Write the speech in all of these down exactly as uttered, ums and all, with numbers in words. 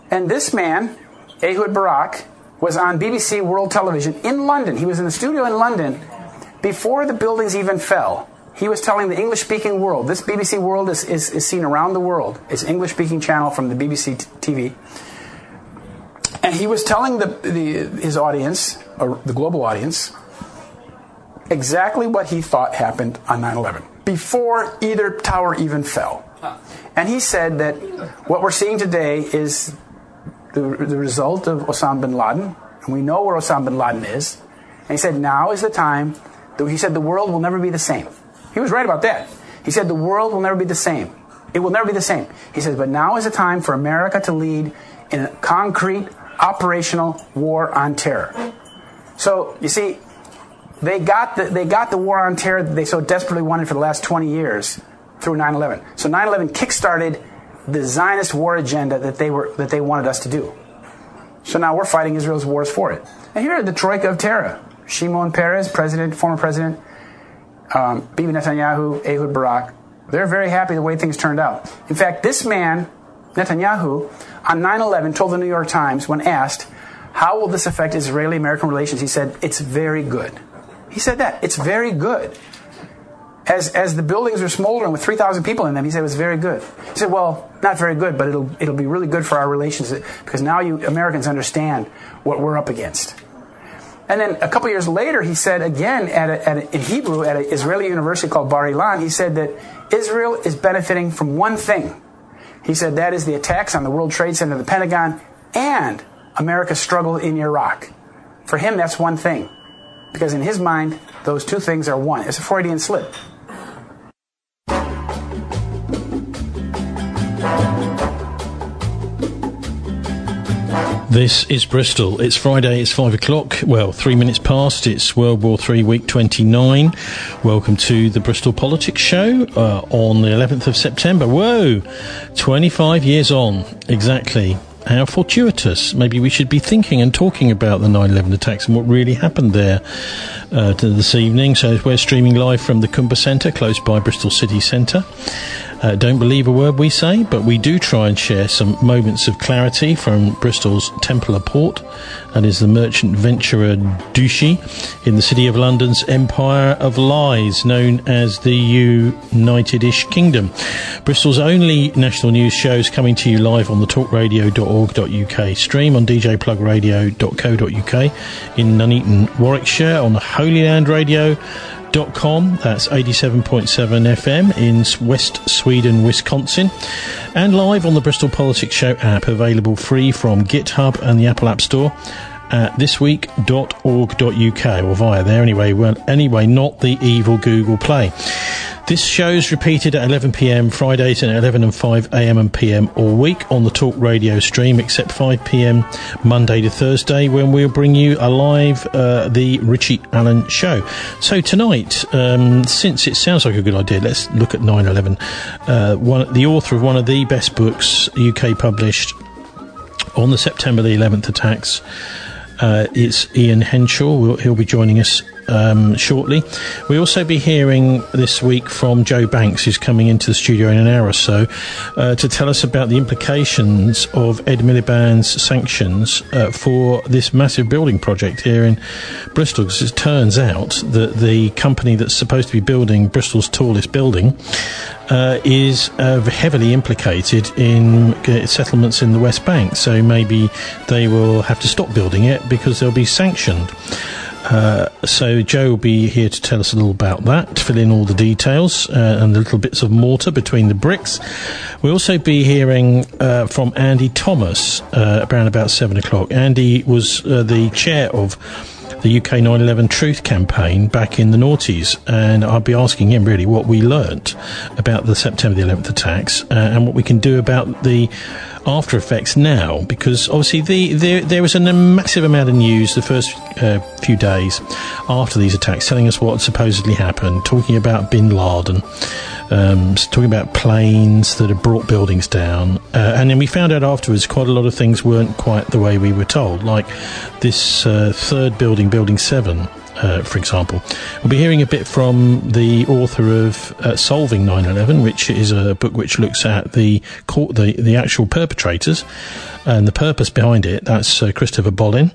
And this man, Ehud Barak, was on B B C World Television in London. He was in the studio in London before the buildings even fell. He was telling the English-speaking world, this B B C World is, is, is seen around the world. It's an English-speaking channel from the B B C t- TV. And he was telling the, the his audience, or the global audience, exactly what he thought happened on nine eleven, before either tower even fell. And he said that what we're seeing today is the, the result of Osama bin Laden, and we know where Osama bin Laden is. And he said, now is the time, that, he said, the world will never be the same. He was right about that. He said, the world will never be the same. It will never be the same. He says, but now is the time for America to lead in a concrete, operational war on terror. So, you see, they got the, they got the war on terror that they so desperately wanted for the last twenty years through nine eleven. So nine eleven kickstarted the Zionist war agenda that they were that they wanted us to do. So now we're fighting Israel's wars for it. And here are the troika of terror: Shimon Peres, president, former president, um, Bibi Netanyahu, Ehud Barak. They're very happy the way things turned out. In fact, this man, Netanyahu, on nine eleven told the New York Times, when asked, how will this affect Israeli-American relations, he said, it's very good. He said that. It's very good. As as the buildings are smoldering with three thousand people in them, he said it was very good. He said, well, not very good, but it'll it'll be really good for our relations because now you Americans understand what we're up against. And then a couple years later, he said again at, a, at a, in Hebrew at an Israeli university called Bar Ilan, he said that Israel is benefiting from one thing. He said that is the attacks on the World Trade Center, the Pentagon, and America's struggle in Iraq. For him, that's one thing. Because in his mind, those two things are one. It's a Freudian slip. This is Bristol. It's Friday, it's five o'clock. Well, three minutes past. It's World War Three, week twenty-nine. Welcome to the Bristol Politics Show uh, on the eleventh of September. Whoa! twenty-five years on. Exactly. How fortuitous. Maybe we should be thinking and talking about the nine eleven attacks and what really happened there uh, this evening. So we're streaming live from the Kumba Centre, close by Bristol City Centre. Uh, don't believe a word we say, but we do try and share some moments of clarity from Bristol's Templar Port. That is the merchant venturer Duchy in the City of London's Empire of Lies, known as the United-ish Kingdom. Bristol's only national news shows coming to you live on the talk radio dot org dot U K stream, on d j plug radio dot co dot U K, in Nuneaton, Warwickshire, on the Holy Land Radio dot com, that's eighty-seven point seven F M in West Sweden, Wisconsin, and live on the Bristol Politics Show app, available free from GitHub and the Apple App Store at this week dot org dot U K, or via there anyway. Well, anyway, not the evil Google Play. This show's repeated at eleven p.m. Fridays and eleven and five a.m. and p m all week on the Talk Radio stream, except five p.m. Monday to Thursday, when we'll bring you a live uh, the Richie Allen Show. So tonight, um, since it sounds like a good idea, let's look at nine eleven. Uh, one, the author of one of the best books U K published on the September the eleventh attacks, uh, it's Ian Henshaw. We'll, he'll be joining us Um, shortly. We'll also be hearing this week from Joe Banks, who's coming into the studio in an hour or so uh, to tell us about the implications of Ed Miliband's sanctions uh, for this massive building project here in Bristol, because it turns out that the company that's supposed to be building Bristol's tallest building uh, is uh, heavily implicated in uh, settlements in the West Bank, so maybe they will have to stop building it because they'll be sanctioned. Uh, so Joe will be here to tell us a little about that, to fill in all the details uh, and the little bits of mortar between the bricks. We'll also be hearing uh, from Andy Thomas uh, around about seven o'clock. Andy was uh, the chair of the U K nine eleven Truth Campaign back in the noughties, and I'll be asking him really what we learnt about the September the eleventh attacks uh, and what we can do about the after effects now, because obviously the, the, there was a massive amount of news the first uh, few days after these attacks, telling us what supposedly happened, talking about bin Laden, um, talking about planes that had brought buildings down, uh, and then we found out afterwards quite a lot of things weren't quite the way we were told, like this uh, third building, Building seven, uh, for example. We'll be hearing a bit from the author of uh, Solving nine eleven, which is a book which looks at the court, the, the actual perpetrators and the purpose behind it. That's uh, Christopher Bollin.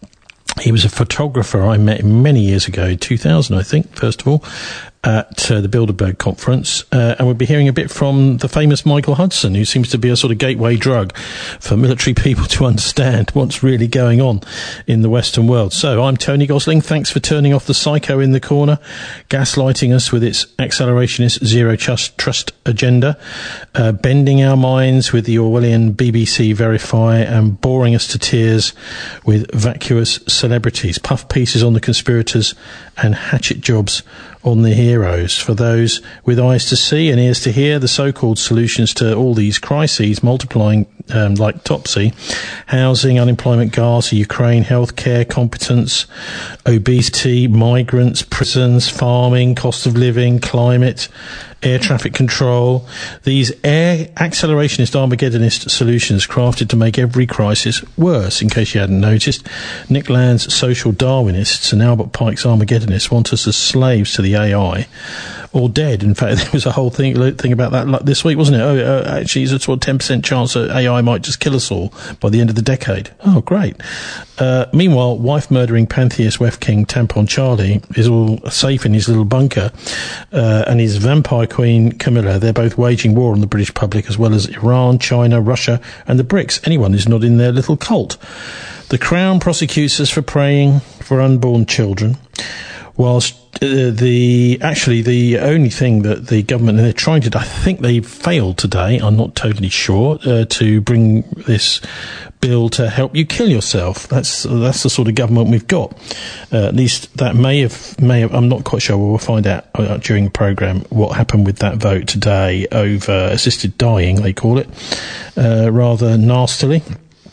He was a photographer I met many years ago, two thousand, I think, first of all, at uh, the Bilderberg conference. Uh, and we'll be hearing a bit from the famous Michael Hudson, who seems to be a sort of gateway drug for military people to understand what's really going on in the Western world. So I'm Tony Gosling. Thanks for turning off the psycho in the corner, gaslighting us with its accelerationist zero trust, trust agenda, uh, bending our minds with the Orwellian B B C Verify, and boring us to tears with vacuous celebrities, puff pieces on the conspirators and hatchet jobs on the heroes. For those with eyes to see and ears to hear, the so-called solutions to all these crises multiplying um, like Topsy: housing, unemployment, Gaza, Ukraine, healthcare, competence, obesity, migrants, prisons, farming, cost of living, climate, air traffic control. These air accelerationist Armageddonist solutions crafted to make every crisis worse. In case you hadn't noticed, Nick Land's social Darwinists and Albert Pike's Armageddonists want us as slaves to the A I, or dead. In fact, there was a whole thing thing about that this week, wasn't it? Oh, uh, actually, there's a sort of ten percent chance that A I might just kill us all by the end of the decade. Oh, great. Uh, meanwhile, wife-murdering pantheist Wef King Tampon Charlie is all safe in his little bunker, uh, and his vampire queen Camilla, they're both waging war on the British public, as well as Iran, China, Russia, and the BRICS. Anyone who's not in their little cult. The Crown prosecutes us for praying for unborn children, whilst uh, the actually the only thing that the government, and they're trying to, I think they failed today, I'm not totally sure, uh, to bring this bill to help you kill yourself. That's that's the sort of government we've got. Uh, at least that may have may have. I'm not quite sure. We'll find out uh, during the programme what happened with that vote today over assisted dying, they call it, uh, rather nastily.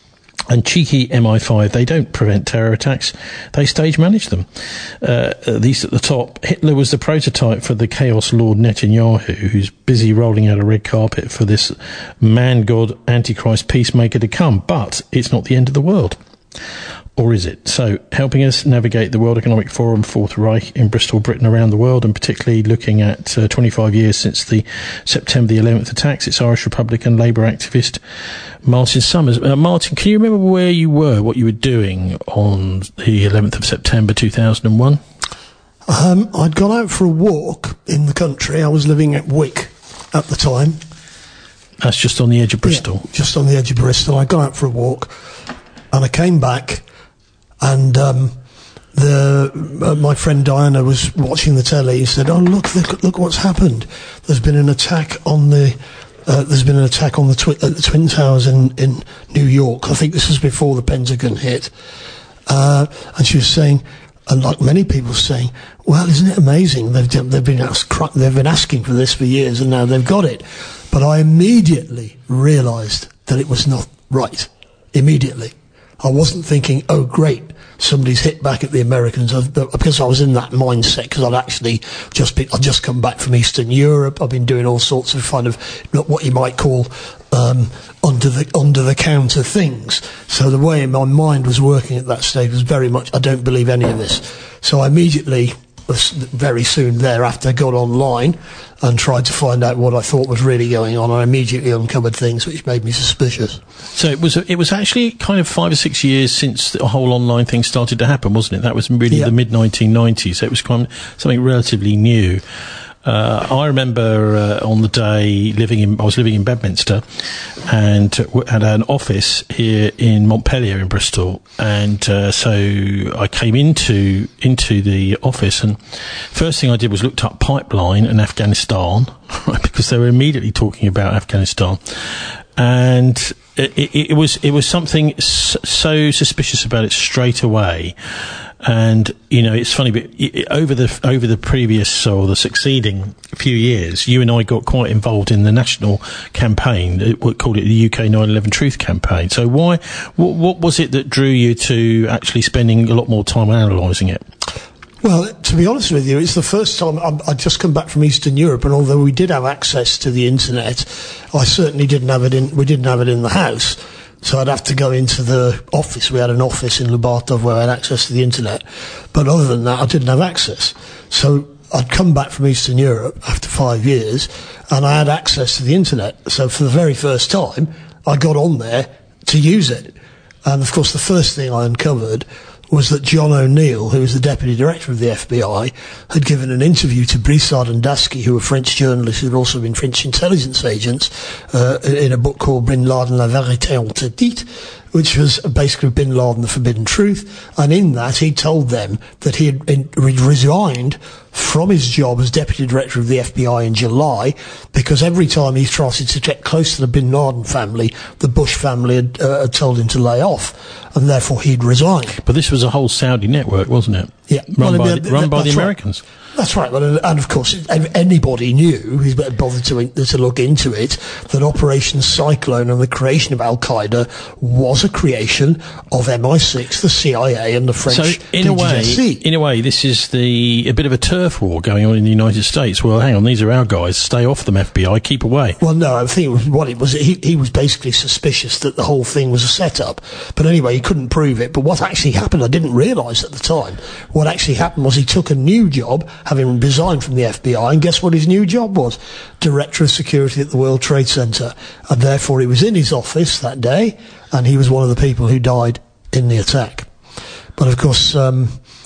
And cheeky M I five, they don't prevent terror attacks, they stage manage them. Uh, at least at the top, Hitler was the prototype for the chaos lord Netanyahu, who's busy rolling out a red carpet for this man-god, antichrist peacemaker to come. But it's not the end of the world. Or is it? So, helping us navigate the World Economic Forum Fourth Reich in Bristol, Britain, around the world, and particularly looking at uh, twenty-five years since the September the eleventh attacks, it's Irish Republican Labour activist Martin Summers. Uh, Martin, can you remember where you were, what you were doing on the eleventh of September two thousand one? Um, I'd gone out for a walk in the country. I was living at Wick at the time. That's just on the edge of Bristol? Yeah, just on the edge of Bristol. I'd gone out for a walk, and I came back, and um, the uh, my friend Diana was watching the telly. He said, "Oh, look, look, look what's happened. There's been an attack on the uh, there's been an attack on the, twi- at the Twin Towers in, in New York. I think this was before the Pentagon hit." Uh, and she was saying, and like many people saying, "Well, isn't it amazing? They've they've been asked, they've been asking for this for years, and now they've got it." But I immediately realised that it was not right. Immediately. I wasn't thinking, oh, great, somebody's hit back at the Americans, because I was in that mindset, because I'd actually just been, I'd just come back from Eastern Europe. I've been doing all sorts of kind of what you might call um, under the under the counter things. So the way my mind was working at that stage was very much, I don't believe any of this. So I immediately, very soon thereafter, got online and tried to find out what I thought was really going on. I immediately uncovered things which made me suspicious. So it was it was actually kind of five or six years since the whole online thing started to happen, wasn't it? That was really yeah. the mid nineteen nineties. So it was kind of something relatively new. Uh, I remember uh, on the day living in, I was living in Bedminster, and w- had an office here in Montpellier in Bristol, and uh, so I came into into the office, and first thing I did was looked up pipeline and Afghanistan, right, because they were immediately talking about Afghanistan, and it, it, it was it was something so suspicious about it straight away. And, you know, it's funny, but over the over the previous or the succeeding few years, you and I got quite involved in the national campaign. We called it the U K nine eleven Truth Campaign. So why, what, what was it that drew you to actually spending a lot more time analysing it? Well, to be honest with you, it's the first time I'd just come back from Eastern Europe, and although we did have access to the internet, I certainly didn't have it in, we didn't have it in the house. So I'd have to go into the office. We had an office in Lubartov where I had access to the internet. But other than that, I didn't have access. So I'd come back from Eastern Europe after five years and I had access to the internet. So for the very first time, I got on there to use it. And of course, the first thing I uncovered was that John O'Neill, who was the deputy director of the F B I, had given an interview to Brissard and Dasky, who were French journalists who had also been French intelligence agents, uh, in a book called Bin Laden, La Vérité Interdite, which was basically Bin Laden, the Forbidden Truth. And in that, he told them that he had in, resigned from his job as deputy director of the F B I in July because every time he started to get close to the Bin Laden family, the Bush family had, uh, had told him to lay off, and therefore he'd resigned. But this was a whole Saudi network, wasn't it? Yeah. Run well, by, uh, the, run by the Americans. Right. That's right. Well, and of course, anybody knew, who's bothered to, to look into it, that Operation Cyclone and the creation of Al-Qaeda was a creation of M I six, the C I A and the French So in a way, in a way, this is the a bit of a turf war going on in the United States. Well, hang on, these are our guys. Stay off them, F B I. Keep away. Well, no, I think it was, what it was, he, he was basically suspicious that the whole thing was a setup. But anyway, he couldn't prove it. But what actually happened, I didn't realise at the time. What actually happened was he took a new job, having resigned from the F B I, and guess what his new job was? Director of Security at the World Trade Center. And therefore he was in his office that day, and he was one of the people who died in the attack. But of course, um,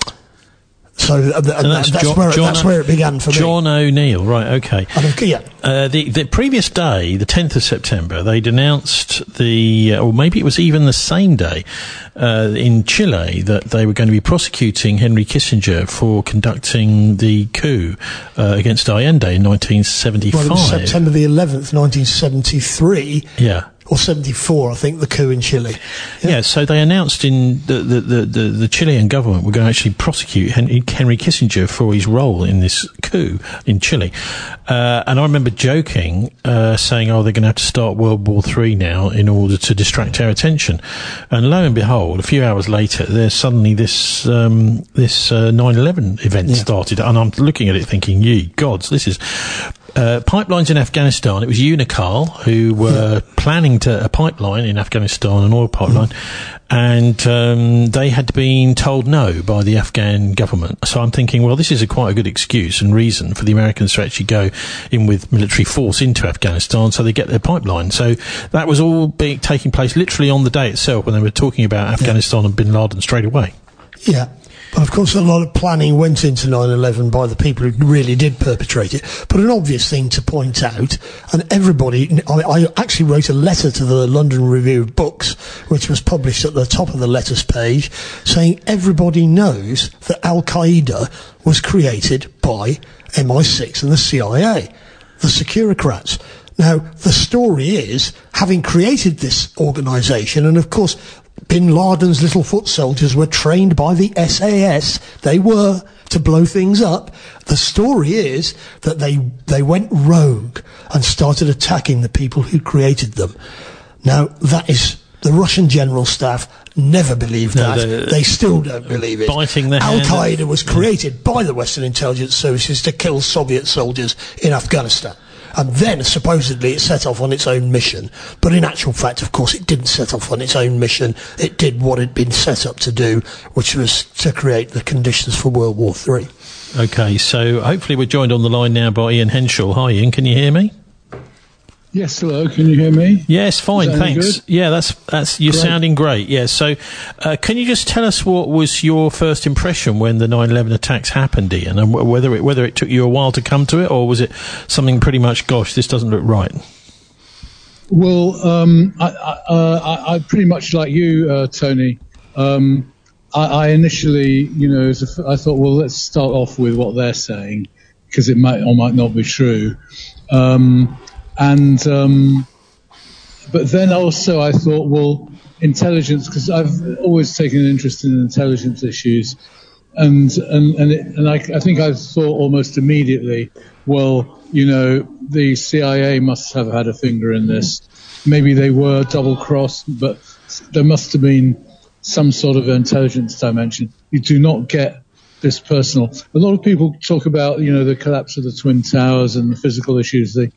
so th- th- that's, that's, John, where, John that's where it began for John me. John O'Neill, right, okay. And, yeah. Uh, the, the previous day, the tenth of September, they denounced the, or maybe it was even the same day, uh, in Chile, that they were going to be prosecuting Henry Kissinger for conducting the coup uh, against Allende in nineteen seventy-five. Well, it was September the eleventh, nineteen seventy-three. Yeah. Or seventy-four, I think, the coup in Chile. Yeah, yeah, so they announced in the, the, the, the, the Chilean government were going to actually prosecute Henry, Henry Kissinger for his role in this coup in Chile. Uh, and I remember joking, uh, saying, oh, they're going to have to start World War Three now in order to distract our attention. And lo and behold, a few hours later, there's suddenly this, um, this, uh, nine eleven event yeah. started. And I'm looking at it thinking, ye gods, this is, Uh, pipelines in Afghanistan. It was Unocal who were yeah. planning to a pipeline in Afghanistan, an oil pipeline, mm. and um, they had been told no by the Afghan government. So I'm thinking, well, this is a quite a good excuse and reason for the Americans to actually go in with military force into Afghanistan so they get their pipeline. So that was all being taking place literally on the day itself when they were talking about Afghanistan yeah. and Bin Laden straight away. Yeah. But of course, a lot of planning went into nine eleven by the people who really did perpetrate it. But an obvious thing to point out, and everybody, I, I actually wrote a letter to the London Review of Books, which was published at the top of the letters page, saying everybody knows that Al-Qaeda was created by M I six and the C I A, the Securocrats. Now, the story is, having created this organisation, and of course, Bin Laden's little foot soldiers were trained by the S A S. They were to blow things up. The story is that they they went rogue and started attacking the people who created them. Now, that is, the Russian general staff never believed no, that. They still don't believe it. Biting their Al-Qaeda was created by the Western intelligence services to kill Soviet soldiers in Afghanistan. And then, supposedly, it set off on its own mission. But in actual fact, of course, it didn't set off on its own mission. It did what it had been set up to do, which was to create the conditions for World War Three. OK, so hopefully we're joined on the line now by Ian Henshaw. Hi, Ian, can you hear me? Yes, hello, can you hear me? Yes, fine, thanks. Good? Yeah, that's that's you're great. Sounding great. Yeah, so uh, can you just tell us what was your first impression when the nine eleven attacks happened, Ian, and w- whether it whether it took you a while to come to it, or was it something pretty much, gosh, this doesn't look right? Well, um, I, I, uh, I, I pretty much like you, uh, Tony. Um, I, I initially, you know, as a, I thought, well, let's start off with what they're saying, because it might or might not be true. Um, And, um, but then also I thought, well, intelligence, because I've always taken an interest in intelligence issues. And, and, and, it, and I, I think I thought almost immediately, well, you know, the C I A must have had a finger in this. Maybe they were double crossed, but there must have been some sort of intelligence dimension. You do not get this personal. A lot of people talk about, you know, the collapse of the Twin Towers and the physical issues, the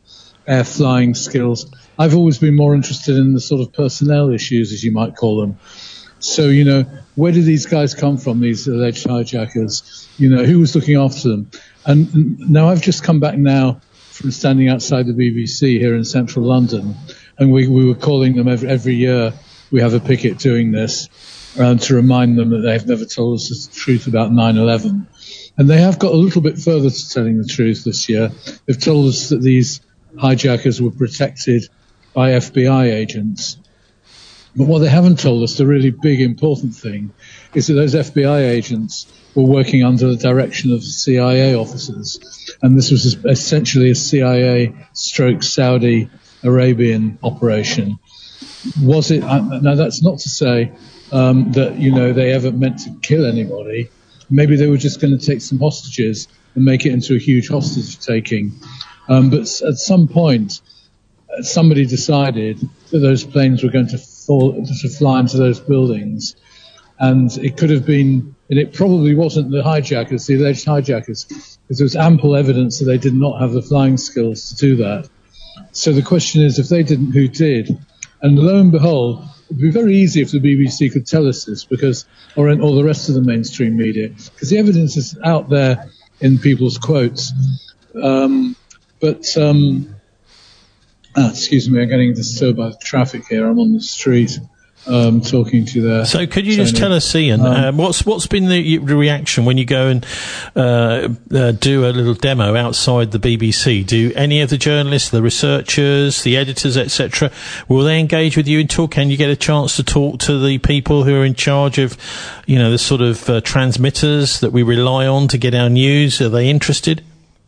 air flying skills. I've always been more interested in the sort of personnel issues, as you might call them. So, you know, where did these guys come from, these alleged hijackers? You know, who was looking after them? And, and now I've just come back now from standing outside the B B C here in central London, and we, we were calling them every, every year. We have a picket doing this um, to remind them that they've never told us the truth about nine eleven. And they have got a little bit further to telling the truth this year. They've told us that these hijackers were protected by F B I agents. But what they haven't told us, the really big important thing, is that those F B I agents were working under the direction of C I A officers. And this was essentially a C I A stroke Saudi Arabian operation. Was it? Now, that's not to say um, that, you know, they ever meant to kill anybody. Maybe they were just going to take some hostages and make it into a huge hostage taking. Um, but at some point, somebody decided that those planes were going to fall, to fly into those buildings. And it could have been, and it probably wasn't the hijackers, the alleged hijackers, because there was ample evidence that they did not have the flying skills to do that. So the question is, if they didn't, who did? And lo and behold, it would be very easy if the B B C could tell us this, because, or, or the rest of the mainstream media, because the evidence is out there in people's quotes. Um, but, um, ah, excuse me, I'm getting disturbed by the traffic here. I'm on the street. Um, talking to the. So, could you just tell us, Ian, um, uh, what's what's been the reaction when you go and uh, uh, do a little demo outside the B B C? Do any of the journalists, the researchers, the editors, et cetera, will they engage with you and talk? Can you get a chance to talk to the people who are in charge of, you know, the sort of uh, transmitters that we rely on to get our news? Are they interested?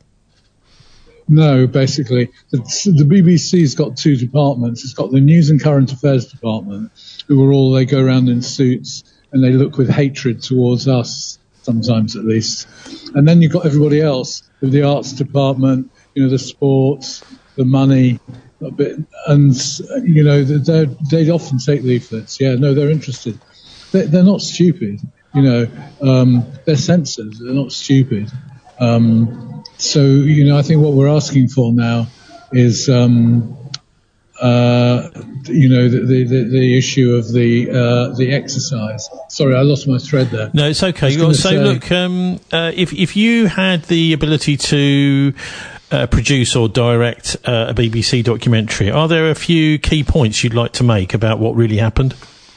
No, basically, the, the B B C's got two departments. It's got the News and Current Affairs department, who are all, they go around in suits and they look with hatred towards us, sometimes at least. And then you've got everybody else, the arts department, you know, the sports, the money, a bit, and, you know, they they often take leaflets. Yeah, no, they're interested. They're, they're not stupid, you know, um, they're censors, they're not stupid. Um, so, you know, I think what we're asking for now is, um, uh, you know, the, the, the issue of the, uh, the exercise. Sorry, I lost my thread there. No, it's okay. So say, look, um, uh, if, if you had the ability to, uh, produce or direct uh, a B B C documentary, are there a few key points you'd like to make about what really happened?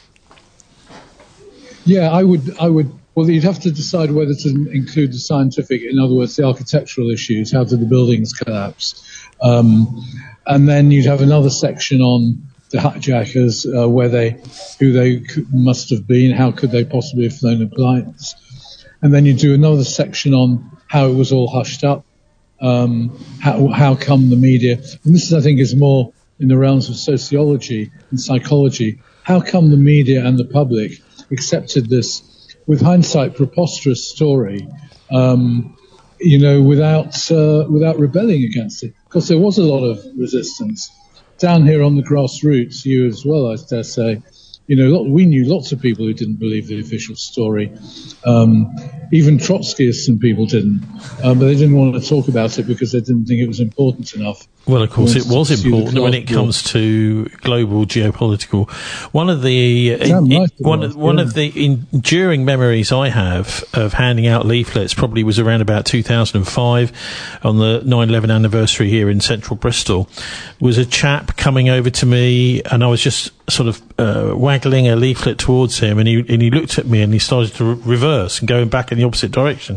Yeah, I would, I would, well, you'd have to decide whether to include the scientific, in other words, the architectural issues, how did the buildings collapse? Um, and then you'd have another section on the hijackers, uh, where they, who they could, must have been, how could they possibly have flown the planes? And then you do another section on how it was all hushed up, um, how, how come the media, and this is, I think, is more in the realms of sociology and psychology, how come the media and the public accepted this, with hindsight, preposterous story, um, you know, without uh, without rebelling against it. Because there was a lot of resistance. Down here on the grassroots, you as well, I dare say, you know, lot, we knew lots of people who didn't believe the official story. Um, even Trotskyists and people didn't. Um, but they didn't want to talk about it because they didn't think it was important enough. Well, of course, it was important when it comes to global geopolitical. One of the uh, in, in, one of, one yeah. of the enduring memories I have of handing out leaflets probably was around about two thousand five on the nine eleven anniversary here in central Bristol. Was a chap coming over to me, and I was just sort of uh, waggling a leaflet towards him, and he and he looked at me and he started to re- reverse and going back in the opposite direction.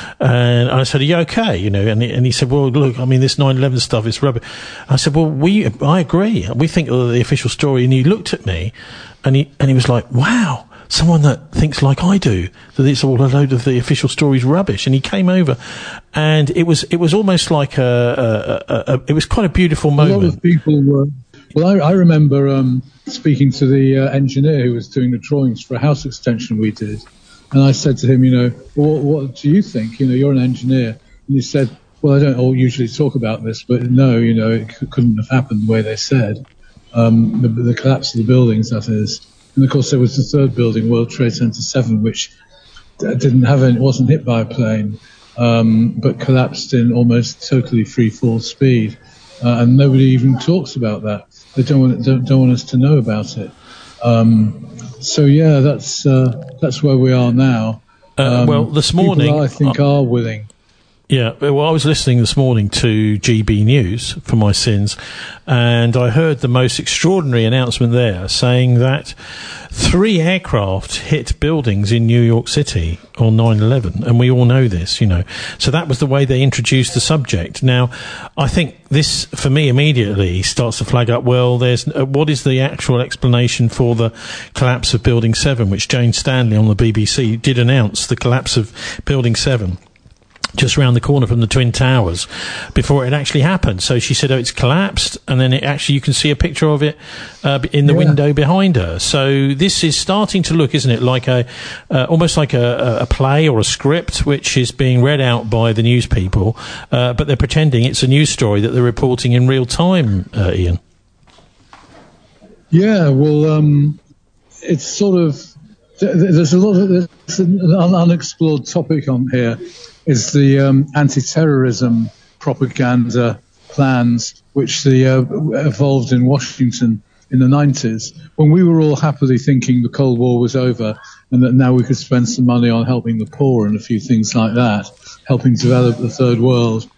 And I said, "Are you okay?" You know, and he, and he said, "Well, look, I mean, this nine eleven stuff is rubbish." I said, "Well, we, I agree. We think of the official story." And he looked at me, and he and he was like, "Wow, someone that thinks like I do, that it's all a load of the official story's rubbish." And he came over, and it was it was almost like a, a, a, a it was quite a beautiful moment. A lot of people were. Well, I, I remember um, speaking to the uh, engineer who was doing the drawings for a house extension we did. And I said to him, you know, well, what do you think? You know, you're an engineer. And he said, well, I don't all usually talk about this, but no, you know, it c- couldn't have happened the way they said. Um, the, the collapse of the buildings, that is. And of course, there was the third building, World Trade Center seven, which didn't have any, wasn't hit by a plane, um, but collapsed in almost totally free fall speed. uh, and nobody even talks about that. They don't want don't, don't want us to know about it. Um, so yeah, that's uh, that's where we are now. Uh, um, well, this morning, people, I think, uh, are willing. Yeah, well, I was listening this morning to G B News for my sins, and I heard the most extraordinary announcement there saying that three aircraft hit buildings in New York City on nine eleven, and we all know this, you know. So that was the way they introduced the subject. Now, I think this, for me, immediately starts to flag up, well, there's uh, what is the actual explanation for the collapse of Building seven, which Jane Stanley on the B B C did announce, the collapse of Building seven. Just round the corner from the Twin Towers before it actually happened. So she said, oh, it's collapsed, and then it actually, you can see a picture of it uh, in the yeah. window behind her. So this is starting to look, isn't it, like a uh, almost like a, a play or a script which is being read out by the news people, uh, but they're pretending it's a news story that they're reporting in real time, uh, Ian. Yeah, well, um, it's sort of, there's a lot of, there's an unexplored topic on here. Is the um, anti-terrorism propaganda plans which the, uh, evolved in Washington in the nineties, when we were all happily thinking the Cold War was over and that now we could spend some money on helping the poor and a few things like that, helping develop the third world.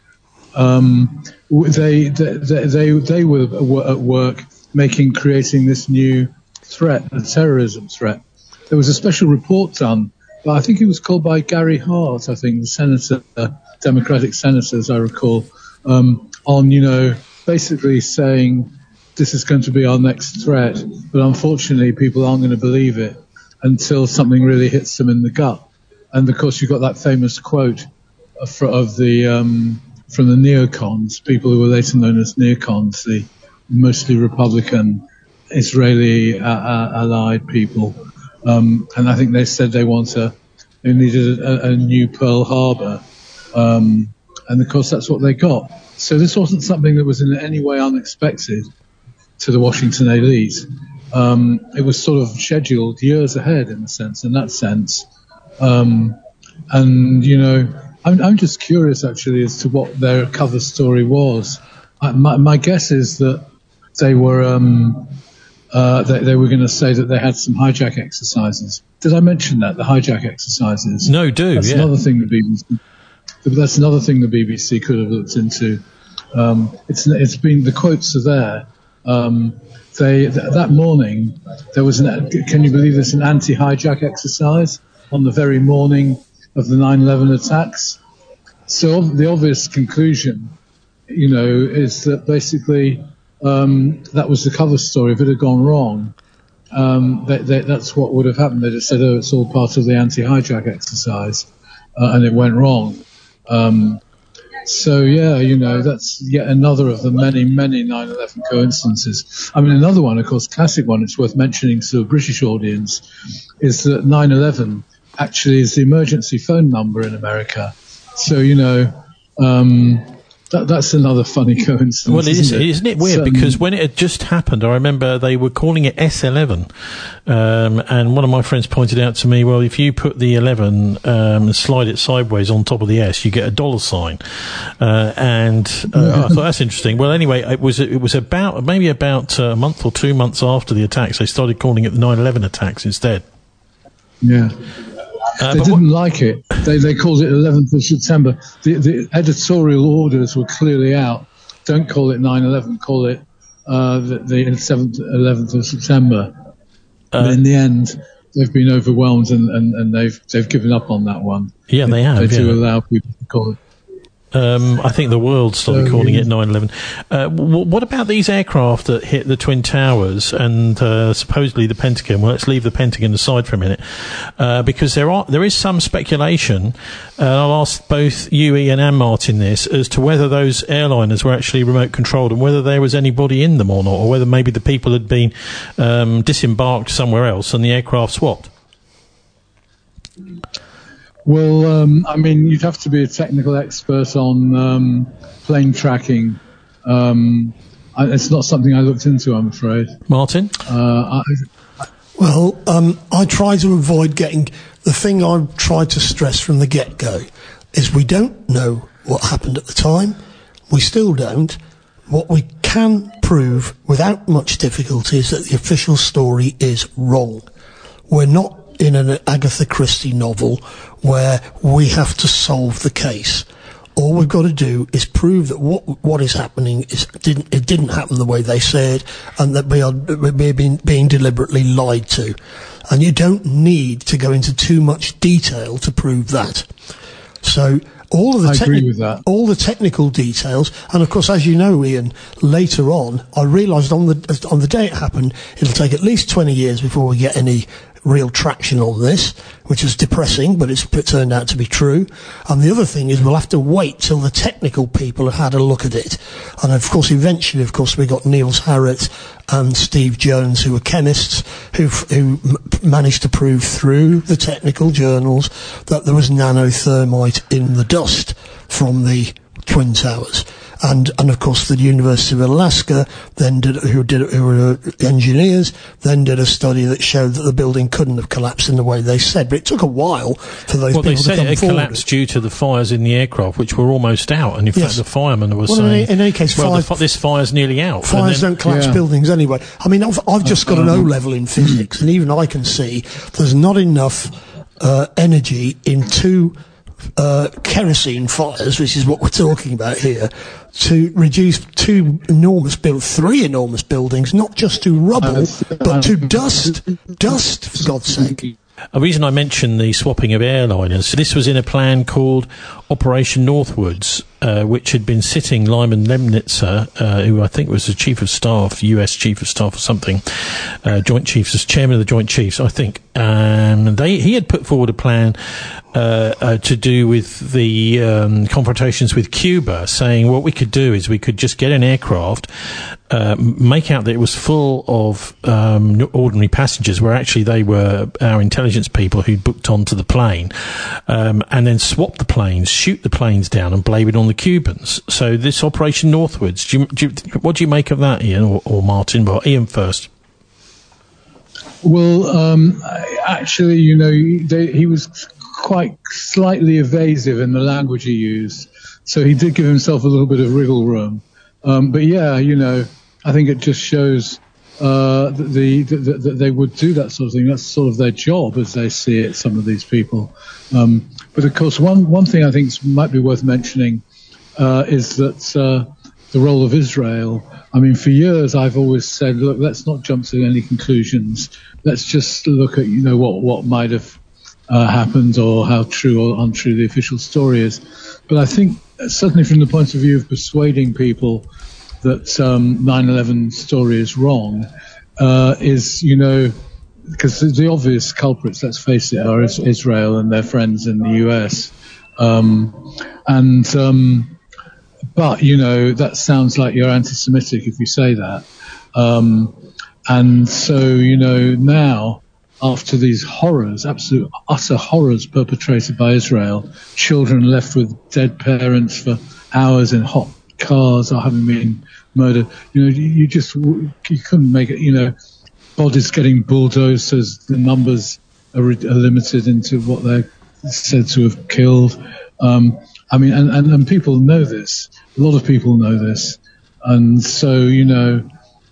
Um, they, they, they, they were at work making, creating this new threat, a terrorism threat. There was a special report done. But I think it was called by Gary Hart, I think, the senator, uh, Democratic senator, as I recall, um, on, you know, basically saying this is going to be our next threat. But unfortunately, people aren't going to believe it until something really hits them in the gut. And, of course, you've got that famous quote of, of the um, from the neocons, people who were later known as neocons, the mostly Republican Israeli uh, uh, allied people. Um, and I think they said they want a, they needed a, a new Pearl Harbor. Um, and of course that's what they got. So this wasn't something that was in any way unexpected to the Washington elite. Um, it was sort of scheduled years ahead in a sense, in that sense. Um, and, you know, I'm, I'm just curious actually as to what their cover story was. I, my, my guess is that they were, um, Uh, they, they were going to say that they had some hijack exercises. Did I mention that, the hijack exercises? No, do, that's yeah. Another thing the B B C, that's another thing the B B C could have looked into. Um, it's, it's been, the quotes are there. Um, they, th- that morning, there was an, can you believe this, an anti-hijack exercise on the very morning of the nine eleven attacks? So the obvious conclusion, you know, is that basically, Um, that was the cover story. If it had gone wrong, um, they, they, that's what would have happened. They'd have said, oh, it's all part of the anti-hijack exercise, uh, and it went wrong. Um, so, yeah, you know, that's yet another of the many, many nine eleven coincidences. I mean, another one, of course, classic one, it's worth mentioning to a British audience, is that nine eleven actually is the emergency phone number in America. So, you know, um, That, that's another funny coincidence. Well, it isn't, isn't it? isn't it weird? So, because when it had just happened, I remember they were calling it S eleven. Um, and one of my friends pointed out to me, well, if you put the eleven um, and slide it sideways on top of the S, you get a dollar sign. Uh, and uh, I thought that's interesting. Well, anyway, it was it was about maybe about a month or two months after the attacks, they started calling it the nine eleven attacks instead. Yeah. Uh, they didn't what, like it. They they called it eleventh of September. The, the editorial orders were clearly out. Don't call it nine eleven. Call it uh, the, the seventh, eleventh of September. Uh, but in the end, they've been overwhelmed and, and, and they've they've given up on that one. Yeah, they have. They do yeah. allow people to call it. Um, I think the world started so, calling yeah. it nine eleven. Uh, w- what about these aircraft that hit the Twin Towers and uh, supposedly the Pentagon? Well, let's leave the Pentagon aside for a minute, uh, because there are there is some speculation. Uh, I'll ask both you, Ian, and Martin this as to whether those airliners were actually remote controlled and whether there was anybody in them or not, or whether maybe the people had been um, disembarked somewhere else and the aircraft swapped. Well, um, I mean, you'd have to be a technical expert on um, plane tracking. Um, I, it's not something I looked into, I'm afraid. Martin? Uh, I, well, um, I try to avoid getting... The thing I've tried to stress from the get-go is we don't know what happened at the time. We still don't. What we can prove without much difficulty is that the official story is wrong. We're not in an Agatha Christie novel where we have to solve the case. All we've got to do is prove that what what is happening is didn't it didn't happen the way they said, and that we are we're being, being deliberately lied to. And you don't need to go into too much detail to prove that. So all of the I techni- agree with that. all the technical details, and of course, as you know, Ian, later on, I realised on the on the day it happened, it'll take at least twenty years before we get any real traction on this, which is depressing, but it's it turned out to be true. And the other thing is we'll have to wait till the technical people have had a look at it. And of course, eventually, of course, we got Niels Harrit and Steve Jones, who were chemists, who who m- managed to prove through the technical journals that there was nanothermite in the dust from the Twin Towers. And, and of course, the University of Alaska then did, who did, who were engineers, then did a study that showed that the building couldn't have collapsed in the way they said. But it took a while for those well, people to come they said it forward. collapsed due to the fires in the aircraft, which were almost out. And in Yes. fact, the firemen were Well, saying, in any- in any case, well, fire- the, fi- this fire's nearly out. Fires And then- don't collapse Yeah. buildings anyway. I mean, I've, I've just got an O level in physics, and even I can see there's not enough uh, energy in two uh, kerosene fires, which is what we're talking about here, to reduce two enormous build, three enormous buildings, not just to rubble, but to dust. Dust, for God's sake. A reason I mentioned the swapping of airliners, so this was in a plan called Operation Northwoods, uh, which had been sitting Lyman Lemnitzer, uh, who I think was the Chief of Staff, U S Chief of Staff or something, uh, Joint Chiefs, as Chairman of the Joint Chiefs, I think. Um, they, he had put forward a plan uh, uh, to do with the um, confrontations with Cuba, saying what we could do is we could just get an aircraft, uh, make out that it was full of um, ordinary passengers, where actually they were our intelligence people who'd booked onto the plane, um, and then swap the planes, shoot the planes down, and blame it on the Cubans. So this Operation Northwoods, do you, do you, what do you make of that, Ian or, or Martin? Well, Ian first. Well, um, actually, you know, they, he was quite slightly evasive in the language he used, so he did give himself a little bit of wriggle room. Um, but yeah, you know, I think it just shows uh, that, the, that, that they would do that sort of thing. That's sort of their job, as they see it, some of these people. Um, but of course, one one thing I think might be worth mentioning uh, is that uh, the role of Israel. I mean, for years I've always said, look, let's not jump to any conclusions. Let's just look at, you know, what what might have uh, happened, or how true or untrue the official story is. But I think certainly from the point of view of persuading people that um, nine eleven story is wrong, uh, is, you know, because the obvious culprits, let's face it, are Israel and their friends in the U S. Um, and um, but, you know, that sounds like you're anti-Semitic if you say that. Um, and so, you know, now, after these horrors, absolute utter horrors perpetrated by Israel, children left with dead parents for hours in hot cars or having been murdered, you know, you, you just, you couldn't make it, you know, bodies getting bulldozed as the numbers are, are limited into what they're said to have killed. Um, I mean, and, and, and people know this. A lot of people know this. And so, you know,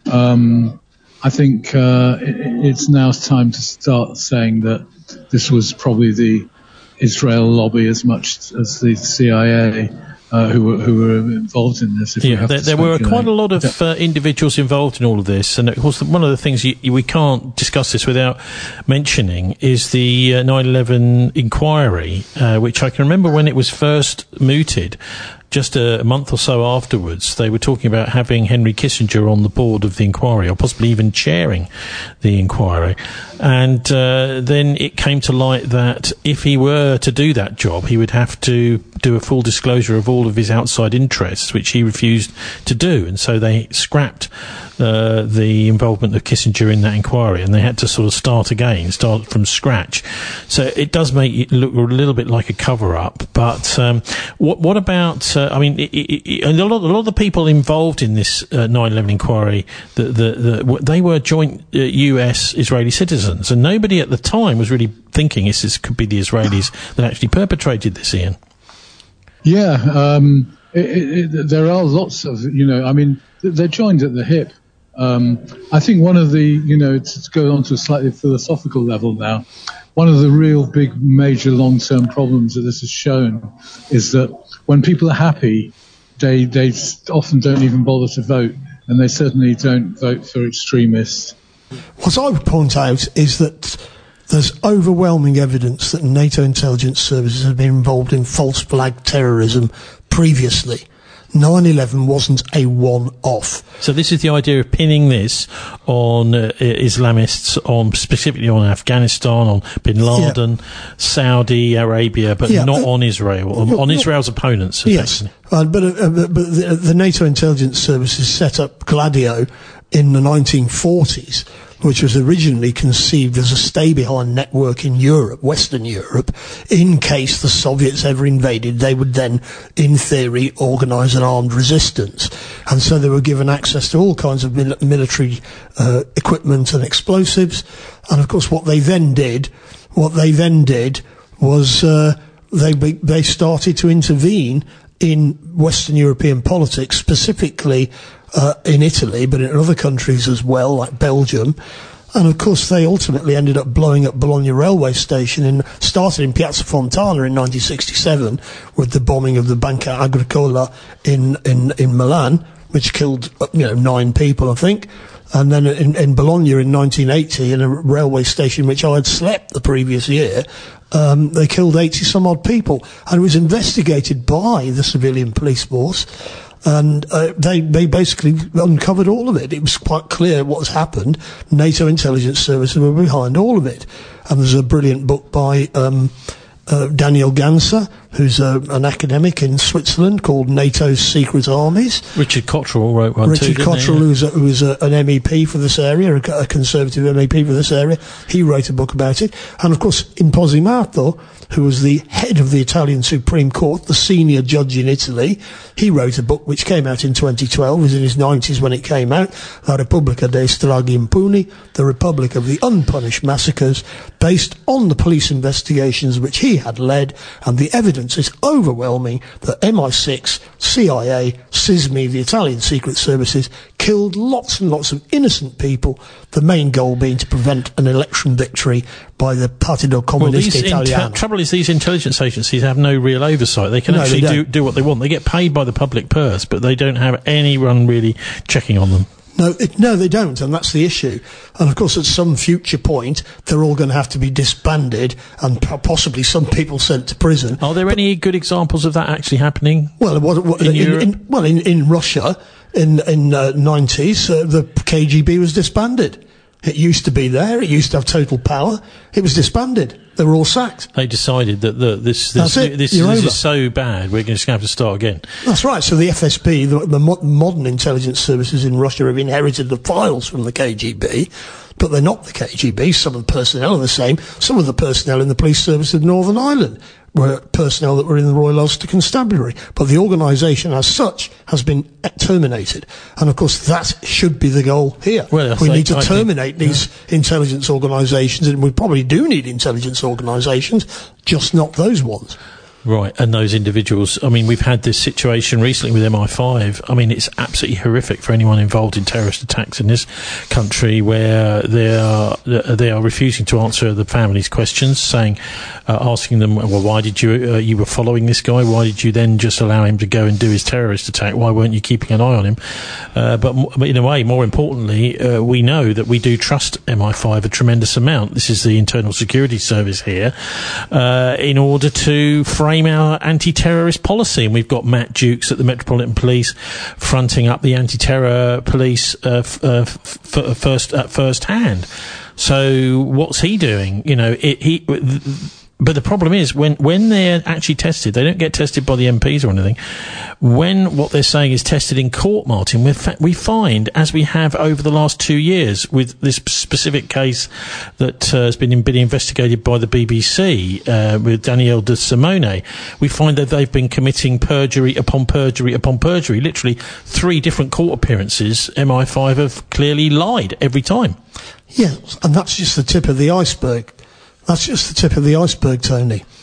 um, I think uh, it, it's now time to start saying that this was probably the Israel lobby as much as the C I A uh, who were who were involved in this. If Yeah, we have there, to there were speculate. quite a lot of uh, individuals involved in all of this, and of course, one of the things you, you, we can't discuss this without mentioning is the uh, nine eleven inquiry, uh, which I can remember when it was first mooted. Just a month or so afterwards, they were talking about having Henry Kissinger on the board of the inquiry, or possibly even chairing the inquiry. And uh, then it came to light that if he were to do that job, he would have to do a full disclosure of all of his outside interests, which he refused to do. And so they scrapped uh, the involvement of Kissinger in that inquiry, and they had to sort of start again, start from scratch. So it does make it look a little bit like a cover-up. But um, what, what about... Uh, I mean, it, it, it, a, lot, a lot of the people involved in this uh, nine eleven inquiry, the, the, the, they were joint uh, U S Israeli citizens, and nobody at the time was really thinking this, this could be the Israelis that actually perpetrated this, Ian. Yeah, um, it, it, it, there are lots of, you know, I mean, they're joined at the hip. Um, I think one of the, you know, to, to go on to a slightly philosophical level now, one of the real big major long-term problems that this has shown is that when people are happy, they they often don't even bother to vote, and they certainly don't vote for extremists. What I would point out is that there's overwhelming evidence that NATO intelligence services have been involved in false flag terrorism previously. nine eleven wasn't a one-off. So this is the idea of pinning this on uh, Islamists, on specifically on Afghanistan, on Bin Laden, yeah. Saudi Arabia, but yeah, not uh, on Israel, on, on Israel's opponents. Yes, uh, but, uh, but the, the NATO intelligence services set up Gladio in the nineteen forties, which was originally conceived as a stay-behind network in Europe, Western Europe. In case the Soviets ever invaded, they would then, in theory, organise an armed resistance. And so they were given access to all kinds of mil- military uh, equipment and explosives. And, of course, what they then did, what they then did was uh, they they started to intervene in Western European politics, specifically Uh, in Italy, but in other countries as well, like Belgium. And of course, they ultimately ended up blowing up Bologna railway station, in, started in Piazza Fontana in nineteen sixty-seven with the bombing of the Banca Agricola in, in, in Milan, which killed, you know, nine people, I think. And then in, in Bologna in nineteen eighty, in a railway station which I had slept the previous year, um, they killed eighty some odd people. And it was investigated by the civilian police force. And uh, they they basically uncovered all of it. It was quite clear what has happened. NATO intelligence services were behind all of it. And there's a brilliant book by um, uh, Daniel Ganser, who's a, an academic in Switzerland, called NATO's Secret Armies. Richard Cottrell wrote one Richard too, Cottrell, he? who's, a, who's a, an M E P for this area, a, a conservative M E P for this area. He wrote a book about it. And, of course, Imposimato, who was the head of the Italian Supreme Court, the senior judge in Italy, he wrote a book which came out in twenty twelve, was in his nineties when it came out, La Repubblica dei Stragi Impuni, the Republic of the Unpunished Massacres, based on the police investigations which he had led, and the evidence is overwhelming that M I six, C I A, SISMI, the Italian Secret Services, killed lots and lots of innocent people, the main goal being to prevent an election victory by the Partito Comunista well, Italiano. The trouble is, these intelligence agencies have no real oversight. They can no, actually they do, do what they want. They get paid by the public purse, but they don't have anyone really checking on them. No, it, no, they don't, and that's the issue. And of course, at some future point, they're all going to have to be disbanded, and possibly some people sent to prison. Are there but, any good examples of that actually happening? Well, what, what, in, in, in, well, in, in Russia, in in uh, nineties, uh, the K G B was disbanded. It used to be there. It used to have total power. It was disbanded. They were all sacked. They decided that the, this this, this, this, this is so bad, we're just going to have to start again. That's right. So the F S B, the, the mo- modern intelligence services in Russia, have inherited the files from the K G B, but they're not the K G B. Some of the personnel are the same. Some of the personnel in the police service of Northern Ireland were personnel that were in the Royal Ulster Constabulary. But the organisation as such has been terminated. And of course that should be the goal here. Well, we like, need to I terminate think, these yeah. intelligence organisations, and we probably do need intelligence organisations, just not those ones. Right, and those individuals, I mean, we've had this situation recently with M I five. I mean, it's absolutely horrific for anyone involved in terrorist attacks in this country, where they are they are refusing to answer the family's questions, saying, uh, asking them, well, why did you, uh, you were following this guy, why did you then just allow him to go and do his terrorist attack, why weren't you keeping an eye on him? Uh, but, but in a way, more importantly, uh, we know that we do trust M I five a tremendous amount. This is the Internal Security Service here, uh, in order to frame our anti-terrorist policy, and we've got Matt Dukes at the Metropolitan Police fronting up the anti-terror police uh, f- uh, f- f- first at first hand. So what's he doing? You know, it, he. Th- But the problem is, when, when they're actually tested, they don't get tested by the M Ps or anything. When what they're saying is tested in court, Martin, we fa- we find, as we have over the last two years with this specific case that uh, has been, been investigated by the B B C, uh, with Danielle De Simone, we find that they've been committing perjury upon perjury upon perjury. Literally three different court appearances, M I five have clearly lied every time. Yeah, and that's just the tip of the iceberg. That's just the tip of the iceberg, Tony.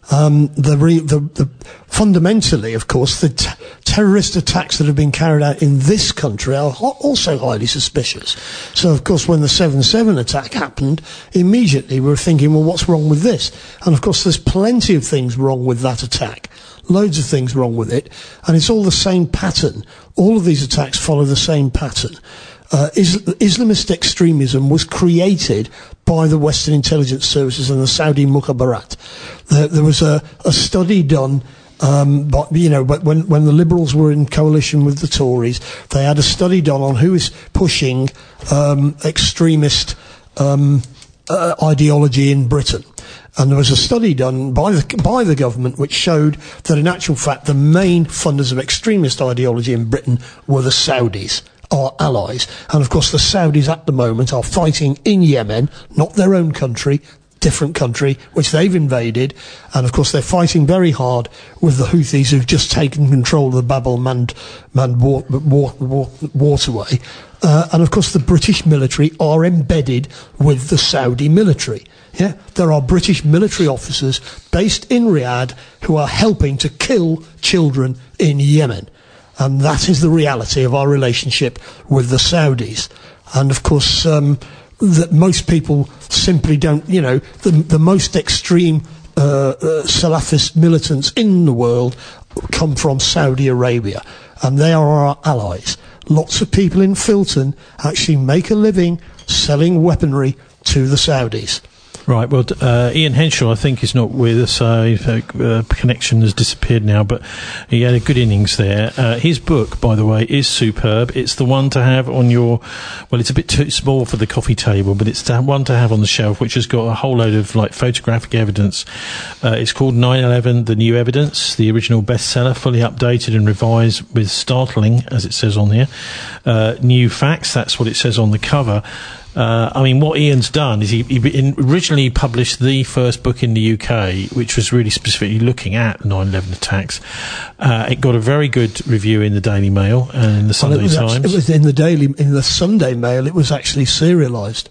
Um, the, re- the, the fundamentally, of course, the t- terrorist attacks that have been carried out in this country are ho- also highly suspicious. So, of course, when the seven seven attack happened, immediately we were thinking, well, what's wrong with this? And, of course, there's plenty of things wrong with that attack. Loads of things wrong with it. And it's all the same pattern. All of these attacks follow the same pattern. Uh, is- Islamist extremism was created by the Western intelligence services and the Saudi mukhabarat. There, there was a, a study done, um, but you know, but when when the Liberals were in coalition with the Tories, they had a study done on who is pushing um, extremist um, uh, ideology in Britain. And there was a study done by the by the government which showed that in actual fact the main funders of extremist ideology in Britain were the Saudis, our allies. And of course the Saudis at the moment are fighting in Yemen, not their own country, different country, which they've invaded. And of course they're fighting very hard with the Houthis who've just taken control of the Bab el-Mandeb war, war, war, waterway. Uh, and of course the British military are embedded with the Saudi military. Yeah, there are British military officers based in Riyadh who are helping to kill children in Yemen. And that is the reality of our relationship with the Saudis. And of course, um, that most people simply don't, you know, the, the most extreme uh, uh, Salafist militants in the world come from Saudi Arabia. And they are our allies. Lots of people in Filton actually make a living selling weaponry to the Saudis. Right, well, uh, Ian Henshaw, I think, is not with us. Uh, uh, connection has disappeared now, but he had a good innings there. Uh, his book, by the way, is superb. It's the one to have on your, well, it's a bit too small for the coffee table, but it's the one to have on the shelf, which has got a whole load of, like, photographic evidence. Uh, it's called nine eleven, The New Evidence, the original bestseller, fully updated and revised with startling, as it says on there, uh, new facts. That's what it says on the cover. Uh, I mean, what Ian's done is he, he originally published the first book in the U K, which was really specifically looking at nine eleven attacks. Uh, it got a very good review in the Daily Mail and in the Sunday well, it Times. Actually, it was in the Daily, in the Sunday Mail. It was actually serialised.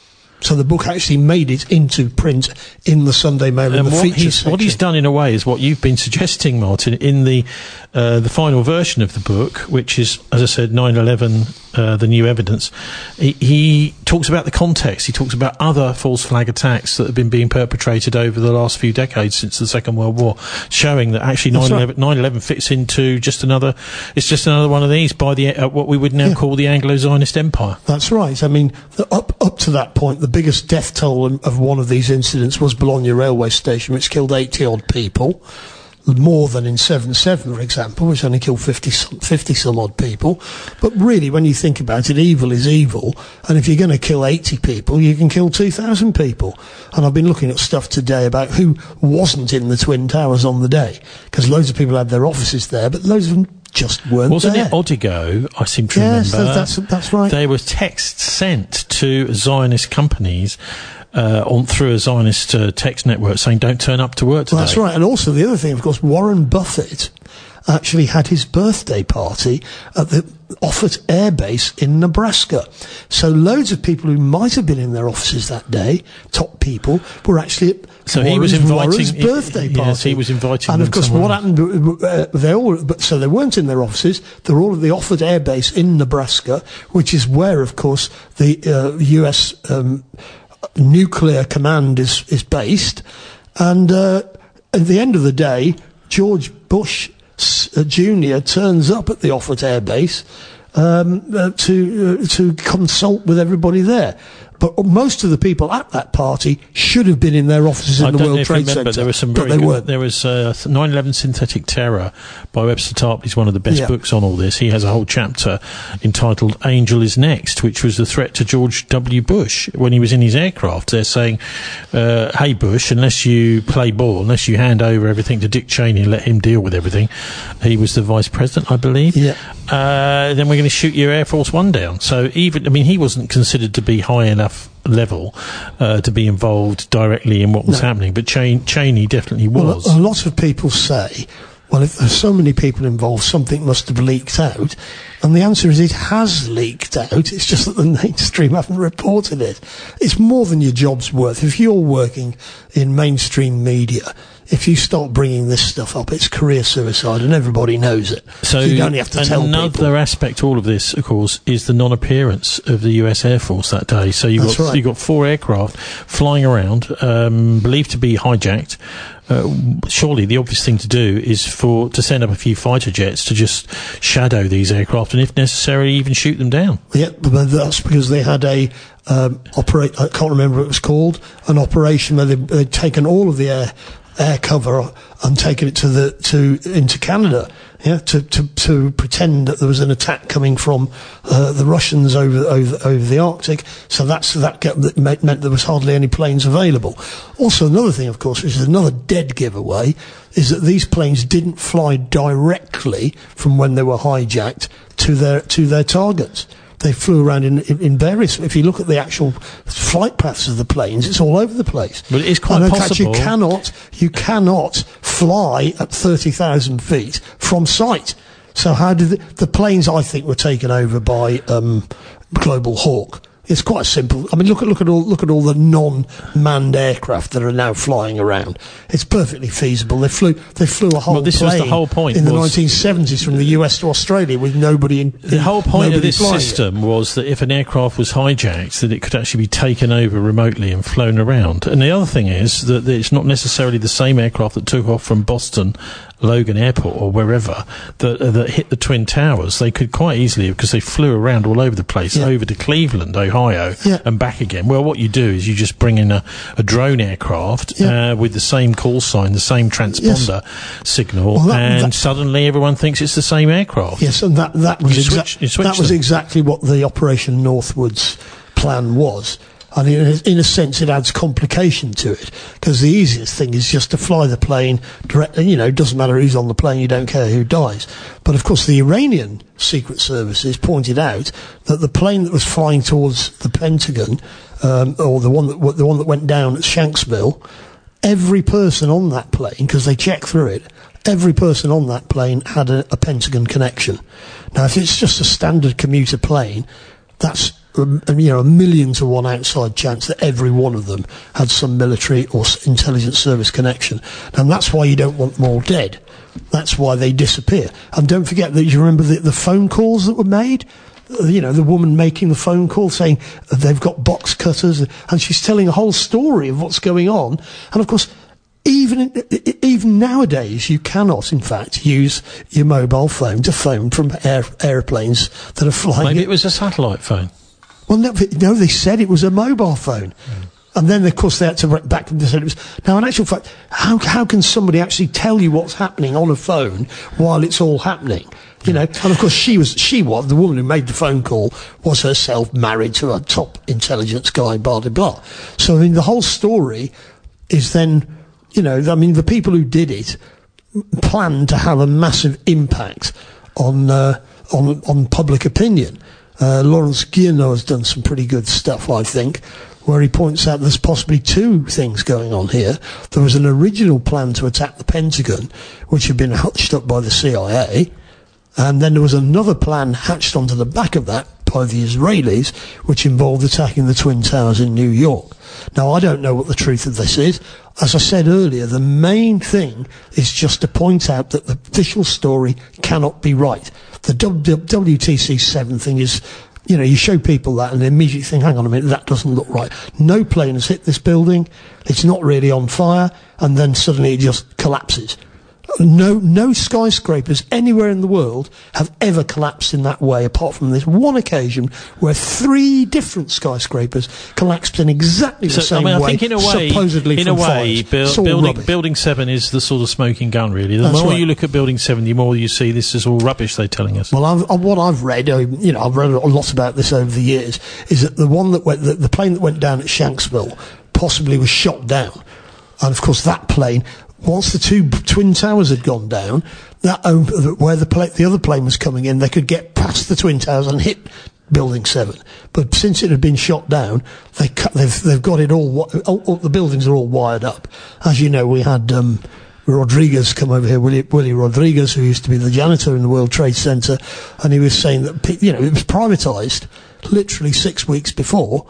So the book actually made it into print in the Sunday Mail in and the what feature he's, section. what he's done in a way is what you've been suggesting, Martin, in the uh, the final version of the book, which is, as I said, nine eleven, uh, The New Evidence. He, he talks about the context. He talks about other false flag attacks that have been being perpetrated over the last few decades since the Second World War, showing that actually nine eleven, nine eleven fits into just another, it's just another one of these by the uh, what we would now yeah. call the Anglo-Zionist Empire. That's right. I mean, the, up up to that point, the biggest death toll of one of these incidents was Bologna railway station, which killed eighty odd people, more than in seven seven, for example, which only killed fifty, fifty some odd people. But really, when you think about it, evil is evil, and if you're going to kill eighty people, you can kill two thousand people. And I've been looking at stuff today about who wasn't in the Twin Towers on the day, because loads of people had their offices there, but loads of them just weren't Wasn't there. it Odigo, I seem to yes, remember? Yes, that's, that's right. There were texts sent to Zionist companies uh, on through a Zionist uh, text network saying, don't turn up to work today. Well, that's right. And also the other thing, of course, Warren Buffett actually had his birthday party at the Offutt Air Base in Nebraska. So loads of people who might have been in their offices that day, top people, were actually at so Warren's, he was inviting, Warren's birthday he, party. Yes, he was inviting and them of course, somewhere. what happened? Uh, they all, but so they weren't in their offices. They were all at the Offutt Air Base in Nebraska, which is where, of course, the uh, U S um, nuclear command is is based. And uh, at the end of the day, George Bush Uh, Junior turns up at the Offutt Air Base um, uh, to uh, to consult with everybody there. But most of the people at that party should have been in their offices in I the don't know World if you Trade remember, Center, there was some but very they good, weren't. There was uh, nine eleven Synthetic Terror by Webster Tarpley's one of the best Yeah. books on all this. He has a whole chapter entitled Angel is Next, which was the threat to George W. Bush when he was in his aircraft. They're saying, uh, hey, Bush, unless you play ball, unless you hand over everything to Dick Cheney and let him deal with everything, he was the vice president, I believe, Yeah. uh, then we're going to shoot your Air Force One down. So even, I mean, he wasn't considered to be high enough level uh, to be involved directly in what was No. happening, but Ch- Cheney definitely was. Well, a, a lot of people say, well, if there's so many people involved, something must have leaked out. And the answer is it has leaked out. It's just that the mainstream haven't reported it. It's more than your job's worth. If you're working in mainstream media, if you start bringing this stuff up, it's career suicide, and everybody knows it. So, so you don't have to tell people. Another aspect to all of this, of course, is the non-appearance of the U S Air Force that day. So you've That's got right. you've got four aircraft flying around, um, believed to be hijacked. Uh, surely the obvious thing to do is for to send up a few fighter jets to just shadow these aircraft and, if necessary, even shoot them down. Yeah, but that's because they had a um, operate. I can't remember what it was called. An operation where they, they'd taken all of the air air cover and taken it to the to into Canada. Yeah, to, to to pretend that there was an attack coming from uh, the Russians over over over the Arctic. So that's that, kept, that meant, meant there was hardly any planes available. Also, another thing, of course, which is another dead giveaway, is that these planes didn't fly directly from when they were hijacked to their to their targets. They flew around in, in, in various. If you look at the actual flight paths of the planes, it's all over the place. But it is quite and in possible. fact, you cannot you cannot fly at thirty thousand feet from sight. So how did the, the planes? I think were taken over by um, Global Hawk. It's quite simple. I mean, look at look at all look at all the non-manned aircraft that are now flying around. It's perfectly feasible. They flew they flew a whole well, this plane was the whole point in the was nineteen seventies from the U S to Australia with nobody in. The whole point of this flying system it. was that if an aircraft was hijacked, that it could actually be taken over remotely and flown around. And the other thing is that it's not necessarily the same aircraft that took off from Boston Logan Airport or wherever that uh, that hit the Twin Towers. They could quite easily, because they flew around all over the place, yeah. over to Cleveland, Ohio, yeah. and back again. Well, what you do is you just bring in a, a drone aircraft yeah. uh, with the same call sign, the same transponder yes. signal, well, that, and that, suddenly everyone thinks it's the same aircraft. Yes, and that that was You exa- switch- you switch that was them. exactly what the Operation Northwoods plan was. And in, in a sense, it adds complication to it, because the easiest thing is just to fly the plane directly. You know, it doesn't matter who's on the plane, you don't care who dies. But of course, the Iranian Secret Services pointed out that the plane that was flying towards the Pentagon, um, or the one that the one that went down at Shanksville, every person on that plane, because they checked through it, every person on that plane had a, a Pentagon connection. Now, if it's just a standard commuter plane, that's you know, a million to one outside chance that every one of them had some military or intelligence service connection. And that's why you don't want them all dead. That's why they disappear. And don't forget that you remember the, the phone calls that were made? You know, the woman making the phone call saying they've got box cutters, and she's telling a whole story of what's going on. And of course, even even nowadays, you cannot, in fact, use your mobile phone to phone from air, airplanes that are flying. Maybe it was a satellite phone. Well, no, no, they said it was a mobile phone. Mm. And then, of course, they had to write back and they said it was. Now, in actual fact, how how can somebody actually tell you what's happening on a phone while it's all happening? You know, and of course, she was she was the woman who made the phone call was herself married to a top intelligence guy, blah blah blah. So, I mean, the whole story is then, you know, I mean, the people who did it planned to have a massive impact on uh, on on public opinion. Uh, Lawrence Guillenot has done some pretty good stuff, I think, where he points out there's possibly two things going on here. There was an original plan to attack the Pentagon, which had been hutched up by the C I A, and then there was another plan hatched onto the back of that by the Israelis, which involved attacking the Twin Towers in New York. Now, I don't know what the truth of this is. As I said earlier, the main thing is just to point out that the official story cannot be right. The W T C seven thing is, you know, you show people that and they immediately think, hang on a minute, that doesn't look right. No plane has hit this building, it's not really on fire, and then suddenly it just collapses. No, no skyscrapers anywhere in the world have ever collapsed in that way, apart from this one occasion where three different skyscrapers collapsed in exactly the so, same I mean, I way. think in a way, supposedly in from a way, fires. bu- building building seven is the sort of smoking gun. Really, the That's more right. you look at building seven, the more you see this is all rubbish they're telling us. Well, I've, uh, what I've read, uh, you know, I've read a lot about this over the years, is that the one that went, the, the plane that went down at Shanksville possibly was shot down, and of course that plane. Once the two Twin Towers had gone down, that um, where the pla- the other plane was coming in, they could get past the Twin Towers and hit Building Seven. But since it had been shot down, they cut, they've they've got it all, all, all. The buildings are all wired up. As you know, we had um, Rodriguez come over here, Willie, Willie Rodriguez, who used to be the janitor in the World Trade Center, and he was saying that, you know, it was privatised literally six weeks before.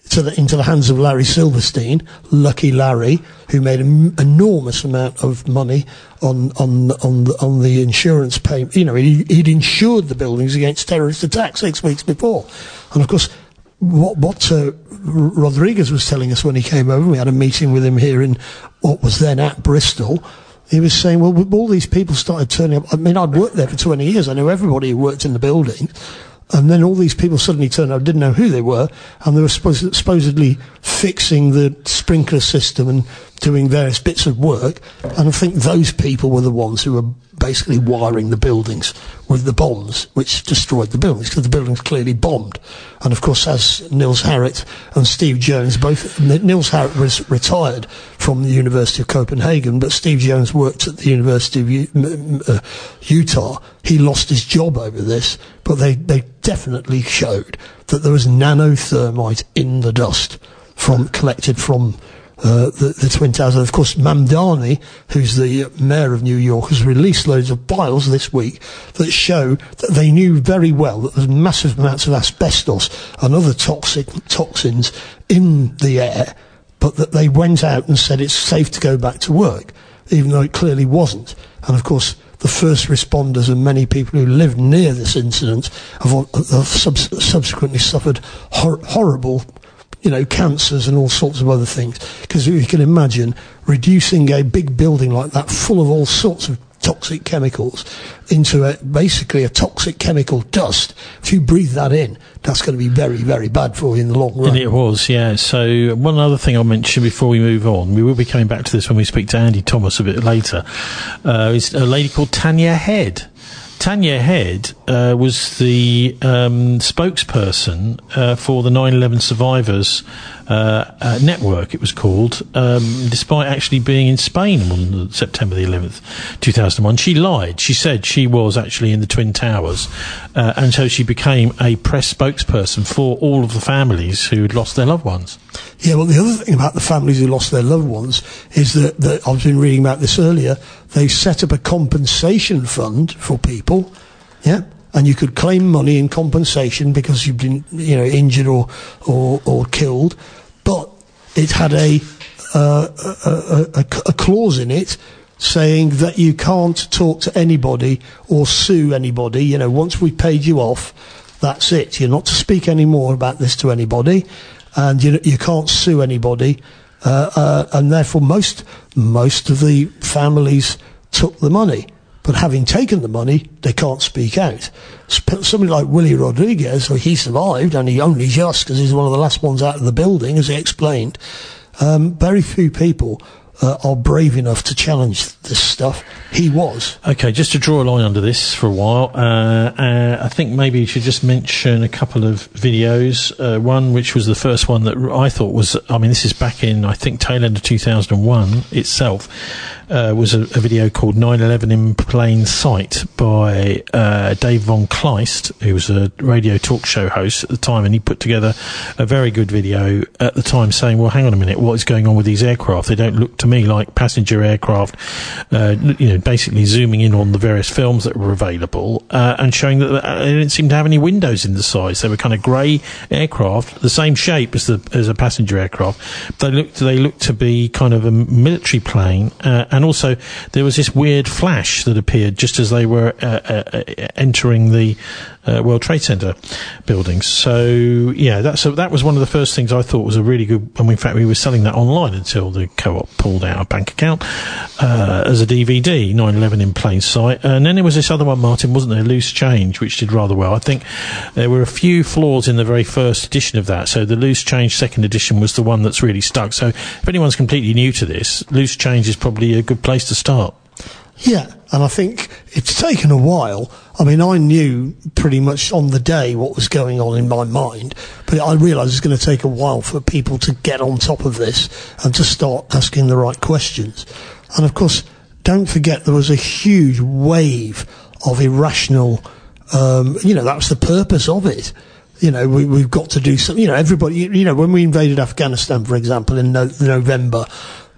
to the, into the hands of Larry Silverstein, Lucky Larry, who made an enormous amount of money on on on the, on the insurance payment. You know, he, he'd insured the buildings against terrorist attacks six weeks before, and of course, what what uh, Rodriguez was telling us when he came over, we had a meeting with him here in what was then at Bristol. He was saying, well, all these people started turning up. I mean, I'd worked there for twenty years. I knew everybody who worked in the building. And then all these people suddenly turned up, didn't know who they were, and they were supposed, supposedly fixing the sprinkler system and doing various bits of work. And I think those people were the ones who were basically wiring the buildings with the bombs, which destroyed the buildings, because the buildings clearly bombed. And of course, as Niels Harrit and Steve Jones, both, Niels Harrit was retired from the University of Copenhagen, but Steve Jones worked at the University of U- uh, Utah. He lost his job over this, but they, they definitely showed that there was nanothermite in the dust from collected from Uh, the, the Twin Towers. And of course, Mamdani, who's the uh, mayor of New York, has released loads of files this week that show that they knew very well that there's massive amounts of asbestos and other toxic toxins in the air, but that they went out and said it's safe to go back to work, even though it clearly wasn't. And of course, the first responders and many people who lived near this incident have, have subs- subsequently suffered hor- horrible you know, cancers and all sorts of other things. Because you can imagine reducing a big building like that full of all sorts of toxic chemicals into a, basically a toxic chemical dust. If you breathe that in, that's going to be very, very bad for you in the long run. And it was, yeah. So one other thing I'll mention before we move on, we will be coming back to this when we speak to Andy Thomas a bit later, uh, is a lady called Tanya Head. Tanya Head uh, was the um, spokesperson uh, for the nine eleven Survivors uh, uh, Network, it was called, um, despite actually being in Spain on September the eleventh, two thousand one. She lied. She said she was actually in the Twin Towers, uh, and so she became a press spokesperson for all of the families who'd lost their loved ones. Yeah, well, the other thing about the families who lost their loved ones is that, that I've been reading about this earlier, they set up a compensation fund for people, yeah, and you could claim money in compensation because you've been, you know, injured or or, or killed, but it had a, uh, a, a, a, a clause in it saying that you can't talk to anybody or sue anybody. You know, once we paid you off, that's it. You're not to speak any more about this to anybody. And you you can't sue anybody, uh, uh, and therefore most most of the families took the money. But having taken the money, they can't speak out. Somebody like Willie Rodriguez, well, he survived, and he only just, because he's one of the last ones out of the building, as he explained. Um, very few people uh, are brave enough to challenge this stuff. He was. Okay, just to draw a line under this for a while, uh, uh, I think maybe you should just mention a couple of videos. Uh, one, which was the first one that I thought was, I mean, this is back in, I think, tail end of two thousand one itself, uh, was a, a video called nine eleven in Plain Sight by uh, Dave von Kleist, who was a radio talk show host at the time, and he put together a very good video at the time saying, well, hang on a minute, what is going on with these aircraft? They don't look to me like passenger aircraft, uh, you know, basically zooming in on the various films that were available, uh, and showing that they didn't seem to have any windows in the sides. They were kind of grey aircraft, the same shape as the as a passenger aircraft. They looked they looked to be kind of a military plane, uh, and also there was this weird flash that appeared just as they were uh, uh, entering the uh, World Trade Center buildings. So yeah, that's a, that was one of the first things I thought was a really good. And in fact, we were selling that online until the Co-op pulled out a bank account uh, as a D V D. nine eleven in Plain Sight. And then there was this other one, Martin, wasn't there? Loose Change, which did rather well. I think there were a few flaws in the very first edition of that. So the Loose Change second edition was the one that's really stuck. So if anyone's completely new to this, Loose Change is probably a good place to start. Yeah, and I think it's taken a while. I mean, I knew pretty much on the day what was going on in my mind, but I realised it's going to take a while for people to get on top of this and to start asking the right questions. And of course, don't forget there was a huge wave of irrational, um, you know, that was the purpose of it. You know, we, we've got to do something, you know, everybody, you know, when we invaded Afghanistan, for example, in no, November,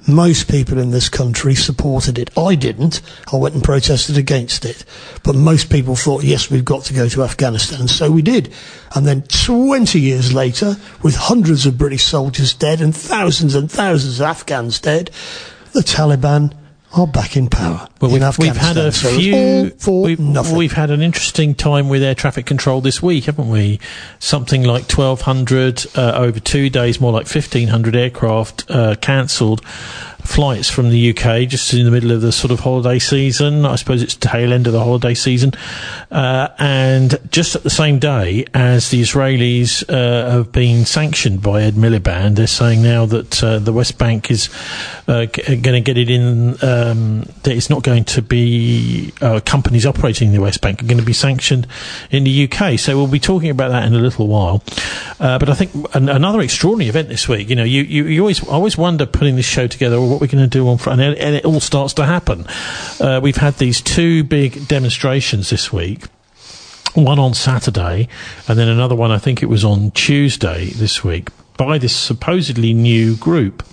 most people in this country supported it. I didn't. I went and protested against it. But most people thought, yes, we've got to go to Afghanistan. So we did. And then twenty years later, with hundreds of British soldiers dead and thousands and thousands of Afghans dead, the Taliban are back in power. Well, in we've, we've had a so few. for We've, nothing. we've had an interesting time with air traffic control this week, haven't we? Something like twelve hundred uh, over two days, more like fifteen hundred aircraft uh, cancelled flights from the U K just in the middle of the sort of holiday season. I suppose it's tail end of the holiday season, uh, and just at the same day as the Israelis uh, have been sanctioned by Ed Miliband, they're saying now that uh, the West Bank is uh, g- going to get it in. Um, that it's not going to be uh, companies operating in the West Bank are going to be sanctioned in the U K. So we'll be talking about that in a little while. Uh, but I think an- another extraordinary event this week. You know, you, you, you always I always wonder putting this show together what we're going to do on Friday, and, and it all starts to happen. Uh, we've had these two big demonstrations this week. One on Saturday, and then another one, I think it was on Tuesday this week, by this supposedly new group,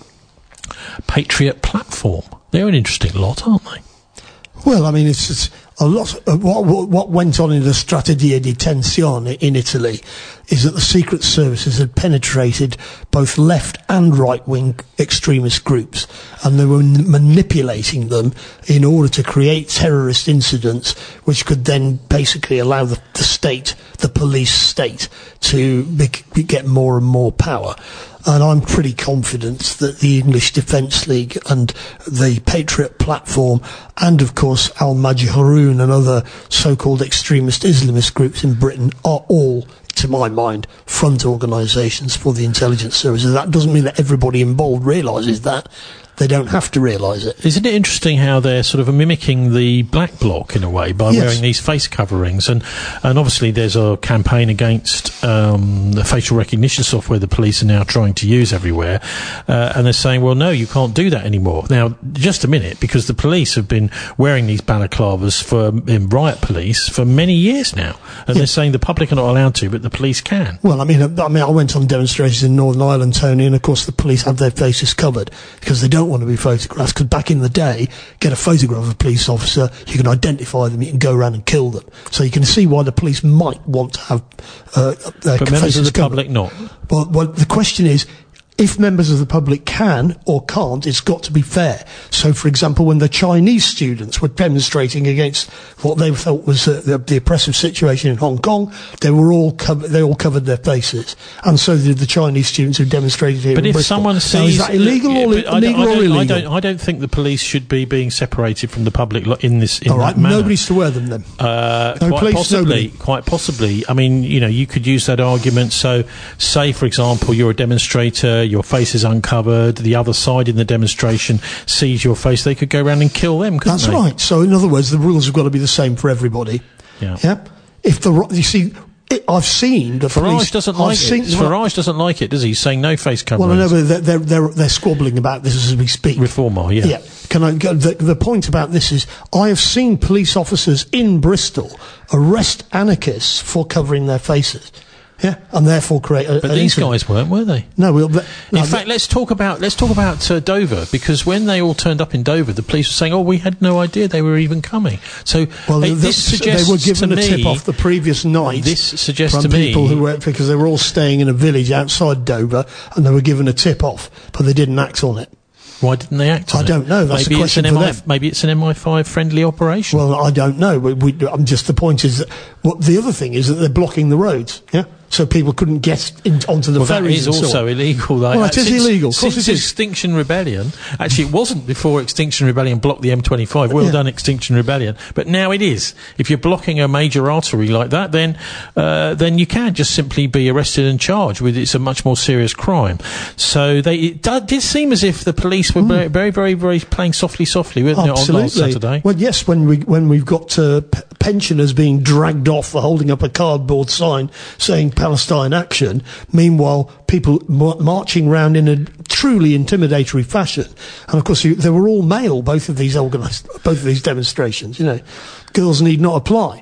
Patriot Platform. They're an interesting lot, aren't they? Well, I mean, it's, it's a lot of what, what, what went on in the Strategia di Tensione in Italy is that the secret services had penetrated both left and right-wing extremist groups, and they were n- manipulating them in order to create terrorist incidents which could then basically allow the, the state, the police state, to be, get more and more power. And I'm pretty confident that the English Defence League and the Patriot Platform and, of course, Al-Majhoun and other so-called extremist Islamist groups in Britain are all, to my mind, front organisations for the intelligence services. That doesn't mean that everybody involved realises that. They don't have to realise it. Isn't it interesting how they're sort of mimicking the Black Bloc in a way by Yes. wearing these face coverings? And, and obviously there's a campaign against um, the facial recognition software the police are now trying to use everywhere. Uh, and they're saying, well, no, you can't do that anymore. Now, just a minute, because the police have been wearing these balaclavas for in riot police for many years now. And Yeah. they're saying the public are not allowed to, but the police can. Well, I mean, I, I mean, I went on demonstrations in Northern Ireland, Tony, and of course the police have their faces covered because they don't want to be photographed. Because back in the day, get a photograph of a police officer, you can identify them, you can go around and kill them. So you can see why the police might want to have uh, their But members faces of the covered. public not. Well, well, the question is, if members of the public can or can't, it's got to be fair. So, for example, when the Chinese students were demonstrating against what they felt was uh, the, the oppressive situation in Hong Kong, they were all covered. They all covered their faces, and so did the Chinese students who demonstrated here But in if Bristol. someone Now, sees... is that illegal Yeah, or, but I don't- illegal I or don't- illegal? I don't, I don't think the police should be being separated from the public lo- in this in All right, that manner. nobody's to wear them then. Uh, No quite police, possibly, nobody. quite possibly. I mean, you know, you could use that argument. So, say, for example, you're a demonstrator, your face is uncovered, the other side in the demonstration sees your face, they could go around and kill them, couldn't That's they? right. So, in other words, the rules have got to be the same for everybody. Yeah. Yeah. If the ro- you see, it, I've seen the Farage police. doesn't I've like seen, it. Farage doesn't like it, does he? He's saying no face Well, coverings. I know, but they're, they're, they're, they're squabbling about this as we speak. Reformer, yeah. Yeah. Can I go, the, the point about this is, I have seen police officers in Bristol arrest anarchists for covering their faces. Yeah, and therefore create a. But an these incident. guys weren't, were they? No, we'll. But, In no, fact, let's talk about let's talk about uh, Dover, because when they all turned up in Dover, the police were saying, "Oh, we had no idea they were even coming." So well, uh, the, this suggests they were given to a me, tip off the previous night. This suggests from to me people who were because they were all staying in a village outside Dover, and they were given a tip off, but they didn't act on it. Why didn't they act on I it? don't know. That's maybe a it's question an for M I, them. Maybe it's an M I five friendly operation. Well, I don't know. We, we, I'm just the point is that what the other thing is that they're blocking the roads. Yeah, so people couldn't get in, onto the Well, that ferries. is and so also on. illegal. Though. Well, it is since, illegal. Of course since it is. Extinction Rebellion, actually, it wasn't before Extinction Rebellion blocked the M twenty-five. Well Yeah. done, Extinction Rebellion. But now it is. If you're blocking a major artery like that, then uh, then you can just simply be arrested and charged with it's a much more serious crime. So they it did, did seem as if the police were very, very, very, very playing softly, softly, weren't they, on Absolutely. last Saturday? Well, yes, when we when we've got uh, p- pensioners being dragged off for holding up a cardboard sign saying Palestine action, meanwhile people ma- marching round in a truly intimidatory fashion, and of course you, they were all male. Both of these organised, both of these demonstrations. You know, girls need not apply.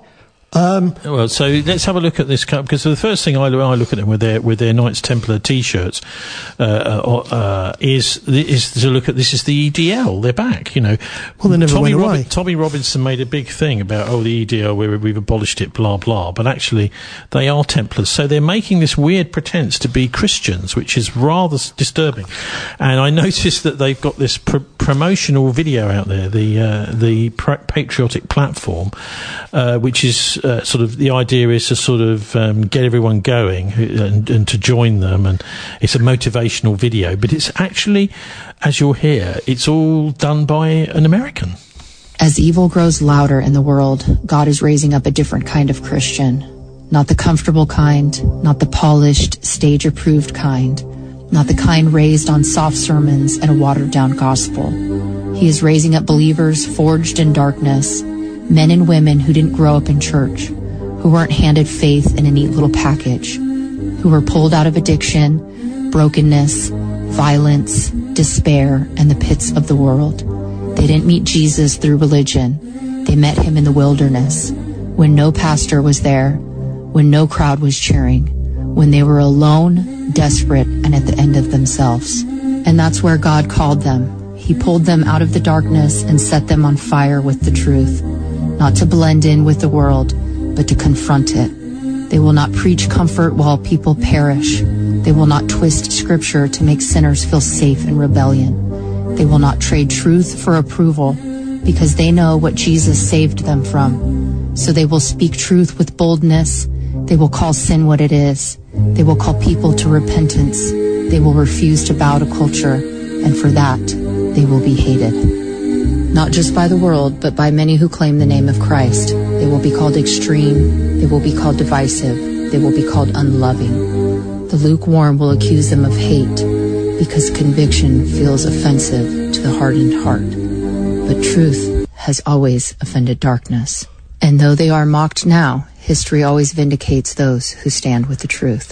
Um, well, so let's have a look at this, because the first thing I, I look at them with their with their Knights Templar T-shirts uh, uh, uh, is is to look at this is the E D L. They're back, you know. Well, they never Tommy, went away. Robin, Tommy Robinson made a big thing about oh the E D L, we, we've abolished it, blah blah. But actually, they are Templars, so they're making this weird pretense to be Christians, which is rather disturbing. And I noticed that they've got this pr- promotional video out there, the uh, the pr- patriotic platform, uh, which is. Uh, sort of the idea is to sort of um, get everyone going and, and to join them, and it's a motivational video, but it's actually, as you'll hear, it's all done by an American. As evil grows louder in the world, God is raising up a different kind of Christian. Not the comfortable kind, not the polished, stage-approved kind, not the kind raised on soft sermons and a watered-down gospel. He is raising up believers forged in darkness, men and women who didn't grow up in church, who weren't handed faith in a neat little package, who were pulled out of addiction, brokenness, violence, despair, and the pits of the world. They didn't meet Jesus through religion. They met him in the wilderness, when no pastor was there, when no crowd was cheering, when they were alone, desperate, and at the end of themselves. And that's where God called them. He pulled them out of the darkness and set them on fire with the truth. Not to blend in with the world, but to confront it. They will not preach comfort while people perish. They will not twist scripture to make sinners feel safe in rebellion. They will not trade truth for approval, because they know what Jesus saved them from. So they will speak truth with boldness. They will call sin what it is. They will call people to repentance. They will refuse to bow to culture, and for that, they will be hated. Not just by the world, but by many who claim the name of Christ. They will be called extreme. They will be called divisive. They will be called unloving. The lukewarm will accuse them of hate, because conviction feels offensive to the hardened heart. But truth has always offended darkness. And though they are mocked now, history always vindicates those who stand with the truth.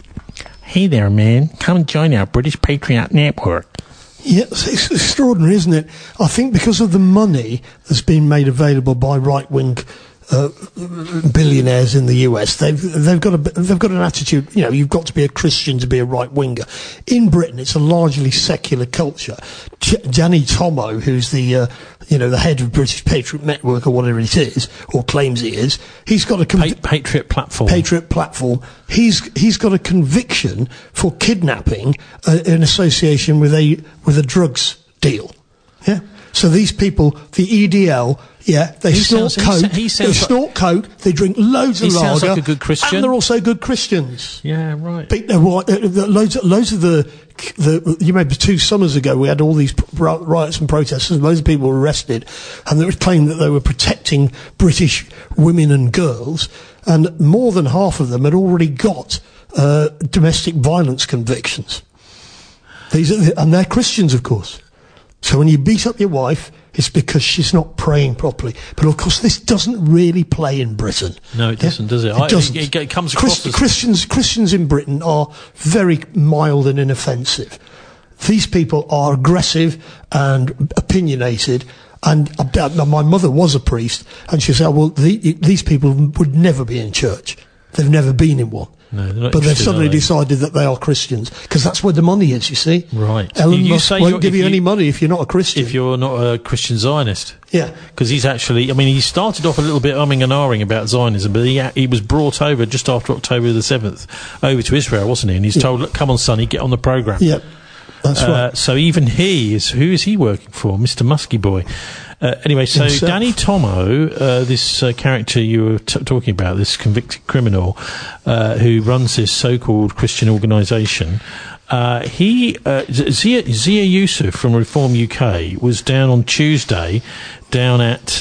Hey there, man. Come join our British Patriot Network. Yes, it's extraordinary, isn't it? I think because of the money that's been made available by right-wing uh, billionaires in the U S, they've they've got a they've got an attitude. You know, you've got to be a Christian to be a right-winger. In Britain, it's a largely secular culture. J- Gianni Tomo, who's the uh, you know the head of British Patriot Network or whatever it is, or claims he is, he's got a conv- pa- Patriot platform. Patriot platform. He's he's got a conviction for kidnapping uh, in association with a with a drugs deal. Yeah. So these people, the E D L, yeah, they He snort sounds- he coke. sa- he They sounds like- snort coke. They drink loads He of sounds lager. like a good Christian. And they're also good Christians. Yeah, right. But, uh, what, uh, the, loads, loads of the, the, you remember two summers ago we had all these riots and protests and loads of people were arrested and they were claiming that they were protecting British women and girls, and more than half of them had already got uh, domestic violence convictions. These are the, and they're Christians, of course. So when you beat up your wife, it's because she's not praying properly. But of course, this doesn't really play in Britain. No, it doesn't, yeah? does it? It I, doesn't. It, it comes across Christ, as... Christians, Christians in Britain are very mild and inoffensive. These people are aggressive and opinionated. And uh, my mother was a priest, and she said, "Well, the, these people would never be in church. They've never been in one." No, they're not but they've interested, suddenly are they? decided that they are Christians, because that's where the money is, you see. Right. Elon You- you Musk say you're- won't give if you, you- any money if you're not a Christian. If you're not a Christian Zionist. Yeah. Because he's actually, I mean, he started off a little bit umming and ahhing about Zionism, but he he was brought over just after October the seventh over to Israel, wasn't he? And he's told, look, come on, sonny, get on the programme. Yeah, that's Uh, right. so even he is, who is he working for? Mister Muskie Boy. Uh, anyway, so Himself. Danny Tomo, uh, this uh, character you were t- talking about, this convicted criminal uh, who runs this so-called Christian organisation, uh, he, uh, Zia, Zia Yusuf from Reform U K was down on Tuesday down at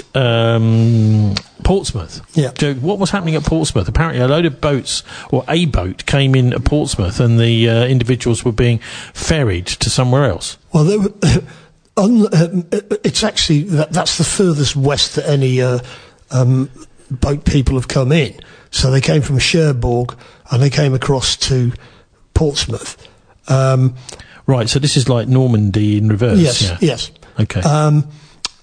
um, Portsmouth. Yeah. So what was happening at Portsmouth? Apparently a load of boats, or a boat, came in at Portsmouth and the uh, individuals were being ferried to somewhere else. Well, they were, un, um, it's actually that, that's the furthest west that any uh, um, boat people have come in. So they came from Cherbourg and they came across to Portsmouth. Um, Right, so this is like Normandy in reverse. yes, yeah. yes. Okay. Um,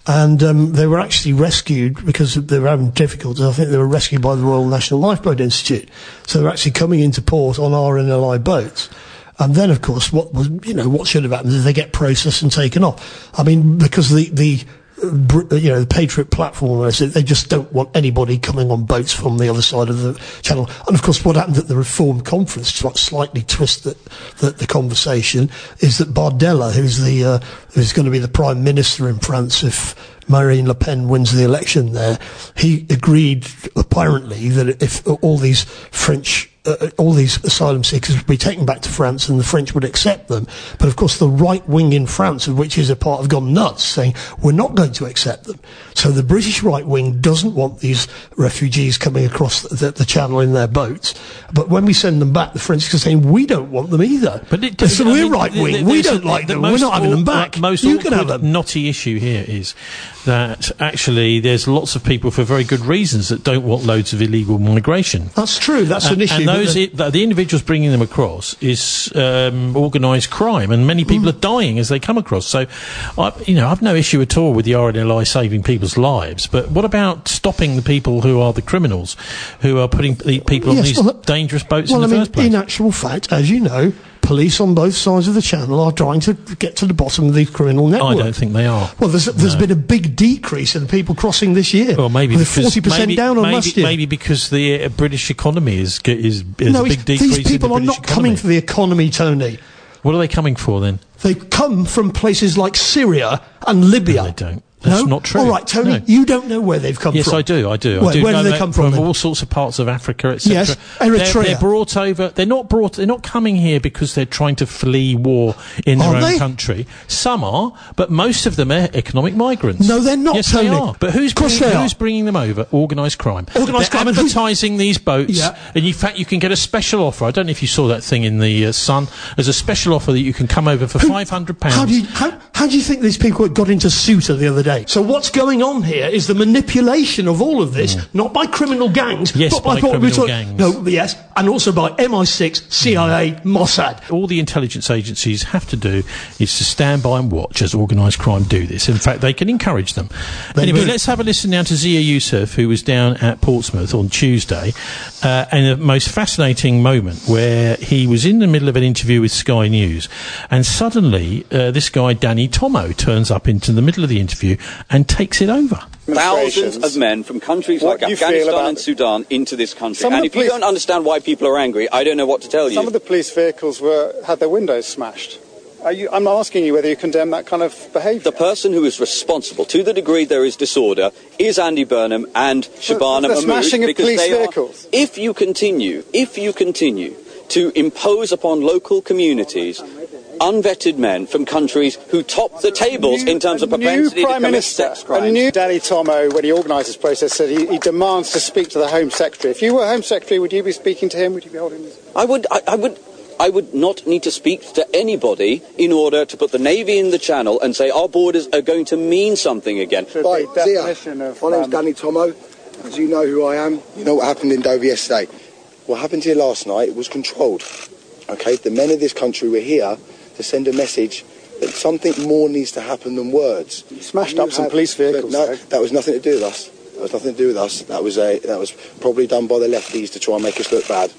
and um, they were actually rescued because they were having difficulties. I think they were rescued by the Royal National Lifeboat Institute. So they're actually coming into port on R N L I boats. And then, of course, what was, you know, what should have happened is they get processed and taken off. I mean, because the, the, uh, you know, the Patriot platform, they just don't want anybody coming on boats from the other side of the channel. And of course, what happened at the Reform conference, to slightly twist the, the, the conversation, is that Bardella, who's the, uh, who's going to be the Prime Minister in France if Marine Le Pen wins the election there, he agreed, apparently, that if all these French Uh, all these asylum seekers would be taken back to France and the French would accept them. But of course the right wing in France, of which is a part, have gone nuts, saying we're not going to accept them. So the British right wing doesn't want these refugees coming across the, the channel in their boats. But when we send them back, the French are saying we don't want them either. But it, so I we're mean, right wing, we don't like the them, we're not having them back. Most you can have them. Knotty issue here is that actually there's lots of people for very good reasons that don't want loads of illegal migration. That's true, that's uh, an issue. And those it, the, the individuals bringing them across is um, organised crime, and many people mm. are dying as they come across. So, I, you know, I've no issue at all with the R N L I saving people's lives, but what about stopping the people who are the criminals, who are putting people yes, on these well, dangerous boats well, in the I mean, first place? In actual fact, as you know, police on both sides of the channel are trying to get to the bottom of the criminal network. I don't think they are. Well, there's, there's no. been a big decrease in people crossing this year. Well, maybe with forty percent down on maybe, last year. Maybe because the uh, British economy is is, is no, a big decrease. These people in the are British not economy. coming for the economy, Tony. What are they coming for then? They come from places like Syria and Libya. No, they don't. That's no? not true. All right, Tony, no. you don't know where they've come yes, from. Yes, I do. I do. Where, I do where know do they come from? From then? all sorts of parts of Africa, et cetera. Yes, Eritrea. They're, they're brought over. They're not brought. They're not coming here because they're trying to flee war in are their own they? country. Some are, but most of them are economic migrants. No, they're not. Yes, Tony. they are. But who's of course bringing, they who's are. bringing them over? Organised crime. Organised they're crime. advertising these boats, yeah. and in fact, you can get a special offer. I don't know if you saw that thing in the uh, Sun. There's a special offer that you can come over for five hundred pounds. How do you how, how do you think these people got into Ceuta the other day? So what's going on here is the manipulation of all of this, mm. not by criminal gangs, yes, but by, by criminal talking, gangs. No, yes, and also by M I six, C I A, mm. Mossad. All the intelligence agencies have to do is to stand by and watch as organised crime do this. In fact, they can encourage them. They anyway, do. Let's have a listen now to Zia Youssef, who was down at Portsmouth on Tuesday, uh, and a most fascinating moment where he was in the middle of an interview with Sky News, and suddenly uh, this guy, Danny Tomo, turns up into the middle of the interview and takes it over. Thousands of men from countries like Afghanistan and Sudan into this country. And if you don't understand why people are angry, I don't know what to tell you. Some of the police vehicles were had their windows smashed. Are you, I'm not asking you whether you condemn that kind of behaviour. The person who is responsible, to the degree there is disorder, is Andy Burnham and Shabana Mahmood. The smashing of police they vehicles. Are, if you continue, if you continue to impose upon local communities unvetted men from countries who top the tables new, in terms of propensity to commit Minister, sex crimes. A new Danny Tomo, when he organised this process, said he, he demands to speak to the Home Secretary. If you were Home Secretary, would you be speaking to him? Would you be holding this? I would. I, I would. I would not need to speak to anybody in order to put the Navy in the Channel and say our borders are going to mean something again. Right, Zia, of, my name's um, Danny Tomo. As you know who I am, you know what happened in Dover yesterday. What happened here last night was controlled. Okay, the men of this country were here to send a message that something more needs to happen than words. You smashed you up some police vehicles. No, that was nothing to do with us. That was nothing to do with us. That was a that was probably done by the lefties to try and make us look bad.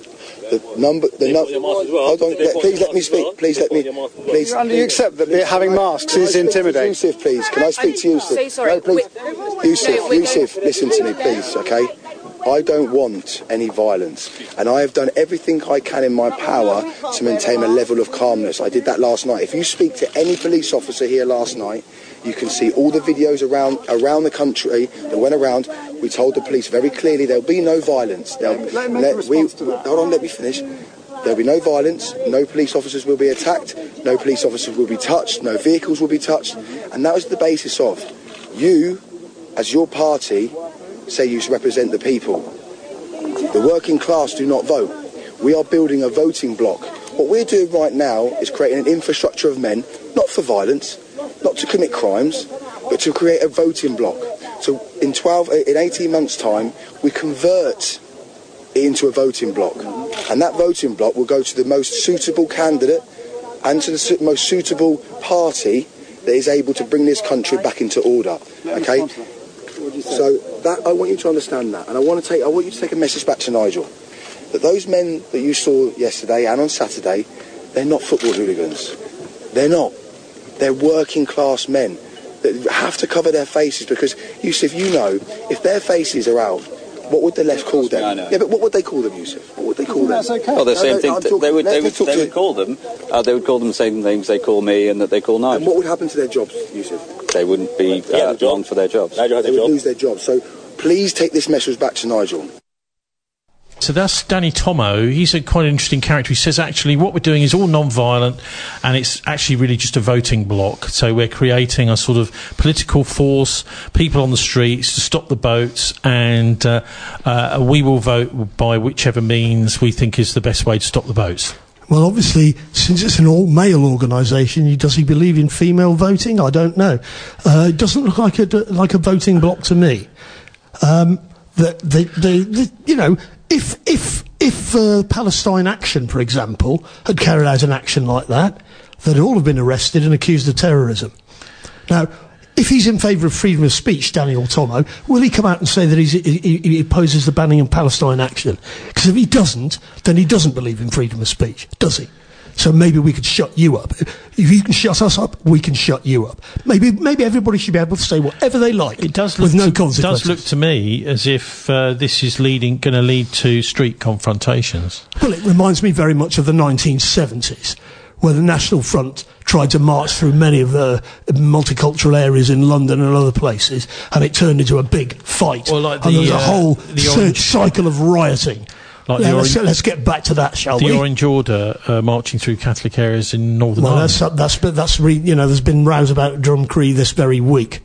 The number, the number. Hold on, let, please let me speak. Please let me. Please. And you accept that having masks is intimidating. Yusuf, please. Can I speak to Yusuf? So sorry. No, please. Yusuf, Yusuf, listen to me, please. Okay. I don't want any violence, and I have done everything I can in my power to maintain a level of calmness. I did that last night. If you speak to any police officer here last night, you can see all the videos around around the country that went around. We told the police very clearly there'll be no violence. Let, let, let we, to that. Hold on, let me finish. There'll be no violence, no police officers will be attacked, no police officers will be touched, no vehicles will be touched, and that was the basis of you, as your party, say you represent the people. The working class do not vote. We are building a voting bloc. What we're doing right now is creating an infrastructure of men, not for violence, not to commit crimes, but to create a voting bloc. So in twelve, in eighteen months' time, we convert it into a voting bloc, and that voting bloc will go to the most suitable candidate and to the most suitable party that is able to bring this country back into order. Okay? So that I want you to understand that, and I want to take I want you to take a message back to Nigel that those men that you saw yesterday and on Saturday, they're not football hooligans. They're not. They're working class men that have to cover their faces because, Yusuf, you know, if their faces are out, what would the left call them? I know. Yeah, but what would they call them, Yusuf? What would they call them? That's okay. Well, the No, same no, thing. I'm They talking- would. let They me would. talk They to- would call them. Uh, they would call them the same things they call me and that they call And Nigel. what would happen to their jobs, Yusuf? They wouldn't be uh, long for their jobs. They would lose their jobs. So please take this message back to Nigel. So that's Danny Tomo. He's a quite interesting character. He says actually what we're doing is all non-violent and it's actually really just a voting bloc. So we're creating a sort of political force, people on the streets to stop the boats, and uh, uh, we will vote by whichever means we think is the best way to stop the boats. Well, obviously, since it's an all-male organisation, does he believe in female voting? I don't know. Uh, it doesn't look like a like a voting bloc to me. Um, the, the, the, the, you know, if if if uh, Palestine Action, for example, had carried out an action like that, they'd all have been arrested and accused of terrorism. Now, if he's in favour of freedom of speech, Daniel Tomo, will he come out and say that he's, he, he opposes the banning of Palestine Action? Because if he doesn't, then he doesn't believe in freedom of speech, does he? So maybe we could shut you up. If you can shut us up, we can shut you up. Maybe maybe everybody should be able to say whatever they like. It does with look no to, consequences. It does look to me as if uh, this is leading, going to lead to street confrontations. Well, it reminds me very much of the nineteen seventies, where the National Front tried to march through many of the multicultural areas in London and other places, and it turned into a big fight. Well, like and the, there was a uh, whole the c- orange- cycle of rioting. Like Yeah, the let's, orange, let's get back to that, shall the we? Orange Order uh, marching through Catholic areas in Northern Well, Ireland. that's that's but that's re, you know, there's been rows about Drumcree this very week.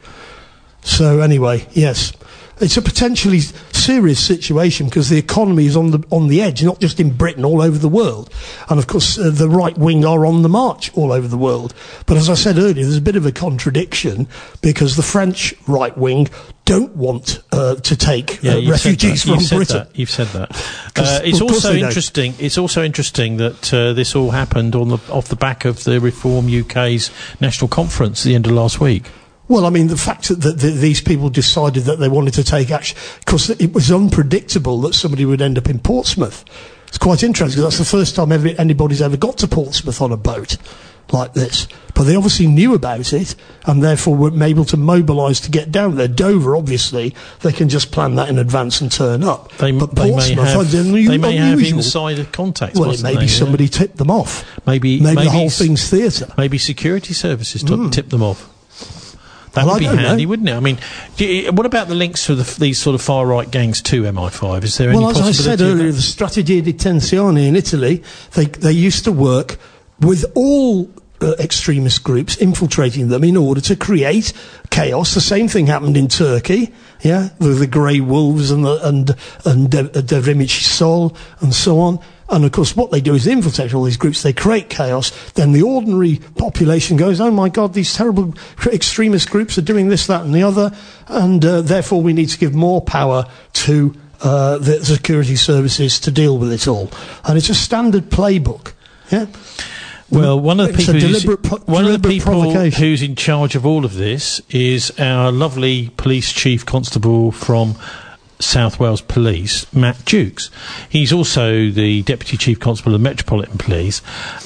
So anyway, yes, it's a potentially serious situation because the economy is on the on the edge, not just in Britain, all over the world, and of course uh, the right wing are on the march all over the world. But as I said earlier, there's a bit of a contradiction because the French right wing don't want uh, to take Yeah, uh, you've refugees said that. from You've said Britain. that. You've said that. 'Cause- Uh, it's of course also they don't. interesting. It's also interesting that uh, this all happened on the off the back of the Reform U K's national conference at the end of last week. Well, I mean, the fact that, that, that these people decided that they wanted to take action, because it was unpredictable that somebody would end up in Portsmouth. It's quite interesting, because that's the first time ever, anybody's ever got to Portsmouth on a boat like this. But they obviously knew about it, and therefore were able to mobilise to get down there. Dover, obviously, they can just plan that in advance and turn up. They, but they may Portsmouth, have, unu- they may have unusual. insider contacts. Well, it mustn't maybe they? somebody Yeah. tipped them off. Maybe, Maybe, maybe the whole s- thing's theatre. Maybe security services t- Mm. tip them off. That Well, would be I don't handy, know. wouldn't it? I mean, do you, what about the links to the, these sort of far right gangs to M I five? Is there Well, any as I possibility? said of earlier, that? the Strategia di Tensione in Italy, they they used to work with all uh, extremist groups, infiltrating them in order to create chaos. The same thing happened in Turkey, yeah, with the Grey Wolves and the, and and De, De Rimici Sol and so on. And of course, what they do is they infiltrate all these groups. They create chaos. Then the ordinary population goes, "Oh my God, these terrible extremist groups are doing this, that, and the other," and uh, therefore we need to give more power to uh, the security services to deal with it all. And it's a standard playbook. Yeah. Well, one of the It's a people, who's, deliberate pro- one of the deliberate people provocation. who's in charge of all of this is our lovely police chief constable from South Wales Police, Matt Dukes. He's also the Deputy Chief Constable of Metropolitan Police,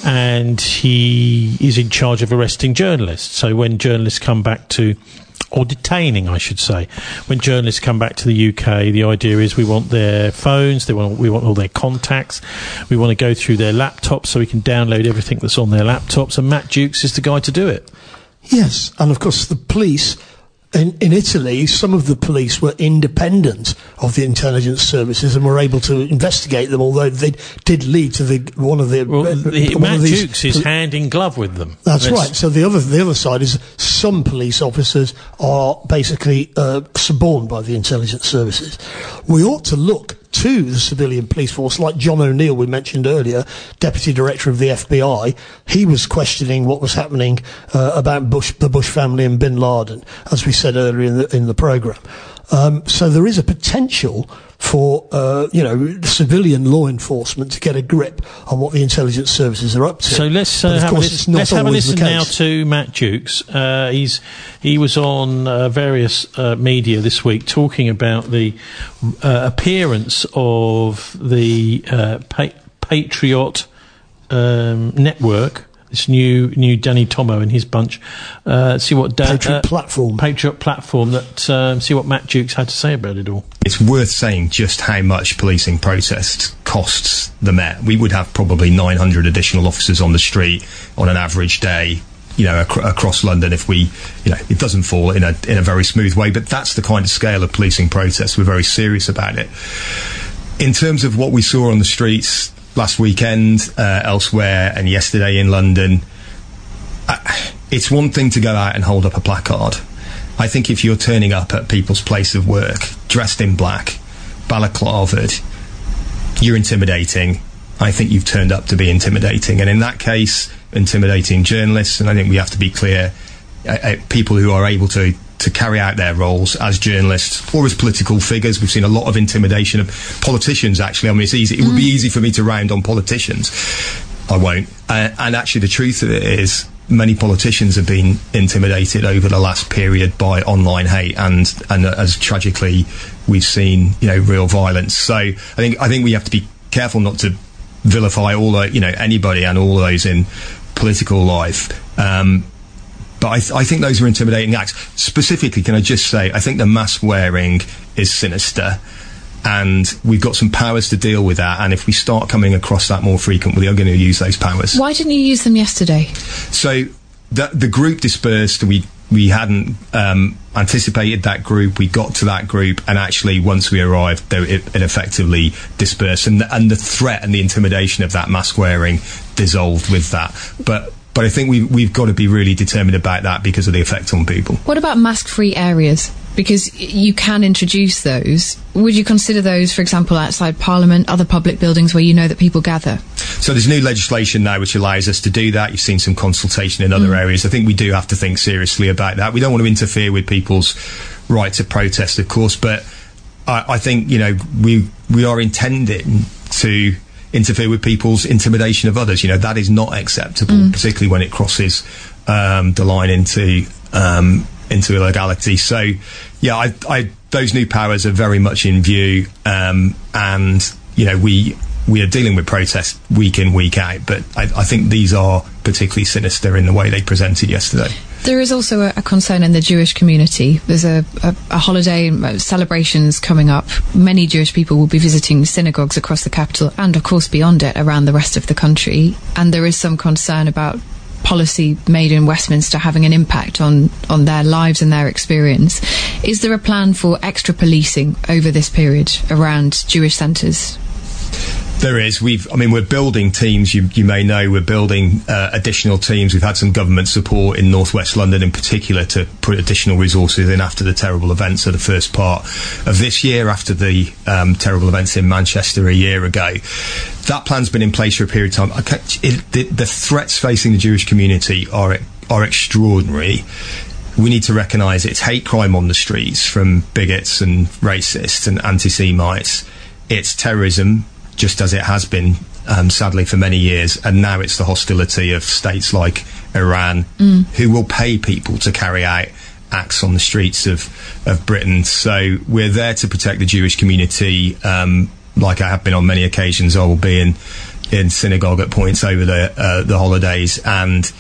and he is in charge of arresting journalists. So when journalists come back to, or detaining, I should say, when journalists come back to the U K, the idea is we want their phones, they want, we want all their contacts, we want to go through their laptops so we can download everything that's on their laptops, and Matt Dukes is the guy to do it. Yes, and of course the police in, in Italy, some of the police were independent of the intelligence services and were able to investigate them, although they did lead to the one of the. Well, uh, the, one Matt of these Dukes is pol- hand in glove with them. That's Let's- right. So the other the other side is some police officers are basically uh, suborned by the intelligence services. We ought to look to the civilian police force, like John O'Neill we mentioned earlier, Deputy Director of the F B I. He was questioning what was happening uh, about Bush, the Bush family and Bin Laden, as we said earlier in the, in the programme. Um, so there is a potential for, uh, you know, civilian law enforcement to get a grip on what the intelligence services are up to. So let's, uh, have, a listen, let's have a listen now to Matt Jukes. Uh, he's, he was on uh, various uh, media this week talking about the uh, appearance of the uh, pa- Patriot um, Network, this new new Danny Tomo and his bunch. Uh, see what da- Patriot uh, platform. Patriot platform. That um, see what Matt Jukes had to say about it all. It's worth saying just how much policing protests costs the Met. We would have probably nine hundred additional officers on the street on an average day, you know, ac- across London. If we, you know, it doesn't fall in a in a very smooth way, but that's the kind of scale of policing protests. We're very serious about it. In terms of what we saw on the streets last weekend, uh, elsewhere, and yesterday in London, uh, it's one thing to go out and hold up a placard. I think if you're turning up at people's place of work, dressed in black, balaclavaed, you're intimidating. I think you've turned up to be intimidating. And in that case, intimidating journalists, and I think we have to be clear, uh, uh, people who are able to to carry out their roles as journalists or as political figures. We've seen a lot of intimidation of politicians, actually. I mean, it's easy. It would be easy for me to round on politicians. I won't. Uh, and actually, the truth of it is, many politicians have been intimidated over the last period by online hate, and and uh, as tragically, we've seen, you know, real violence. So I think I think we have to be careful not to vilify all the, you know, anybody and all those in political life. Um, But I, th- I think those are intimidating acts. Specifically, can I just say, I think the mask wearing is sinister, and we've got some powers to deal with that. And if we start coming across that more frequently, I'm going to use those powers. Why didn't you use them yesterday? So the, the group dispersed. We we hadn't um, anticipated that group. We got to that group, and actually, once we arrived, they, it, it effectively dispersed, and the, and the threat and the intimidation of that mask wearing dissolved with that. But But I think we, we've got to be really determined about that because of the effect on people. What about mask-free areas? Because you can introduce those. Would you consider those, for example, outside Parliament, other public buildings where you know that people gather? So there's new legislation now which allows us to do that. You've seen some consultation in other mm. areas. I think we do have to think seriously about that. We don't want to interfere with people's right to protest, of course, but I, I think, you know, we we are intending to interfere with people's intimidation of others. You know, that is not acceptable, mm. particularly when it crosses um, the line into um, into illegality. So, yeah, I, I, those new powers are very much in view, um, and you know, we we are dealing with protests week in, week out. But I, I think these are particularly sinister in the way they presented yesterday. There is also a, a concern in the Jewish community. There's a, a, a holiday, uh, celebrations coming up. Many Jewish people will be visiting synagogues across the capital and, of course, beyond it, around the rest of the country. And there is some concern about policy made in Westminster having an impact on, on their lives and their experience. Is there a plan for extra policing over this period around Jewish centres? There is. We've, I mean, we're building teams. You, you may know we're building uh, additional teams. We've had some government support in North West London in particular to put additional resources in after the terrible events of the first part of this year, after the um, terrible events in Manchester a year ago. That plan's been in place for a period of time. I can't, it, the, the threats facing the Jewish community are are extraordinary. We need to recognise it's hate crime on the streets from bigots and racists and anti-Semites. It's terrorism, just as it has been, um, sadly, for many years. And now it's the hostility of states like Iran, mm. who will pay people to carry out acts on the streets of, of Britain. So we're there to protect the Jewish community. Um, like I have been on many occasions, I will be in, in synagogue at points over the, uh, the holidays. And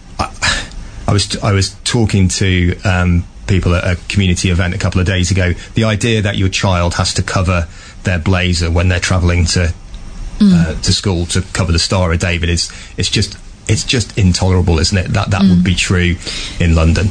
I, I was, I was talking to, um, people at a community event a couple of days ago. The idea that your child has to cover their blazer when they're travelling to mm. uh, to school to cover the Star of David is it's just it's just intolerable, isn't it? That that mm. would be true in London.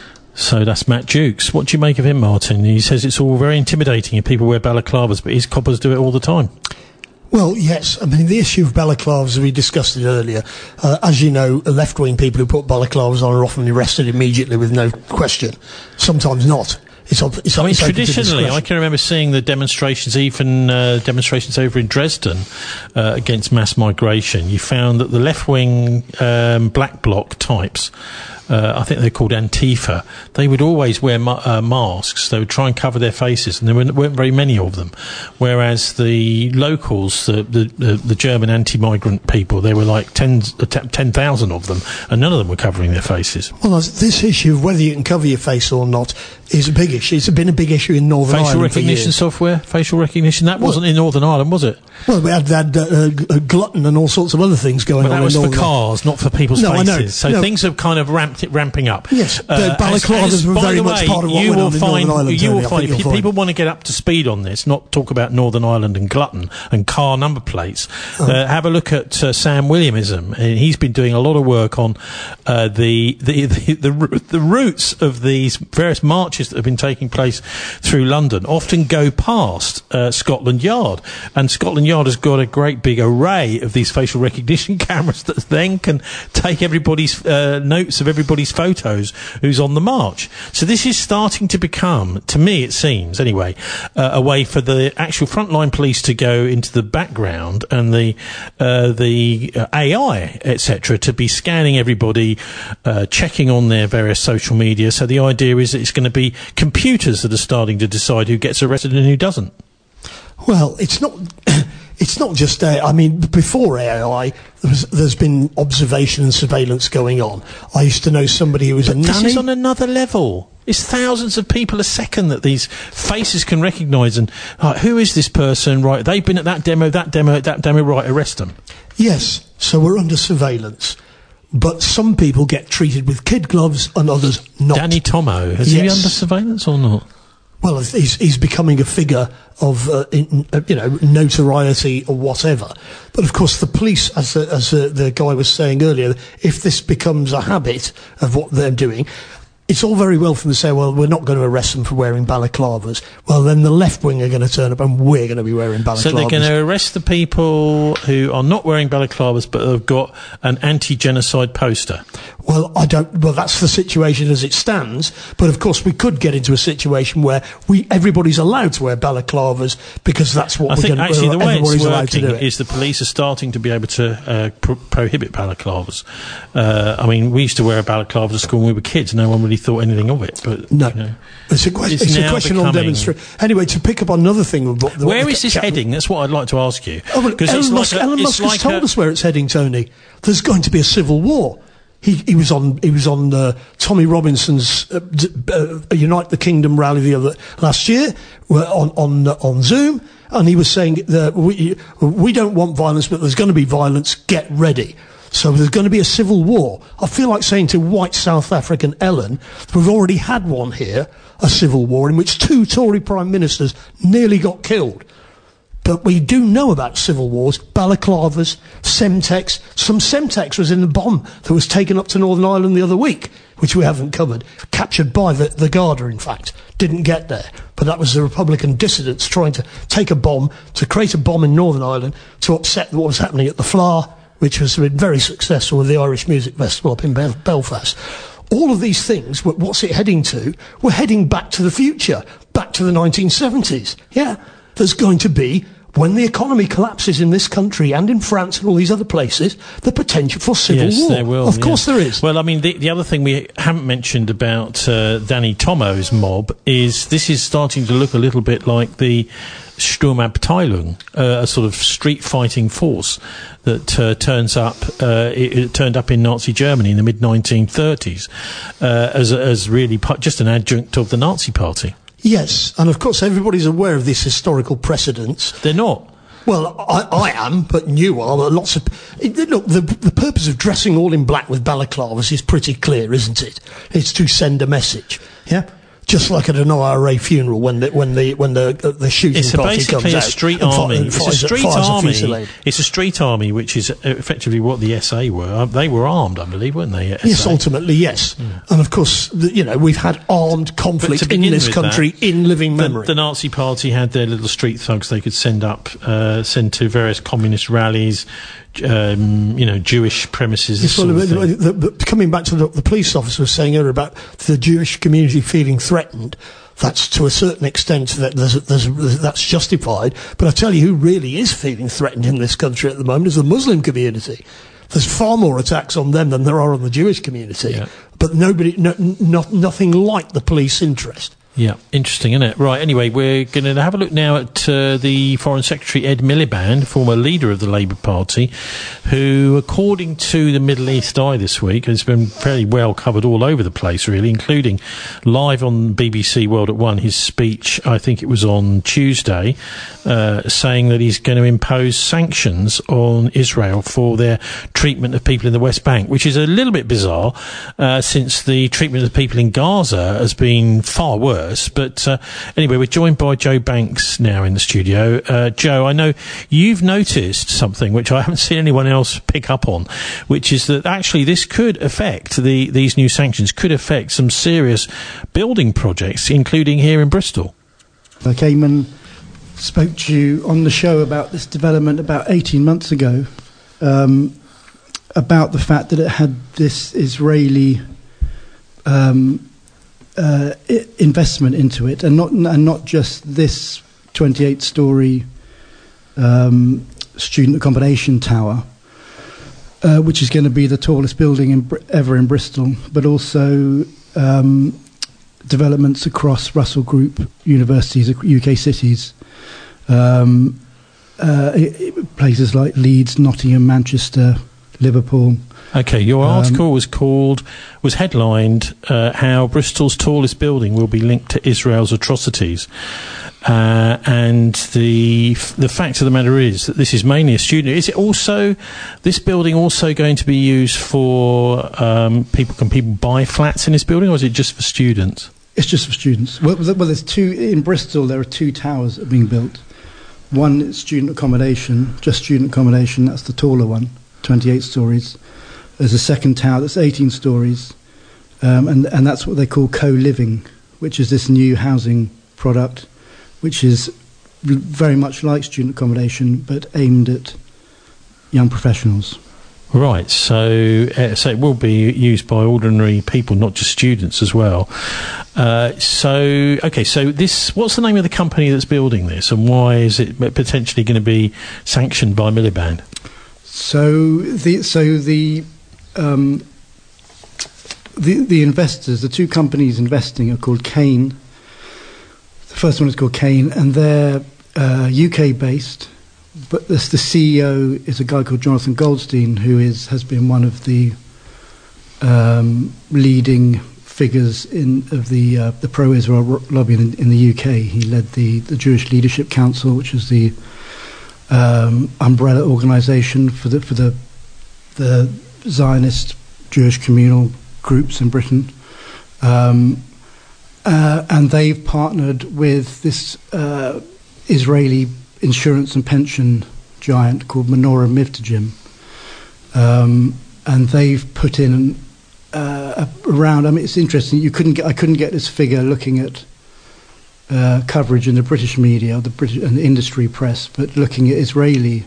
So that's Matt Jukes. What do you make of him, Martin? He says it's all very intimidating if people wear balaclavas, but his coppers do it all the time. Well, yes. I mean, the issue of balaclavas, we discussed it earlier. Uh, as you know, left-wing people who put balaclavas on are often arrested immediately with no question. Sometimes not. It's, op- it's, I mean, it's traditionally, I can remember seeing the demonstrations, even uh, demonstrations over in Dresden uh, against mass migration. You found that the left-wing um, black bloc types uh, I think they're called Antifa, they would always wear ma- uh, masks. They would try and cover their faces, and there weren't, weren't very many of them. Whereas the locals, the the, the, the German anti-migrant people, there were like ten thousand of them, and none of them were covering their faces. Well, this issue of whether you can cover your face or not is a big issue. It's been a big issue in Northern Facial Ireland recognition for years. software, facial recognition, that Well- wasn't in Northern Ireland, was it? Well, we had, had uh, uh, glutton and all sorts of other things going But on that was in for Northern cars, not for people's No, I faces. know. So No. things are kind of ramped, ramping up. Yes, the as- balaclavas as- were by very the much way, part of what you went will on in find, Northern Ireland, You Tony. will I find think if you'll find. people want to get up to speed on this, not talk about Northern Ireland and glutton and car number plates. Oh. Uh, have a look at uh, Sam Williamism. And he's been doing a lot of work on uh, the, the, the the the roots of these various marches that have been taking place through London. Often go past uh, Scotland Yard, and Scotland Yard has got a great big array of these facial recognition cameras that then can take everybody's uh, notes of everybody's photos who's on the march. So this is starting to become, to me it seems anyway, uh, a way for the actual frontline police to go into the background and the uh, the uh, A I, et cetera, to be scanning everybody, uh, checking on their various social media. So the idea is that it's going to be computers that are starting to decide who gets arrested and who doesn't. Well, it's not. It's not just A I. I mean, before A I, there was, there's been observation and surveillance going on. I used to know somebody who was a This nanny. is on another level. It's thousands of people a second that these faces can recognise. And uh, who is this person? Right, they've been at that demo, that demo, that demo. Right, arrest them. Yes, so we're under surveillance. But some people get treated with kid gloves and others not. Danny Tomo, is he Yes. under surveillance or not? Well, he's, he's becoming a figure of, uh, in, uh, you know, notoriety or whatever. But of course, the police, as, the, as the, the guy was saying earlier, if this becomes a habit of what they're doing, it's all very well for them to say, well, we're not going to arrest them for wearing balaclavas. Well, then the left wing are going to turn up and we're going to be wearing balaclavas. So they're going to arrest the people who are not wearing balaclavas but have got an anti-genocide poster. Well, I don't. Well, that's the situation as it stands. But of course, we could get into a situation where we everybody's allowed to wear balaclavas because that's what I we're think going to. actually the way it's Everybody's allowed to do working it. is the police are starting to be able to uh, pro- prohibit balaclavas. Uh, I mean, we used to wear a balaclava to school when we were kids. No one really thought anything of it. But No, you know, it's a, que- it's it's a now question on becoming- demonstration. Anyway, to pick up on another thing, what, what where the is this chap- heading? That's what I'd like to ask you. Oh, well, Elon it's Musk, like a- Elon it's Musk has like told a- us where it's heading, Tony. There's going to be a civil war. He, he was on he was on uh, Tommy Robinson's uh, d- uh, Unite the Kingdom rally the other last year uh, on on uh, on Zoom, and he was saying that we we don't want violence, but there's going to be violence. Get ready. So there's going to be a civil war. I feel like saying to white South African Ellen, we've already had one here, a civil war in which two Tory prime ministers nearly got killed. But we do know about civil wars, balaclavas, Semtex. Some Semtex was in the bomb that was taken up to Northern Ireland the other week, which we haven't covered. Captured by the, the Garda, in fact. Didn't get there. But that was the Republican dissidents trying to take a bomb, to create a bomb in Northern Ireland, to upset what was happening at the Flower, which has been very successful with the Irish Music Festival up in Bel- Belfast. All of these things, what's it heading to? We're heading back to the future, back to the nineteen seventies. Yeah. There's going to be, when the economy collapses in this country and in France and all these other places, the potential for civil yes, war. There will, of yeah. course there is. Well, I mean, the, the other thing we haven't mentioned about uh, Danny Tomo's mob is this is starting to look a little bit like the Sturmabteilung, uh, a sort of street fighting force that uh, turns up. Uh, it, it turned up in Nazi Germany in the mid nineteen thirties uh, as as really pu- just an adjunct of the Nazi Party. Yes, and of course everybody's aware of this historical precedence. They're not. Well, I, I am, but you are. But lots of it, look. The, the purpose of dressing all in black with balaclavas is pretty clear, isn't it? It's to send a message. Yeah. Just like at an I R A funeral when the when the when the uh, the shooting it's party basically comes a out street and fi- army. and It's a fires- street fires a army. fusillade. It's a street army, which is effectively what the S A were. Uh, They were armed, I believe, weren't they? S A? Yes, ultimately, yes. Mm. And of course, the, you know, we've had armed conflict in this country that, in living the, memory. The Nazi Party had their little street thugs they could send up, uh, send to various communist rallies, um, you know, Jewish premises. This well, sort of thing. the, the, coming back to the, the police officer was saying earlier about the Jewish community feeling threatened. That's to a certain extent that there's, there's, that's justified. But I tell you who really is feeling threatened in this country at the moment is the Muslim community. There's far more attacks on them than there are on the Jewish community. Yeah. but nobody, no, not nothing like the police interest. Yeah, interesting, isn't it? Right, anyway, we're going to have a look now at uh, the Foreign Secretary Ed Miliband, former leader of the Labour Party, who, according to the Middle East Eye this week, has been very well covered all over the place, really, including live on B B C World at One, his speech, I think it was on Tuesday, uh, saying that he's going to impose sanctions on Israel for their treatment of people in the West Bank, which is a little bit bizarre, uh, since the treatment of people in Gaza has been far worse. But uh, anyway, we're joined by Joe Banks now in the studio. Uh, Joe, I know you've noticed something which I haven't seen anyone else pick up on, which is that actually this could affect, the these new sanctions could affect some serious building projects, including here in Bristol. I came and spoke to you on the show about this development about eighteen months ago, um, about the fact that it had this Israeli Um, Uh, investment into it, and not and not just this twenty-eight story um, student accommodation tower, uh, which is going to be the tallest building in Br- ever in Bristol, but also um, developments across Russell Group universities, U K cities, um, uh, it, it, places like Leeds, Nottingham, Manchester, Liverpool. Okay, your article um, was called, was headlined, uh, how Bristol's tallest building will be linked to Israel's atrocities. Uh, and the the fact of the matter is that this is mainly a student. Is it also, this building also going to be used for um, people, can people buy flats in this building, or is it just for students? It's just for students. Well, well there's two, in Bristol there are two towers that are being built. One is student accommodation, just student accommodation, that's the taller one, twenty-eight stories. There's a second tower that's eighteen stories, um, and and that's what they call co-living, which is this new housing product, which is very much like student accommodation, but aimed at young professionals. Right, so uh, so it will be used by ordinary people, not just students as well. Uh, so, okay, so this, what's the name of the company that's building this, and why is it potentially going to be sanctioned by Miliband? So the so the um, the the investors, the two companies investing, are called Kane. The first one is called Kane, and they're uh, U K based. But this, the C E O is a guy called Jonathan Goldstein, who is has been one of the um, leading figures in of the uh, the pro-Israel lobby in, in the U K. He led the, the Jewish Leadership Council, which is the um, umbrella organisation for the for the the Zionist Jewish communal groups in Britain. Um, uh, and they've partnered with this uh, Israeli insurance and pension giant called Menorah Mivtagim, um, and they've put in uh, around. I mean, it's interesting. You couldn't get. I couldn't get this figure looking at uh, coverage in the British media, or the British and the industry press, but looking at Israeli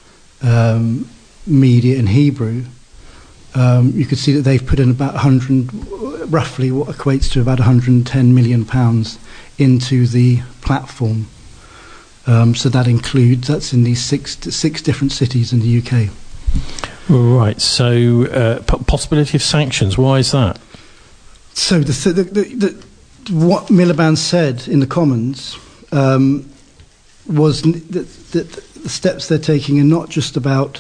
um, media in Hebrew, um, you could see that they've put in about one hundred, roughly what equates to about one hundred ten million pounds into the platform. Um, so that includes, that's in these six six different cities in the U K. Right, so uh, p- possibility of sanctions, why is that? So the, the, the, the, what Miliband said in the Commons um, was that, that the steps they're taking are not just about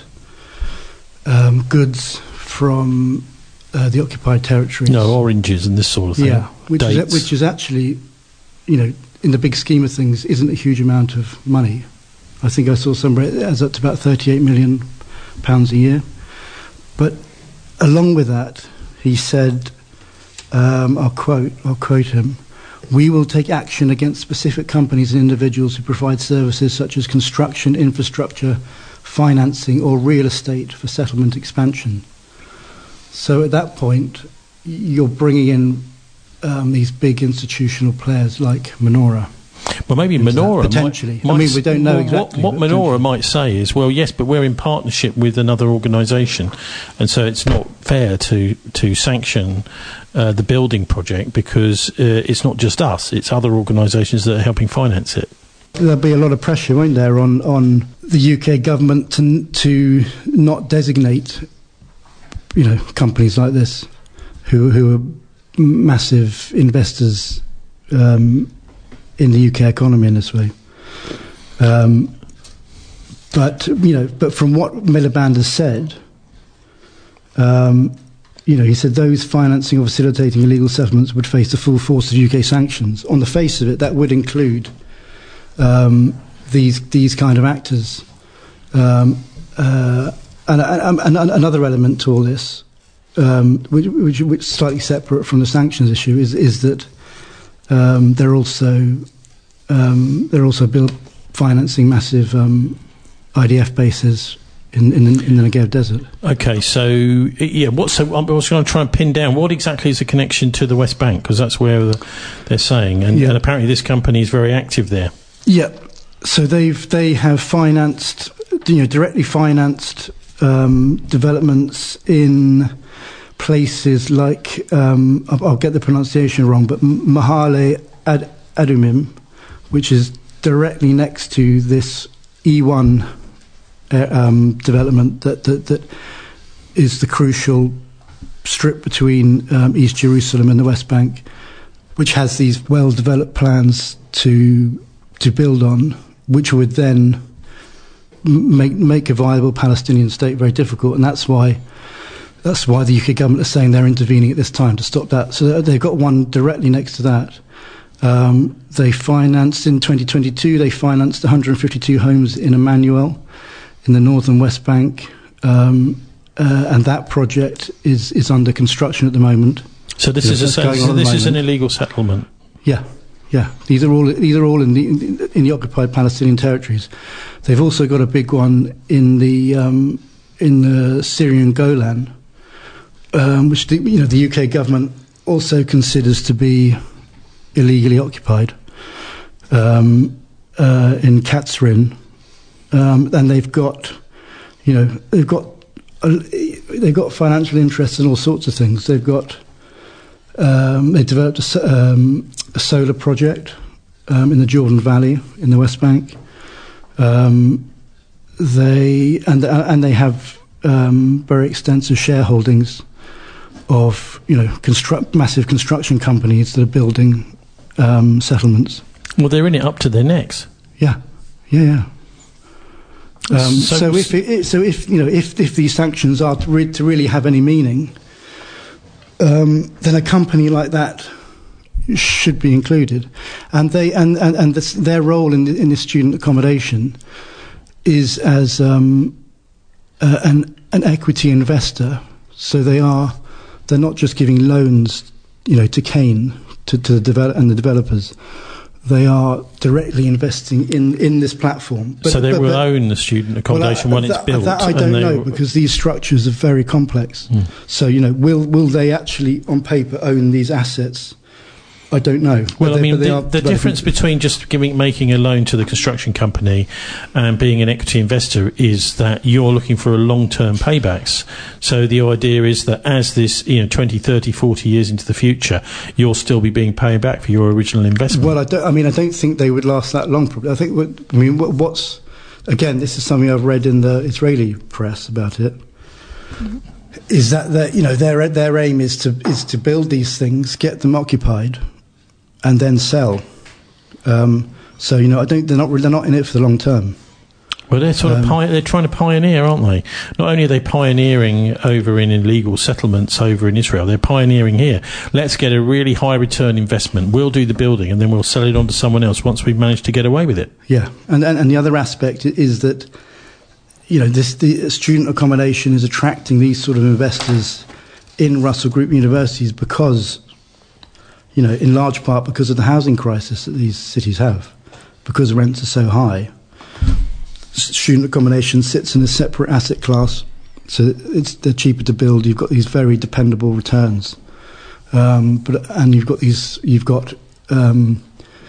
um, goods from uh, the occupied territories. No, oranges and this sort of thing. Yeah, which is, which is actually, you know, in the big scheme of things, isn't a huge amount of money. I think I saw somewhere it adds up to about thirty-eight million pounds a year. But along with that, he said, um, I'll quote, I'll quote him, "We will take action against specific companies and individuals who provide services such as construction, infrastructure, financing, or real estate for settlement expansion." So at that point, you're bringing in Um, these big institutional players like Menorah. Well, maybe Menorah potentially. Might, might, I mean, we don't know well, exactly. What, what Menorah might say is, well, yes, but we're in partnership with another organisation, and so it's not fair to to sanction uh, the building project because uh, it's not just us; it's other organisations that are helping finance it. There'll be a lot of pressure, won't there, on on the U K government to to not designate, you know, companies like this, who who are massive investors um, in the U K economy in this way. Um, but you know, but from what Miliband has said, um, you know, he said those financing or facilitating illegal settlements would face the full force of U K sanctions. On the face of it, that would include um, these these kind of actors. Um, uh, and, and, and another element to all this, um, which, which, which is slightly separate from the sanctions issue, is is that um, they're also um, they're also build, financing massive um, I D F bases in, in, in the Negev desert. Okay, so yeah, what? So I was going to try and pin down what exactly is the connection to the West Bank, because that's where the, they're saying, and, yeah. and apparently this company is very active there. Yeah, so they've they have financed, you know, directly financed um, developments in places like um, I'll, I'll get the pronunciation wrong, but Mahale Ad, Adumim, which is directly next to this E one uh, um, development that, that that is the crucial strip between um, East Jerusalem and the West Bank, which has these well-developed plans to to build on, which would then make make a viable Palestinian state very difficult, and that's why that's why the U K government is saying they're intervening at this time to stop that. So they've got one directly next to that. Um, they financed in twenty twenty-two. They financed one hundred fifty-two homes in Emmanuel, in the northern West Bank, um, uh, and that project is is under construction at the moment. So this so is a so this is an illegal settlement. Yeah. Yeah, these are all these are all in the in the occupied Palestinian territories. They've also got a big one in the um, in the Syrian Golan, um, which the, you know the U K government also considers to be illegally occupied um, uh, in Katzrin, um, and they've got you know they've got uh, they've got financial interests in all sorts of things. They've got um, they developed a. Um, a solar project um, in the Jordan Valley in the West Bank. Um, they and and they have um, very extensive shareholdings of you know construct massive construction companies that are building um, settlements. Well, they're in it up to their necks. Yeah, yeah, yeah. Um, so, so if it, so if you know if if these sanctions are to, re- to really have any meaning, um, then a company like that should be included, and they and and, and this, their role in the, in this student accommodation is as um, uh, an an equity investor. So they are they're not just giving loans, you know, to Kane to, to the develop and the developers. They are directly investing in, in this platform. But, so they but, will but, own the student accommodation well, uh, when that, it's built. That I don't know because these structures are very complex. Mm. So you know, will will they actually on paper own these assets? I don't know. Well, they, I mean, the, the difference between just giving, making a loan to the construction company and being an equity investor is that you're looking for a long-term paybacks. So the idea is that as this, you know, twenty, thirty, forty years into the future, you'll still be being paid back for your original investment. Well, I, don't, I mean, I don't think they would last that long. Probably. I think, what, I mean, what, what's, again, this is something I've read in the Israeli press about it. Mm-hmm. Is that, that you know, their their aim is to is to build these things, get them occupied, and then sell. Um, so you know, I don't. They're not. They're not in it for the long term. Well, they're sort um, of pi- they're trying to pioneer, aren't they? Not only are they pioneering over in illegal settlements over in Israel, they're pioneering here. Let's get a really high return investment. We'll do the building, and then we'll sell it on to someone else once we've managed to get away with it. Yeah, and and, and the other aspect is that you know this the student accommodation is attracting these sort of investors in Russell Group universities because. You know, in large part because of the housing crisis that these cities have, because rents are so high. Student accommodation sits in a separate asset class, so it's they're cheaper to build. You've got these very dependable returns, um, but and you've got these. You've got um,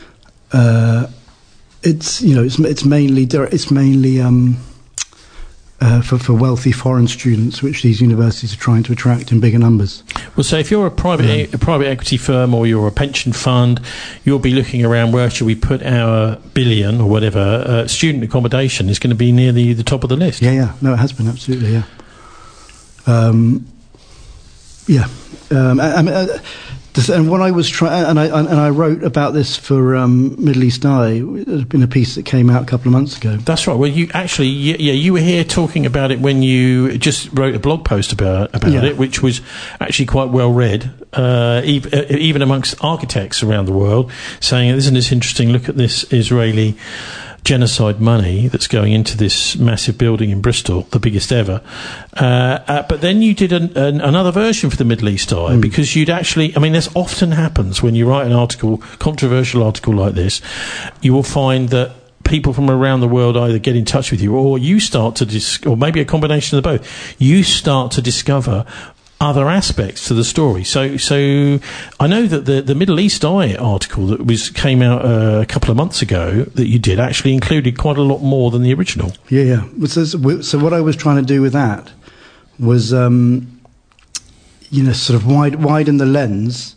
uh, it's you know it's it's mainly it's mainly. Um, Uh, for, for wealthy foreign students, which these universities are trying to attract in bigger numbers. Well, so if you're a private yeah. e- a private equity firm or you're a pension fund, you'll be looking around where should we put our billion or whatever. Uh, student accommodation is going to be near the, the top of the list. Yeah, yeah. No, it has been, absolutely, yeah. Um, yeah, um, I, I mean, uh, and when I was trying, and I and I wrote about this for um, Middle East Eye. There's been a piece that came out a couple of months ago. That's right. Well, you actually, yeah, you were here talking about it when you just wrote a blog post about about yeah. it, which was actually quite well read, uh, even, even amongst architects around the world, saying, "Isn't this interesting? Look at this Israeli genocide money that's going into this massive building in Bristol, the biggest ever." Uh, uh, but then you did an, an, another version for the Middle East Eye, mm. because you'd actually, I mean, this often happens when you write an article, controversial article like this, you will find that people from around the world either get in touch with you, or you start to, dis- or maybe a combination of both, you start to discover other aspects to the story. So, so I know that the, the Middle East Eye article that was came out uh, a couple of months ago that you did actually included quite a lot more than the original. Yeah, yeah. So, so what I was trying to do with that was, um, you know, sort of wide, widen the lens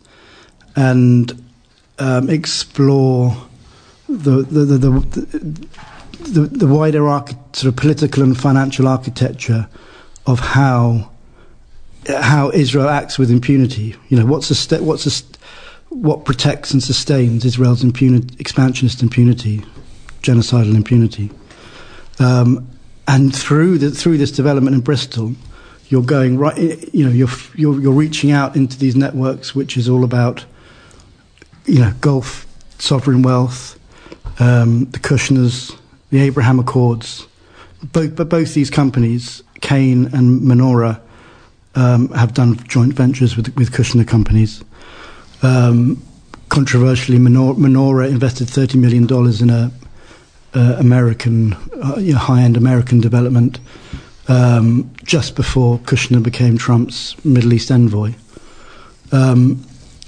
and um, explore the the the, the, the, the wider archi- sort of political and financial architecture of how. How Israel acts with impunity. You know, what's a st- what's a st- what protects and sustains Israel's impunity, expansionist impunity, genocidal impunity. Um, and through the, through this development in Bristol, you're going right. You know, you're you're you're reaching out into these networks, which is all about, you know, Gulf sovereign wealth, um, the Kushners, the Abraham Accords. Both, but both these companies, Cain and Menorah, Um, have done joint ventures with with Kushner companies. Um, controversially, Menor- Menorah invested thirty million dollars in a uh, American, uh, you know, high-end American development um, just before Kushner became Trump's Middle East envoy. Um,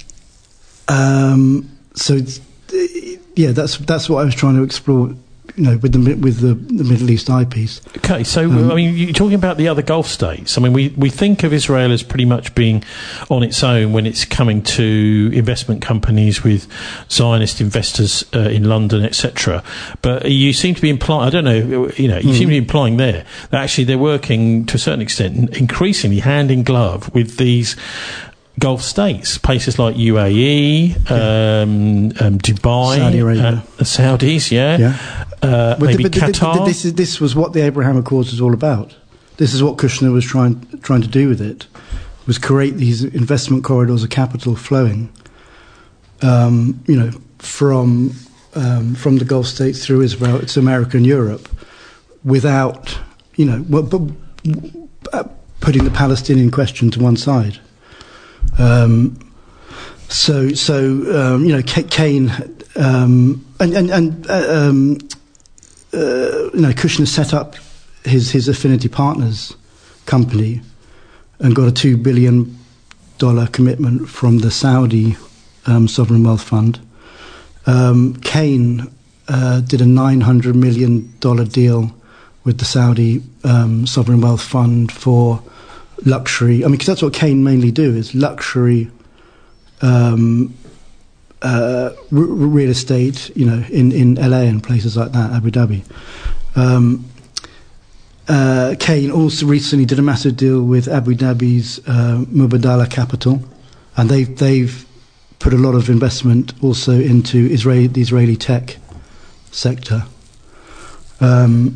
um, so, it's, yeah, that's that's what I was trying to explore. You know, with the with the, the Middle East Eye piece. Okay, so um, I mean, you're talking about the other Gulf states. I mean, we, we think of Israel as pretty much being on its own when it's coming to investment companies with Zionist investors uh, in London, et cetera. But you seem to be implying, I don't know, you know, you mm. seem to be implying there that actually they're working to a certain extent, increasingly hand in glove with these Gulf states, places like U A E, um, um, Dubai, Saudi Arabia, uh, the Saudis, yeah, yeah. Uh, but maybe the, but Qatar. The, the, this is this was what the Abraham Accords was all about. This is what Kushner was trying trying to do with it, was create these investment corridors of capital flowing, um, you know, from um, from the Gulf states through Israel to America and Europe, without, you know, well, but, uh, putting the Palestinian question to one side. Um, so, so um, you know, Cain um, and and, and uh, um, uh, you know, Kushner set up his his Affinity Partners company and got a two billion dollar commitment from the Saudi um, Sovereign Wealth Fund. Um, Cain uh, did a nine hundred million dollar deal with the Saudi um, Sovereign Wealth Fund for luxury. I mean, because that's what Cain mainly do, is luxury um, uh, r- real estate, you know, in, in L A and places like that, Abu Dhabi. Um, uh, Cain also recently did a massive deal with Abu Dhabi's uh, Mubadala Capital, and they've, they've put a lot of investment also into Israeli, the Israeli tech sector. Um,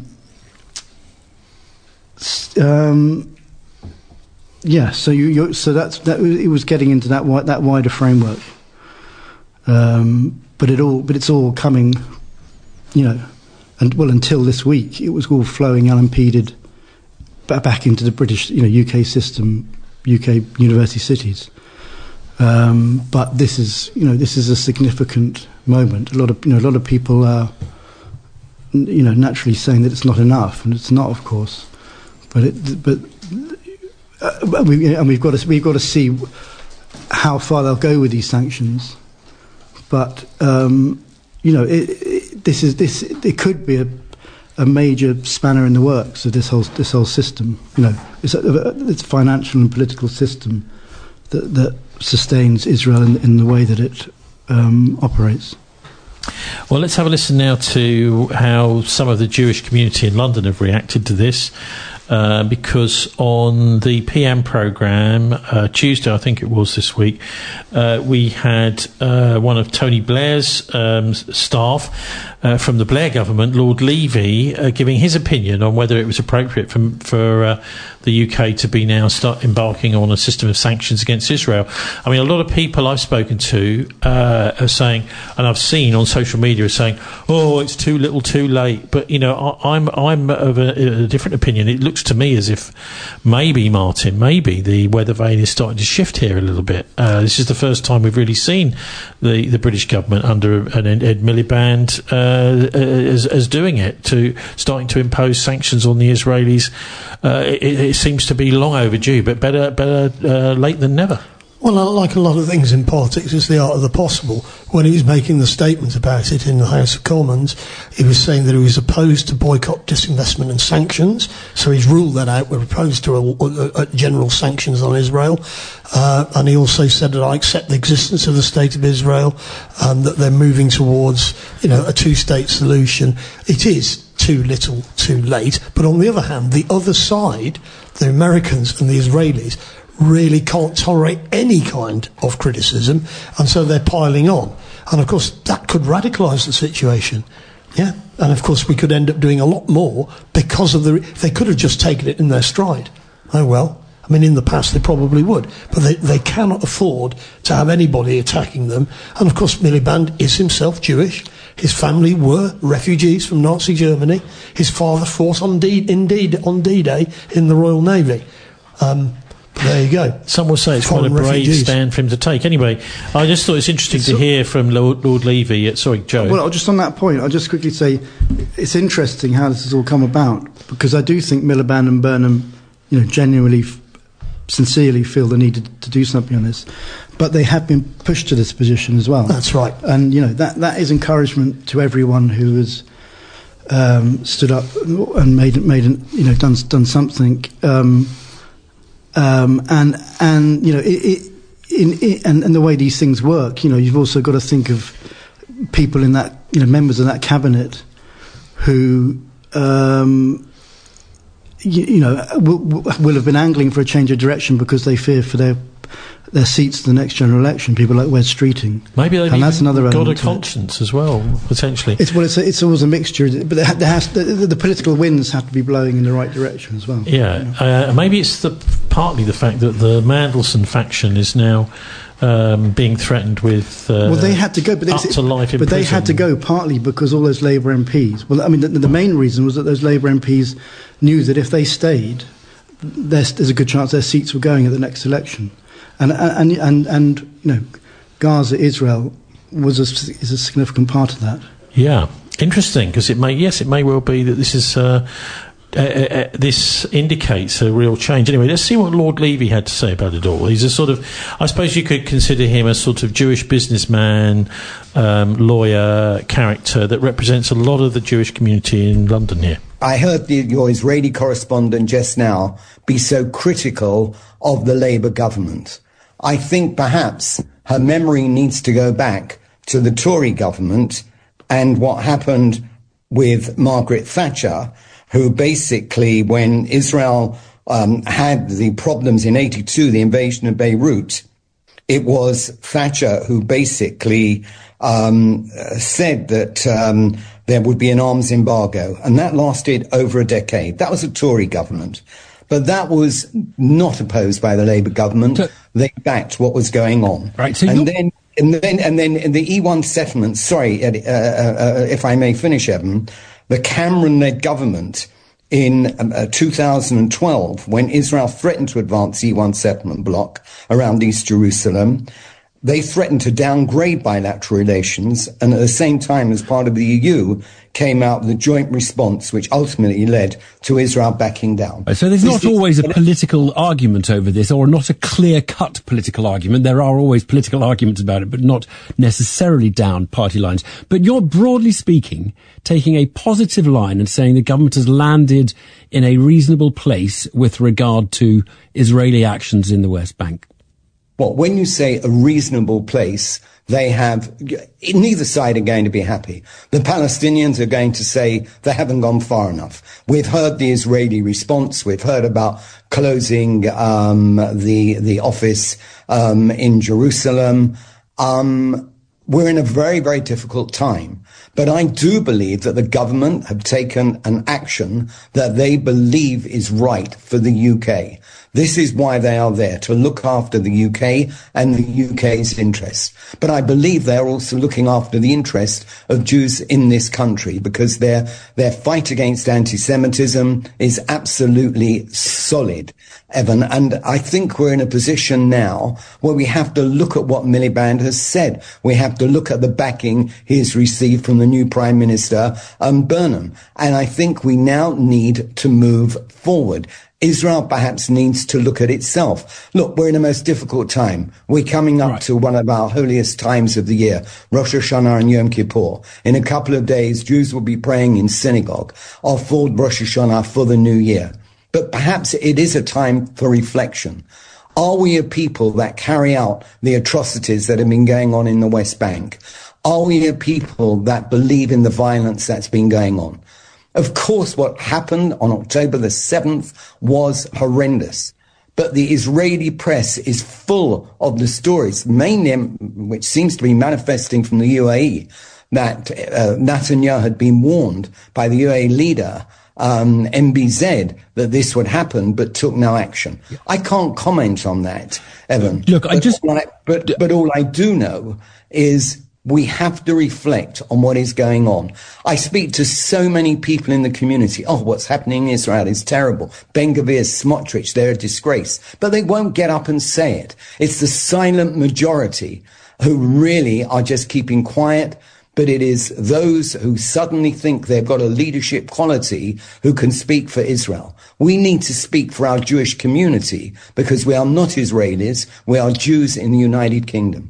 um, Yeah, so you, you're, so that's that. It was getting into that wi- that wider framework, um, but it all, but it's all coming, you know, and well, until this week, it was all flowing unimpeded b- back into the British, you know, U K system, U K university cities. Um, but this is, you know, this is a significant moment. A lot of, you know, a lot of people are, you know, naturally saying that it's not enough, and it's not, of course, but it, but. Uh, we, and we've got to we've got to see how far they'll go with these sanctions, but um, you know, it, it, this is this. It could be a, a major spanner in the works of this whole this whole system. You know, it's a, it's a financial and political system that that sustains Israel in, in the way that it um, operates. Well, let's have a listen now to how some of the Jewish community in London have reacted to this. uh, because on the P M programme, uh, Tuesday, I think it was this week, uh, we had uh, one of Tony Blair's um, staff uh, from the Blair government, Lord Levy, uh, giving his opinion on whether it was appropriate for, for uh, the U K to be now start embarking on a system of sanctions against Israel. I mean, a lot of people I've spoken to uh, are saying, and I've seen on social media, are saying, "Oh, it's too little, too late." But you know, I, I'm I'm of a, a different opinion. It looks to me as if maybe, Martin, maybe the weather vane is starting to shift here a little bit. Uh, this is the first time we've really seen the, the British government under an Ed Miliband uh, as, as doing it, to starting to impose sanctions on the Israelis. Uh, it, it seems to be long overdue, but better better uh, late than never. Well, like a lot of things in politics, it's the art of the possible. When he was making the statement about it in the House of Commons, he was saying that he was opposed to boycott, disinvestment and sanctions. So he's ruled that out. We're opposed to a, a, a general sanctions on Israel. Uh, and he also said that I accept the existence of the State of Israel and that they're moving towards, you know, a two-state solution. It is too little, too late. But on the other hand, the other side, the Americans and the Israelis, really can't tolerate any kind of criticism, and so they're piling on. And of course, that could radicalise the situation. Yeah, and of course, we could end up doing a lot more because of the. They could have just taken it in their stride. Oh well. I mean, in the past they probably would, but they, they cannot afford to have anybody attacking them. And of course, Miliband is himself Jewish. His family were refugees from Nazi Germany. His father fought on D, indeed on D-Day in the Royal Navy. Um, There you go. Some will say it's quite a brave refugees. stand for him to take. Anyway, I just thought it's interesting it's to hear from Lord, Lord Levy. Sorry, Joe. Well, just on that point, I'll just quickly say it's interesting how this has all come about, because I do think Miliband and Burnham, you know, genuinely, f- sincerely feel the need to, to do something on this, but they have been pushed to this position as well. That's right. And you know that that is encouragement to everyone who has um, stood up and made made you know done done something. Um, Um, and and you know it, it, in, it, and, and the way these things work, you know, you've also got to think of people in that, you know, members of that cabinet who, um, you, you know, will, will have been angling for a change of direction because they fear for their their seats in the next general election. People like Wes Streeting. Maybe they've and that's another got a conscience as well, potentially. It's well, it's, a, it's always a mixture, but there, there has the, the political winds have to be blowing in the right direction as well. Yeah, you know? uh, maybe it's the partly the fact that the Mandelson faction is now um, being threatened with uh, well, they had to go, but up to life in But prison. They had to go partly because all those Labour M Ps. Well, I mean, the, the main reason was that those Labour M Ps knew that if they stayed, there's, there's a good chance their seats were going at the next election. And, and and and you know, Gaza, Israel, was a, is a significant part of that. Yeah, interesting, because it may yes, it may well be that this is uh, uh, uh, this indicates a real change. Anyway, let's see what Lord Levy had to say about it all. He's a sort of, I suppose you could consider him a sort of Jewish businessman, um, lawyer character that represents a lot of the Jewish community in London here. I heard the, your Israeli correspondent just now be so critical of the Labour government. I think perhaps her memory needs to go back to the Tory government and what happened with Margaret Thatcher, who basically, when Israel um, had the problems in eighty-two, the invasion of Beirut, it was Thatcher who basically um, said that um, there would be an arms embargo, and that lasted over a decade. That was a Tory government. But that was not opposed by the Labour government. So, they backed what was going on. Right. So and then, and then, and then, in the E one settlement. Sorry, uh, uh, if I may finish, Evan. The Cameron-led government in uh, two thousand twelve, when Israel threatened to advance E one settlement bloc around East Jerusalem, they threatened to downgrade bilateral relations, and at the same time, as part of the E U, came out with a joint response, which ultimately led to Israel backing down. So there's not always a political argument over this, or not a clear-cut political argument. There are always political arguments about it, but not necessarily down party lines. But you're, broadly speaking, taking a positive line and saying the government has landed in a reasonable place with regard to Israeli actions in the West Bank. Well, when you say a reasonable place, They have, neither side are going to be happy. The Palestinians are going to say they haven't gone far enough. We've heard the Israeli response. We've heard about closing um, the the office um, in Jerusalem. Um, we're in a very, very difficult time. But I do believe that the government have taken an action that they believe is right for the U K. This is why they are there, to look after the U K and the U K's interests. But I believe they're also looking after the interest of Jews in this country, because their their fight against anti-Semitism is absolutely solid, Evan. And I think we're in a position now where we have to look at what Miliband has said. We have to look at the backing he has received from the new Prime Minister, um, Burnham. And I think we now need to move forward. Israel perhaps needs to look at itself. Look, we're in a most difficult time. We're coming up right. to one of our holiest times of the year, Rosh Hashanah and Yom Kippur. In a couple of days, Jews will be praying in synagogue, or for Rosh Hashanah, for the new year. But perhaps it is a time for reflection. Are we a people that carry out the atrocities that have been going on in the West Bank? Are we a people that believe in the violence that's been going on? Of course, what happened on October the seventh was horrendous. But the Israeli press is full of the stories, mainly which seems to be manifesting from the U A E, that uh, Netanyahu had been warned by the U A E leader, um, M B Z, that this would happen, but took no action. I can't comment on that, Evan. Look, I but just... All I, but, but all I do know is we have to reflect on what is going on. I speak to so many people in the community. Oh, what's happening in Israel is terrible. Ben Gvir, Smotrich, they're a disgrace. But they won't get up and say it. It's the silent majority who really are just keeping quiet. But it is those who suddenly think they've got a leadership quality who can speak for Israel. We need to speak for our Jewish community, because we are not Israelis. We are Jews in the United Kingdom.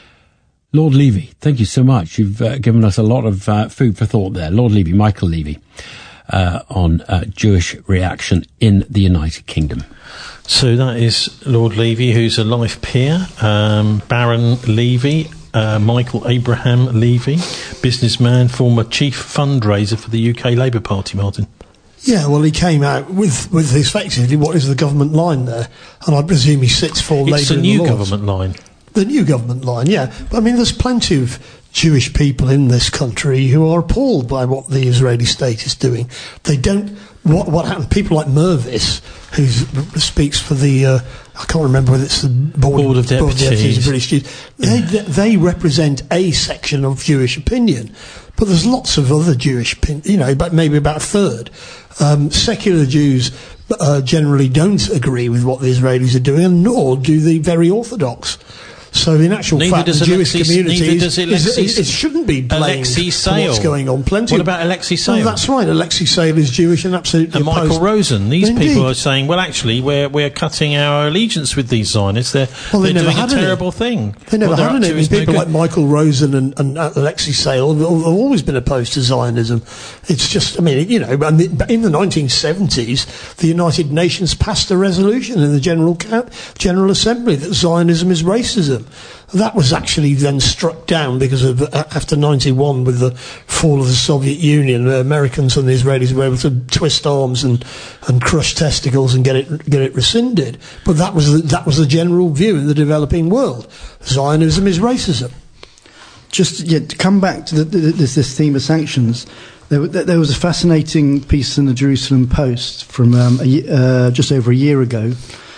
Lord Levy, thank you so much. You've uh, given us a lot of uh, food for thought there. Lord Levy, Michael Levy, uh, on uh, Jewish reaction in the United Kingdom. So that is Lord Levy, who's a life peer, um, Baron Levy, uh, Michael Abraham Levy, businessman, former chief fundraiser for the U K Labour Party, Martin. Yeah, well, he came out with, with effectively what is the government line there, and I presume he sits for Labour. It's a new government line. The new government line, yeah. But, I mean, there's plenty of Jewish people in this country who are appalled by what the Israeli state is doing. They don't... What, what happened? People like Mervis, who speaks for the... Uh, I can't remember whether it's the Board, Board of Deputies. Board of Deputies of British Jews. They, they represent a section of Jewish opinion. But there's lots of other Jewish opinion, you know, but maybe about a third. Um, secular Jews uh, generally don't agree with what the Israelis are doing, and nor do the very Orthodox. So in actual neither fact, the Jewish Alexis, community is, Alexis, is, it shouldn't be blamed for what's going on. Plenty. What of, about Alexei Sale? Well, that's right. Alexei Sale is Jewish and absolutely and opposed. Michael Rosen. These Indeed. people are saying, well, actually, we're we're cutting our allegiance with these Zionists. They're, well, they they're never doing had a terrible any. thing. They never what had any. People no like Michael Rosen and, and Alexei Sale have always been opposed to Zionism. It's just, I mean, you know, in the nineteen seventies, the United Nations passed a resolution in the General General Assembly that Zionism is racism. That was actually then struck down because of uh, after ninety-one, with the fall of the Soviet Union, the Americans and the Israelis were able to twist arms and, and crush testicles and get it get it rescinded. But that was the, that was the general view in the developing world. Zionism is racism. Just yeah, to come back to the, the, this, this theme of sanctions, there, there was a fascinating piece in the Jerusalem Post from um, a, uh, just over a year ago,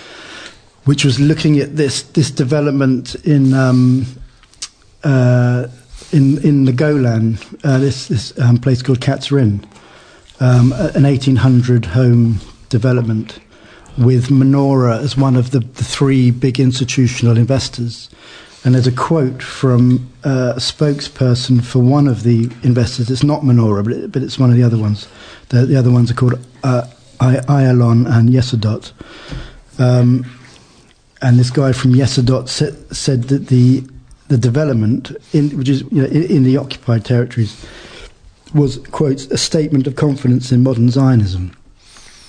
which was looking at this this development in um, uh, in in the Golan, uh, this this um, place called Katzarin, um, an eighteen hundred home development with Menorah as one of the, the three big institutional investors. And there's a quote from uh, a spokesperson for one of the investors. It's not Menorah, but, it, but it's one of the other ones. The, the other ones are called uh, Ayalon and Yesodot. Um, And this guy from Yesodot said, said that the the development, in, which is you know, in, in the occupied territories, was, quote, a statement of confidence in modern Zionism.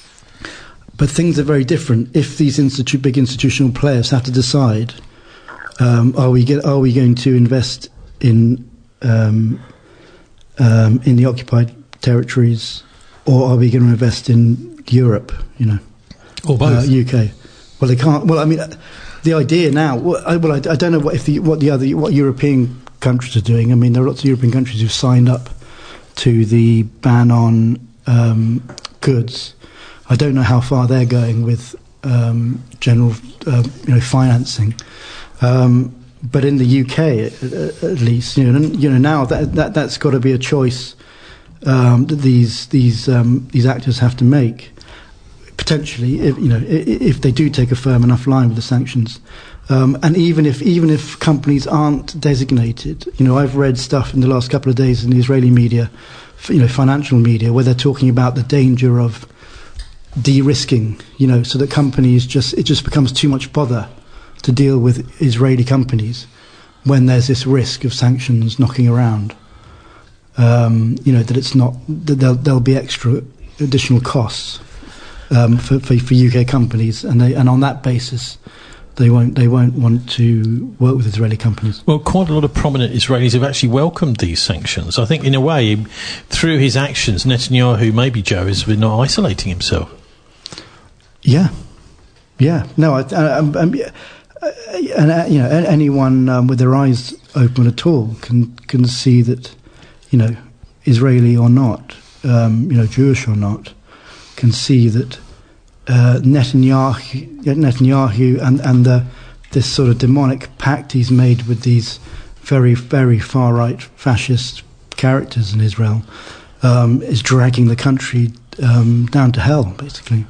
But things are very different if these institu- big institutional players have to decide Um, are we get, are we going to invest in um, um, in the occupied territories, or are we going to invest in Europe? You know, or both? Uh, U K. Well, they can't. Well, I mean, the idea now. Well, I, well, I, I don't know what if the what the other what European countries are doing. I mean, there are lots of European countries who've signed up to the ban on um, goods. I don't know how far they're going with um, general, uh, you know, financing. Um, but in the U K, at, at least, you know, you know, now that, that that's got to be a choice um, that these these um, these actors have to make. Potentially, if, you know, if they do take a firm enough line with the sanctions, um, and even if even if companies aren't designated, you know, I've read stuff in the last couple of days in the Israeli media, you know, financial media, where they're talking about the danger of de-risking, you know, so that companies just it just becomes too much bother to deal with Israeli companies when there's this risk of sanctions knocking around. Um, you know, that it's not that there'll, there'll be extra additional costs um, for, for for U K companies, and they and on that basis, they won't they won't want to work with Israeli companies. Well, quite a lot of prominent Israelis have actually welcomed these sanctions. I think, in a way, through his actions, Netanyahu, maybe Joe, has been not isolating himself. Yeah, yeah. No, I, I, I'm, I'm, and uh, you know, anyone um, with their eyes open at all can can see that, you know, Israeli or not, um, you know, Jewish or not, can see that uh, Netanyahu, Netanyahu, and and the this sort of demonic pact he's made with these very very far right fascist characters in Israel um, is dragging the country um, down to hell, basically.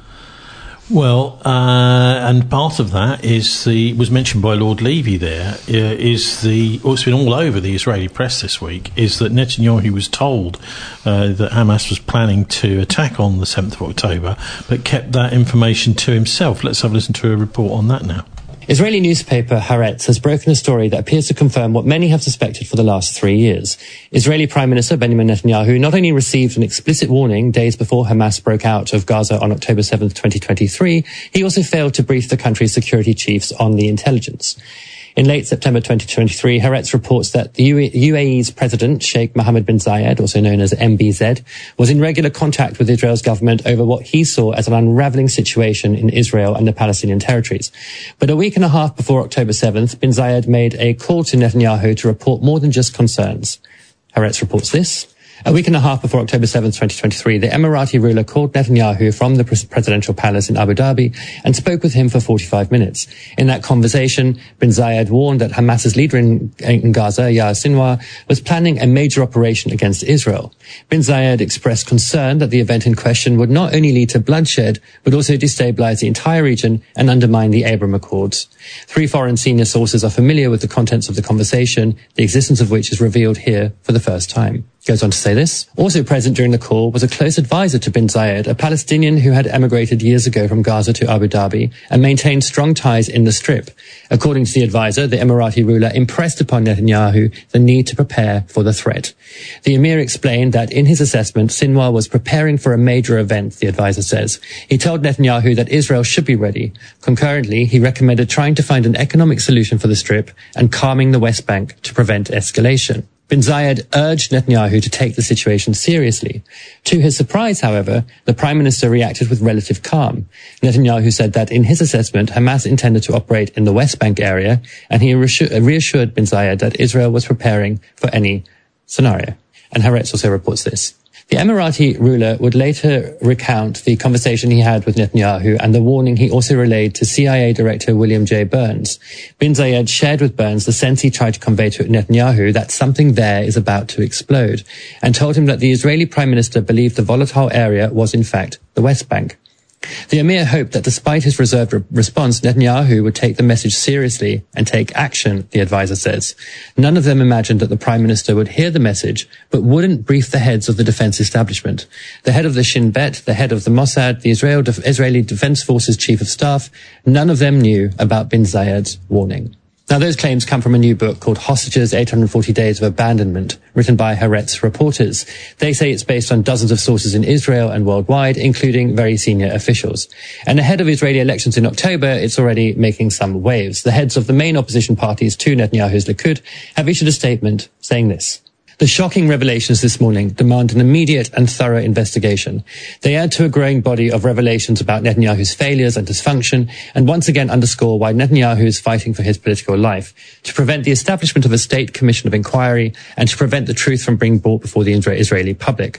Well, uh, and part of that is the was mentioned by Lord Levy. There uh, is the oh, it's been all over the Israeli press this week. Is that Netanyahu was told uh, that Hamas was planning to attack on the seventh of October, but kept that information to himself. Let's have a listen to a report on that now. Israeli newspaper Haaretz has broken a story that appears to confirm what many have suspected for the last three years. Israeli Prime Minister Benjamin Netanyahu not only received an explicit warning days before Hamas broke out of Gaza on October seventh, twenty twenty-three, he also failed to brief the country's security chiefs on the intelligence. In late September twenty twenty-three, Haaretz reports that the U A E's president, Sheikh Mohammed bin Zayed, also known as M B Z, was in regular contact with Israel's government over what he saw as an unraveling situation in Israel and the Palestinian territories. But a week and a half before October seventh, bin Zayed made a call to Netanyahu to report more than just concerns. Haaretz reports this. A week and a half before October seventh, twenty twenty-three, the Emirati ruler called Netanyahu from the presidential palace in Abu Dhabi and spoke with him for forty-five minutes. In that conversation, bin Zayed warned that Hamas's leader in, in Gaza, Yahya Sinwar, was planning a major operation against Israel. Bin Zayed expressed concern that the event in question would not only lead to bloodshed, but also destabilize the entire region and undermine the Abraham Accords. Three foreign senior sources are familiar with the contents of the conversation, the existence of which is revealed here for the first time. Goes on to say this. Also present during the call was a close advisor to bin Zayed, a Palestinian who had emigrated years ago from Gaza to Abu Dhabi and maintained strong ties in the Strip. According to the advisor, the Emirati ruler impressed upon Netanyahu the need to prepare for the threat. The emir explained that in his assessment, Sinwar was preparing for a major event, the advisor says. He told Netanyahu that Israel should be ready. Concurrently, he recommended trying to find an economic solution for the Strip and calming the West Bank to prevent escalation. Bin Zayed urged Netanyahu to take the situation seriously. To his surprise, however, the Prime Minister reacted with relative calm. Netanyahu said that in his assessment, Hamas intended to operate in the West Bank area, and he reassured bin Zayed that Israel was preparing for any scenario. And Haaretz also reports this. The Emirati ruler would later recount the conversation he had with Netanyahu and the warning he also relayed to C I A Director William J. Burns. Bin Zayed shared with Burns the sense he tried to convey to Netanyahu that something there is about to explode, and told him that the Israeli Prime Minister believed the volatile area was in fact the West Bank. The emir hoped that despite his reserved re- response, Netanyahu would take the message seriously and take action, the advisor says. None of them imagined that the prime minister would hear the message, but wouldn't brief the heads of the defense establishment. The head of the Shin Bet, the head of the Mossad, the Israel De- Israeli Defense Forces chief of staff, none of them knew about bin Zayed's warning. Now, those claims come from a new book called Hostages, eight hundred forty Days of Abandonment, written by Haaretz reporters. They say it's based on dozens of sources in Israel and worldwide, including very senior officials. And ahead of Israeli elections in October, it's already making some waves. The heads of the main opposition parties to Netanyahu's Likud have issued a statement saying this. The shocking revelations this morning demand an immediate and thorough investigation. They add to a growing body of revelations about Netanyahu's failures and dysfunction, and once again underscore why Netanyahu is fighting for his political life, to prevent the establishment of a state commission of inquiry, and to prevent the truth from being brought before the Israeli public.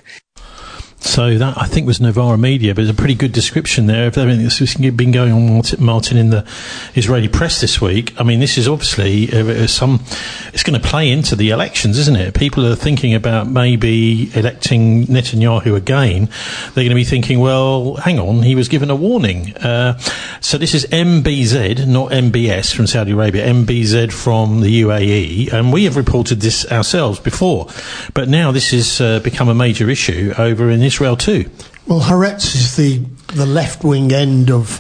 So that, I think, was Novara Media, but it's a pretty good description there of everything that's been going on, Martin, in the Israeli press this week. I mean, this is obviously uh, some, it's going to play into the elections, isn't it? People are thinking about maybe electing Netanyahu again. They're going to be thinking, well, hang on, he was given a warning. Uh, so this is M B Z, not M B S from Saudi Arabia, M B Z from the U A E, and we have reported this ourselves before. But now this has uh, become a major issue over in Israel. Israel too. Well, Haaretz is the, the left-wing end of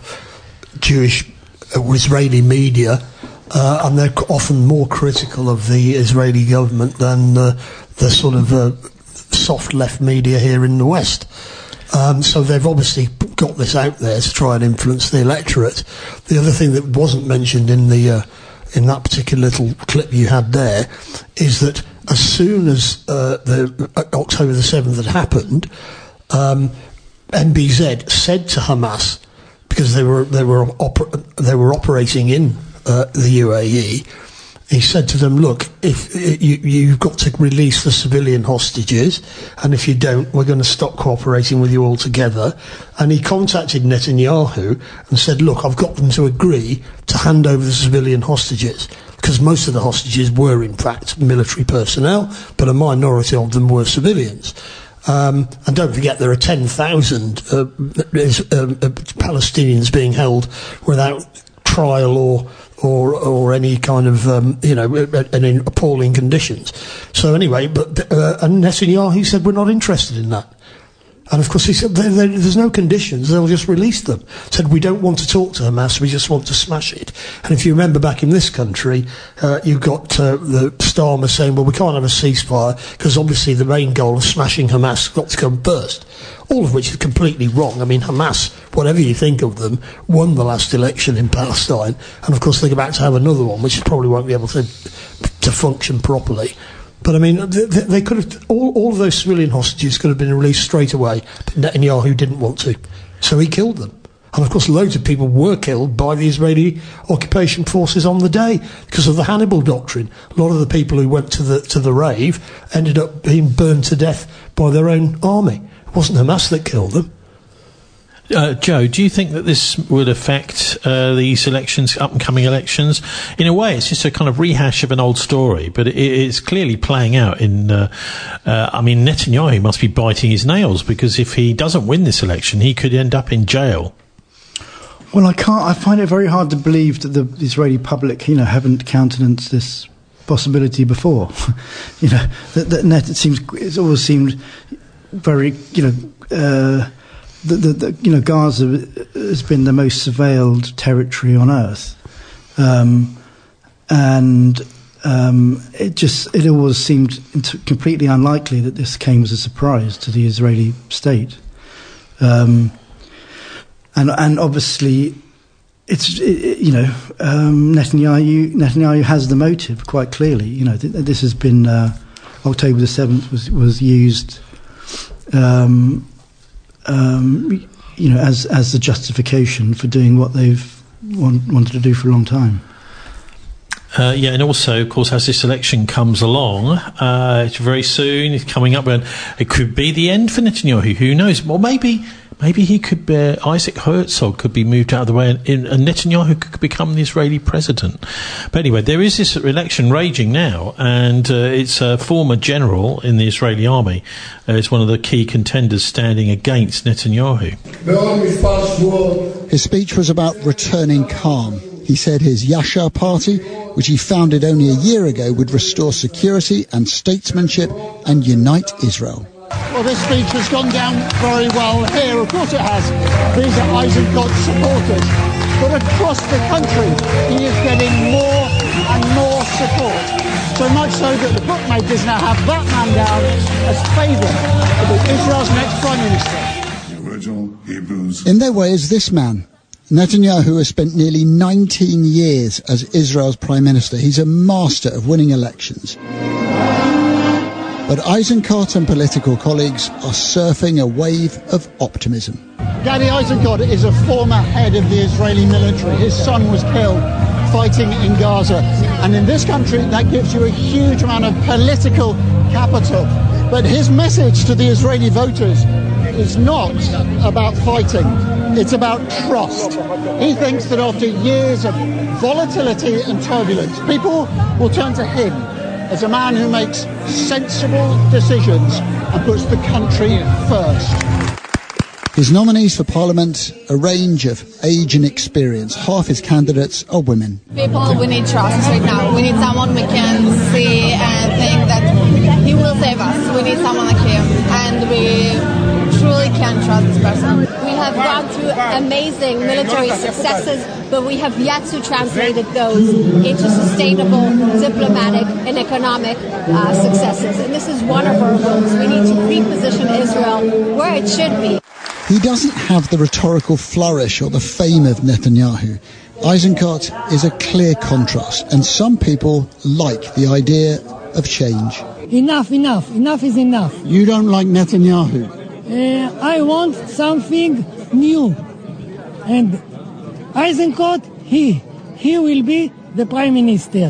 Jewish uh, Israeli media, uh, and they're often more critical of the Israeli government than uh, the sort of uh, soft left media here in the West. Um, so they've obviously got this out there to try and influence the electorate. The other thing that wasn't mentioned in the uh, in that particular little clip you had there is that as soon as uh, the uh, October the seventh had happened, Um, M B Z said to Hamas, because they were they were oper- they were operating in uh, the U A E, he said to them, "Look, if you, you've got to release the civilian hostages, and if you don't, we're going to stop cooperating with you altogether." And he contacted Netanyahu and said, "Look, I've got them to agree to hand over the civilian hostages." Because most of the hostages were, in fact, military personnel, but a minority of them were civilians. Um, and don't forget, there are ten thousand uh, uh, uh, Palestinians being held without trial or or or any kind of um, you know and in appalling conditions. So anyway, but uh, and Netanyahu said we're not interested in that. And of course he said there, there, there's no conditions, they'll just release them. Said we don't want to talk to Hamas, we just want to smash it. And if you remember back in this country, uh, you got uh, the Starmer saying, well, we can't have a ceasefire because obviously the main goal of smashing Hamas has got to come first. All of which is completely wrong. I mean, Hamas, whatever you think of them, won the last election in Palestine, and of course they're about to have another one, which probably won't be able to to function properly. But I mean, they, they could have all, all of those civilian hostages could have been released straight away. But Netanyahu didn't want to, so he killed them. And of course, loads of people were killed by the Israeli occupation forces on the day because of the Hannibal doctrine. A lot of the people who went to the to the rave ended up being burned to death by their own army. It wasn't Hamas that killed them. Uh, Joe, do you think that this would affect uh, these elections, up-and-coming elections? In a way, it's just a kind of rehash of an old story, but it, it's clearly playing out in... Uh, uh, I mean, Netanyahu must be biting his nails, because if he doesn't win this election, he could end up in jail. Well, I can't... I find it very hard to believe that the Israeli public, you know, haven't countenanced this possibility before. you know, that, that Net, it seems... It's always seemed very, you know... Uh, The, the, the, you know, Gaza has been the most surveilled territory on earth, um, and um, it just it always seemed completely unlikely that this came as a surprise to the Israeli state, um, and and obviously it's it, you know um, Netanyahu Netanyahu has the motive quite clearly. You know, th- this has been uh, October the seventh was was used. Um, Um, you know, as as the justification for doing what they've want, wanted to do for a long time. Uh, yeah, and also, of course, as this election comes along, uh, it's very soon, it's coming up, and it could be the end for Netanyahu. Who knows? Well, maybe maybe he could be, Isaac Herzog could be moved out of the way, and, and Netanyahu could become the Israeli president. But anyway, there is this election raging now, and uh, it's a former general in the Israeli army. Uh, it's one of the key contenders standing against Netanyahu. His speech was about returning calm. He said his Yashar party, which he founded only a year ago, would restore security and statesmanship and unite Israel. Well, this speech has gone down very well here. Of course it has. These are Eisenkot supporters. But across the country, he is getting more and more support. So much so that the bookmakers now have that man down as favourite to be Israel's next Prime Minister. The original Hebrews. In their way is this man. Netanyahu has spent nearly nineteen years as Israel's Prime Minister. He's a master of winning elections. But Eisenkot and political colleagues are surfing a wave of optimism. Gadi Eisenkot is a former head of the Israeli military. His son was killed fighting in Gaza. And in this country, that gives you a huge amount of political capital. But his message to the Israeli voters is not about fighting. It's about trust. He thinks that after years of volatility and turbulence, people will turn to him as a man who makes sensible decisions and puts the country first. His nominees for Parliament, a range of age and experience. Half his candidates are women. People, we need trust right now. We need someone we can see and think that he will save us. We need someone like him, and we truly can trust this person. We have gone through amazing military successes, but we have yet to translate those into sustainable diplomatic and economic uh, successes. And this is one of our goals. We need to reposition Israel where it should be. He doesn't have the rhetorical flourish or the fame of Netanyahu. Eisenkot is a clear contrast, and some people like the idea of change. Enough, enough, enough is enough. You don't like Netanyahu? Uh, I want something new. And Eisenkot, he, he will be the Prime Minister.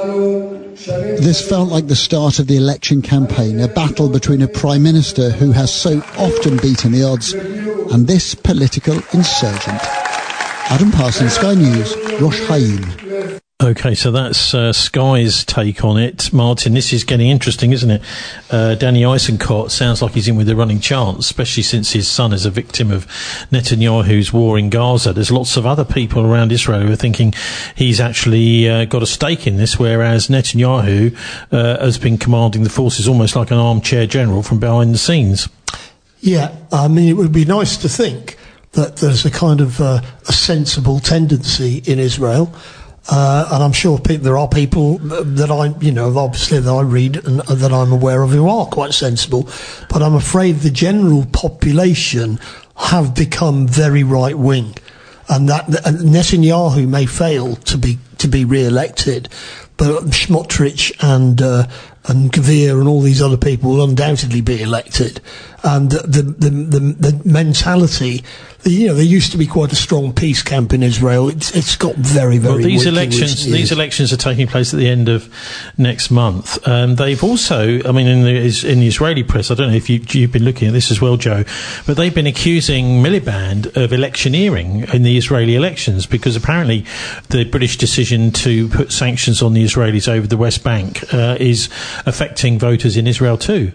This felt like the start of the election campaign, a battle between a Prime Minister who has so often beaten the odds and this political insurgent. Adam Parsons, Sky News, Rosh Hayim. Okay, so that's uh, Sky's take on it. Martin, this is getting interesting, isn't it? Uh, Danny Eisenkot sounds like he's in with a running chance, especially since his son is a victim of Netanyahu's war in Gaza. There's lots of other people around Israel who are thinking he's actually uh, got a stake in this, whereas Netanyahu uh, has been commanding the forces almost like an armchair general from behind the scenes. Yeah, I mean, it would be nice to think that there's a kind of uh, a sensible tendency in Israel. Uh, and I'm sure pe- there are people that I, you know, obviously that I read and uh, that I'm aware of who are quite sensible. But I'm afraid the general population have become very right wing, and that and Netanyahu may fail to be to be re-elected, but Smotrich and uh, and Gvir and all these other people will undoubtedly be elected. And the the the, the, the mentality. You know, there used to be quite a strong peace camp in Israel. It's, it's got very, very. Well, these weak elections, in these elections are taking place at the end of next month. Um, they've also, I mean, in the in the Israeli press, I don't know if you, you've been looking at this as well, Joe, but they've been accusing Miliband of electioneering in the Israeli elections because apparently the British decision to put sanctions on the Israelis over the West Bank uh, is affecting voters in Israel too.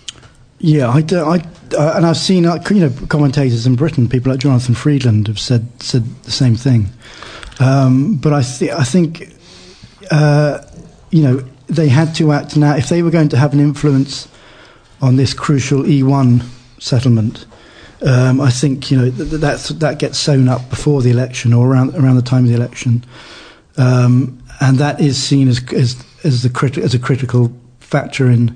Yeah, I, do, I uh, and I've seen uh, you know commentators in Britain, people like Jonathan Friedland have said said the same thing. Um, but I th- I think uh, you know they had to act now if they were going to have an influence on this crucial E one settlement. Um, I think you know th- that's that gets sewn up before the election or around around the time of the election, um, and that is seen as as as the criti- as a critical factor in.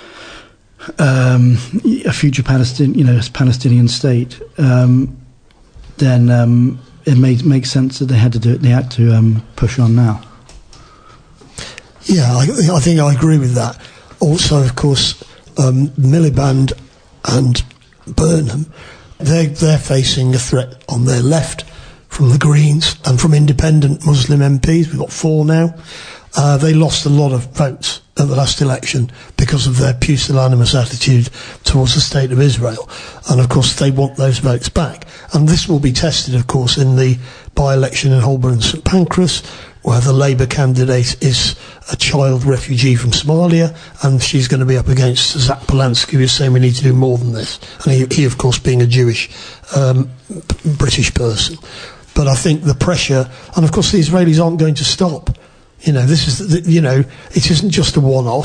Um, a future Palestinian, you know, Palestinian state, um, then um, it made makes sense that they had to do it. They had to um, push on now. Yeah, I, I think I agree with that. Also, of course, um, Miliband and Burnham, they they're facing a threat on their left from the Greens and from independent Muslim M Ps. We've got four now. Uh, they lost a lot of votes at the last election because of their pusillanimous attitude towards the state of Israel. And, of course, they want those votes back. And this will be tested, of course, in the by-election in Holborn and St Pancras, where the Labour candidate is a child refugee from Somalia, and she's going to be up against Zach Polanski, who's saying we need to do more than this. And he, he of course, being a Jewish um, British person. But I think the pressure... And, of course, the Israelis aren't going to stop. You know, this is, the, you know, it isn't just a one-off.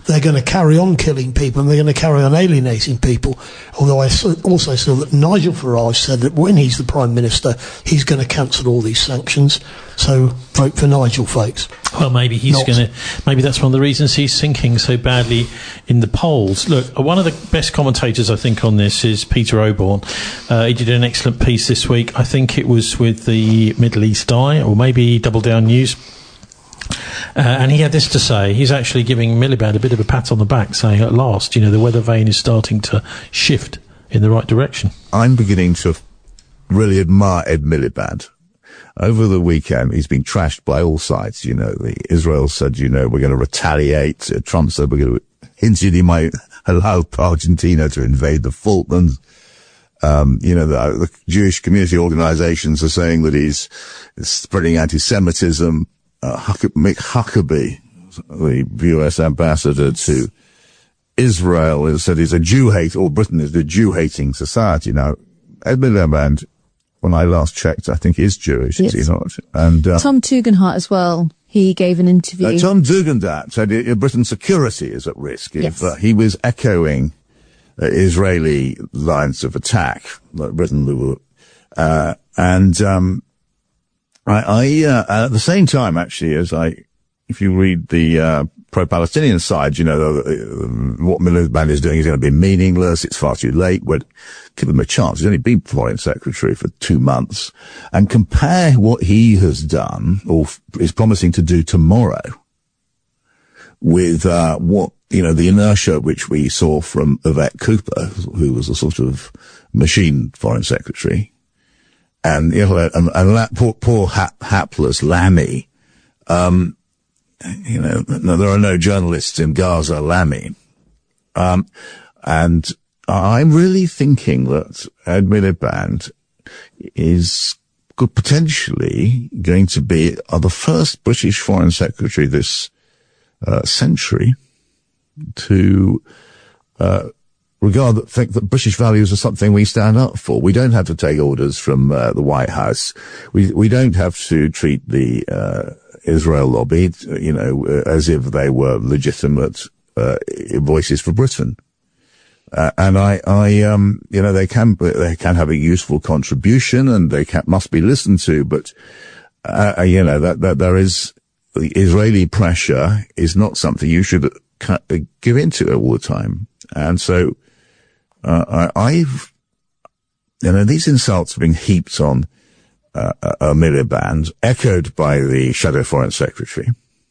they're going to carry on killing people and they're going to carry on alienating people. Although I also saw that Nigel Farage said that when he's the Prime Minister, he's going to cancel all these sanctions. So vote for Nigel, folks. Well, maybe he's going to. Maybe that's one of the reasons he's sinking so badly in the polls. Look, one of the best commentators, I think, on this is Peter Oborne. Uh, he did an excellent piece this week. I think it was with the Middle East Eye, or maybe Double Down News. Uh, and he had this to say. He's actually giving Miliband a bit of a pat on the back, saying, at last, you know, the weather vane is starting to shift in the right direction. I'm beginning to really admire Ed Miliband. Over the weekend, he's been trashed by all sides. You know, the Israel said, you know, we're going to retaliate. Uh, Trump said we're going to hinted he might allow Argentina to invade the Falklands. Um, you know, the, the Jewish community organizations are saying that he's spreading anti-Semitism. Uh, Huck- Mick Huckabee, the U S ambassador to Israel, has said he's a Jew-hate, or Britain is a Jew-hating society. Now, Ed Miliband, when I last checked, I think is Jewish, yes. Is he not? And, uh, Tom Tugendhat as well. He gave an interview. Uh, Tom Tugendhat said uh, Britain's security is at risk. If yes. uh, he was echoing uh, Israeli lines of attack, like Britain will, uh, and, um, I, I uh, at the same time, actually, as I, if you read the, uh, pro-Palestinian side, you know, uh, what Miliband is doing is going to be meaningless. It's far too late. We'd give him a chance. He's only been foreign secretary for two months. And compare what he has done, or f- is promising to do tomorrow, with, uh, what, you know, the inertia which we saw from Yvette Cooper, who was a sort of machine foreign secretary. And, you know, and, and that poor, poor hap, hapless Lammy, um, you know, no, there are no journalists in Gaza, Lammy. Um, and I'm really thinking that Ed Miliband is could potentially going to be uh, the first British foreign secretary this, uh, century to, uh, regard that think that British values are something we stand up for. We don't have to take orders from uh, the White House. We we don't have to treat the uh, Israel lobby, you know, as if they were legitimate uh, voices for Britain. Uh, and I, I, um, you know, they can they can have a useful contribution, and they can, must be listened to. But uh, you know that that there is the Israeli pressure is not something you should give into all the time. And so. Uh, I, I've, you know, these insults are being heaped on uh, a Miliband, echoed by the shadow foreign secretary.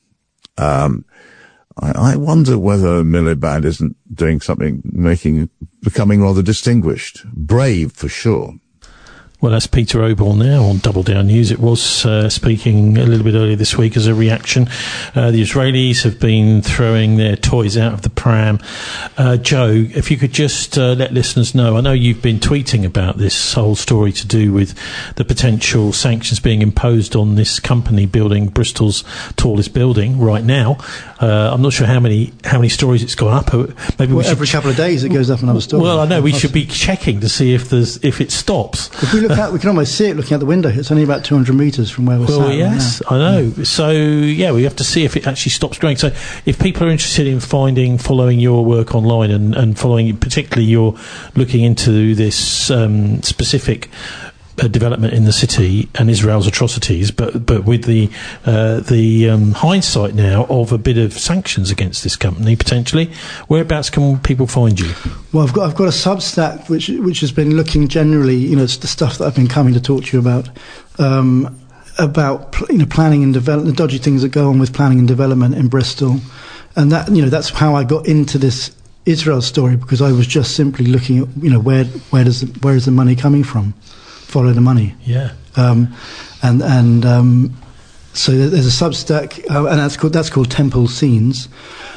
Um, I, I wonder whether Miliband isn't doing something, making, becoming rather distinguished, brave for sure. Well, that's Peter Oborne now on Double Down News. It was uh, speaking a little bit earlier this week as a reaction. Uh, the Israelis have been throwing their toys out of the pram. Uh, Joe, if you could just uh, let listeners know, I know you've been tweeting about this whole story to do with the potential sanctions being imposed on this company building Bristol's tallest building right now. Uh, I'm not sure how many how many stories it's gone up. Maybe well, we should every couple of days it goes up another story. Well, I know we should be checking to see if there's if it stops. If we look out, we can almost see it looking out the window. It's only about two hundred metres from where we're well, sat. Yes, right now. I know. So yeah, we have to see if it actually stops growing. So if people are interested in finding, following your work online, and, and following, particularly you're looking into this um, specific Uh, development in the city and Israel's atrocities, but but with the uh, the um, hindsight now of a bit of sanctions against this company potentially, whereabouts can people find you? Well, I've got I've got a Substack which which has been looking generally, you know, it's the stuff that I've been coming to talk to you about, um, about you know planning and development, the dodgy things that go on with planning and development in Bristol, and that you know that's how I got into this Israel story, because I was just simply looking at you know where where does the, where is the money coming from. Follow the money. Yeah. Um, and and um, so there's a Substack, uh, and that's called that's called Temple Scenes.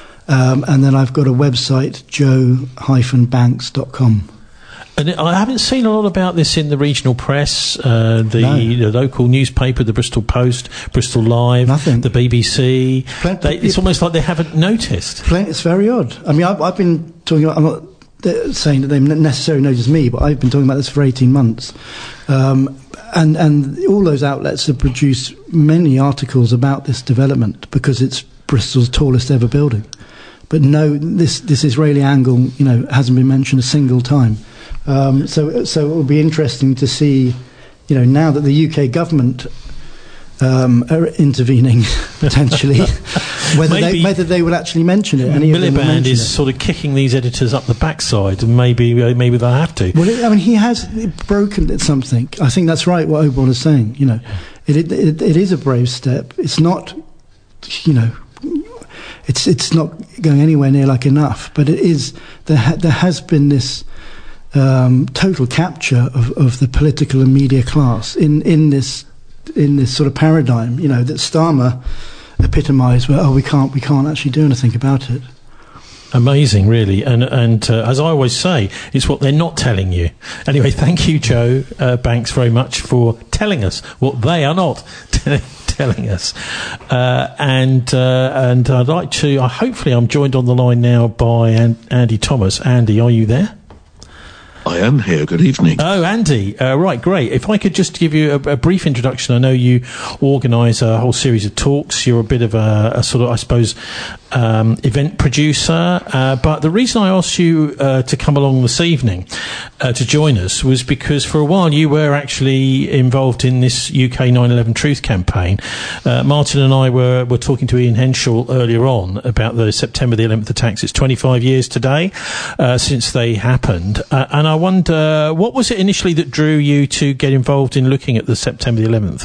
Um, and then I've got a website, joe dash banks dot com. And I haven't seen a lot about this in the regional press, uh, the, no. the local newspaper, the Bristol Post, Bristol Live, Nothing. the B B C. Plen- they, it's almost like they haven't noticed. Plen- it's very odd. I mean, I've, I've been talking about. I'm not saying that they necessarily notice me, but I've been talking about this for eighteen months. Um, and, and all those outlets have produced many articles about this development because it's Bristol's tallest ever building. but no, this this Israeli angle, you know, hasn't been mentioned a single time. Um, so so it will be interesting to see, you know, now that the U K government um, are intervening potentially, whether they whether they will actually mention it. Any Miliband is it. sort of kicking these editors up the backside, and maybe maybe they'll have to. Well, it, I mean, he has broken something. I think that's right. What Oborn is saying, you know, it it, it it is a brave step. It's not, you know, it's it's not going anywhere near like enough, but it is. There ha- there has been this um, total capture of, of the political and media class in in this. in this sort of paradigm, you know, that Starmer epitomised, where, oh, we can't, we can't actually do anything about it. Amazing, really. And, and uh, as I always say, it's what they're not telling you. Anyway, thank you, Joe uh, Banks, very much for telling us what they are not t- telling us. Uh, and uh, and I'd like to, uh, hopefully I'm joined on the line now by An- Andy Thomas. Andy, are you there? I am here. Good evening. Oh, Andy. Uh, right, great. If I could just give you a, a brief introduction. I know you organise a whole series of talks. You're a bit of a, a sort of, I suppose, um, event producer. Uh, but the reason I asked you uh, to come along this evening uh, to join us was because for a while you were actually involved in this U K nine eleven Truth campaign. Uh, Martin and I were, were talking to Ian Henshall earlier on about the September the eleventh attacks. It's twenty-five years today uh, since they happened. Uh, and I wonder, what was it initially that drew you to get involved in looking at the September the eleventh?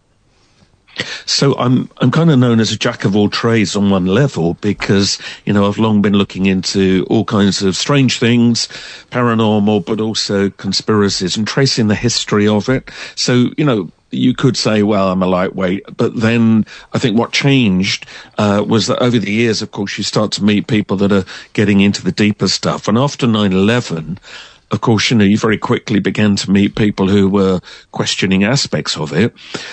So I'm I'm kind of known as a jack of all trades on one level because, you know, I've long been looking into all kinds of strange things, paranormal, but also conspiracies and tracing the history of it. So, you know, you could say, well, I'm a lightweight, but then I think what changed uh, was that over the years, of course, you start to meet people that are getting into the deeper stuff. And after nine eleven, of course, you know, you very quickly began to meet people who were questioning aspects of it.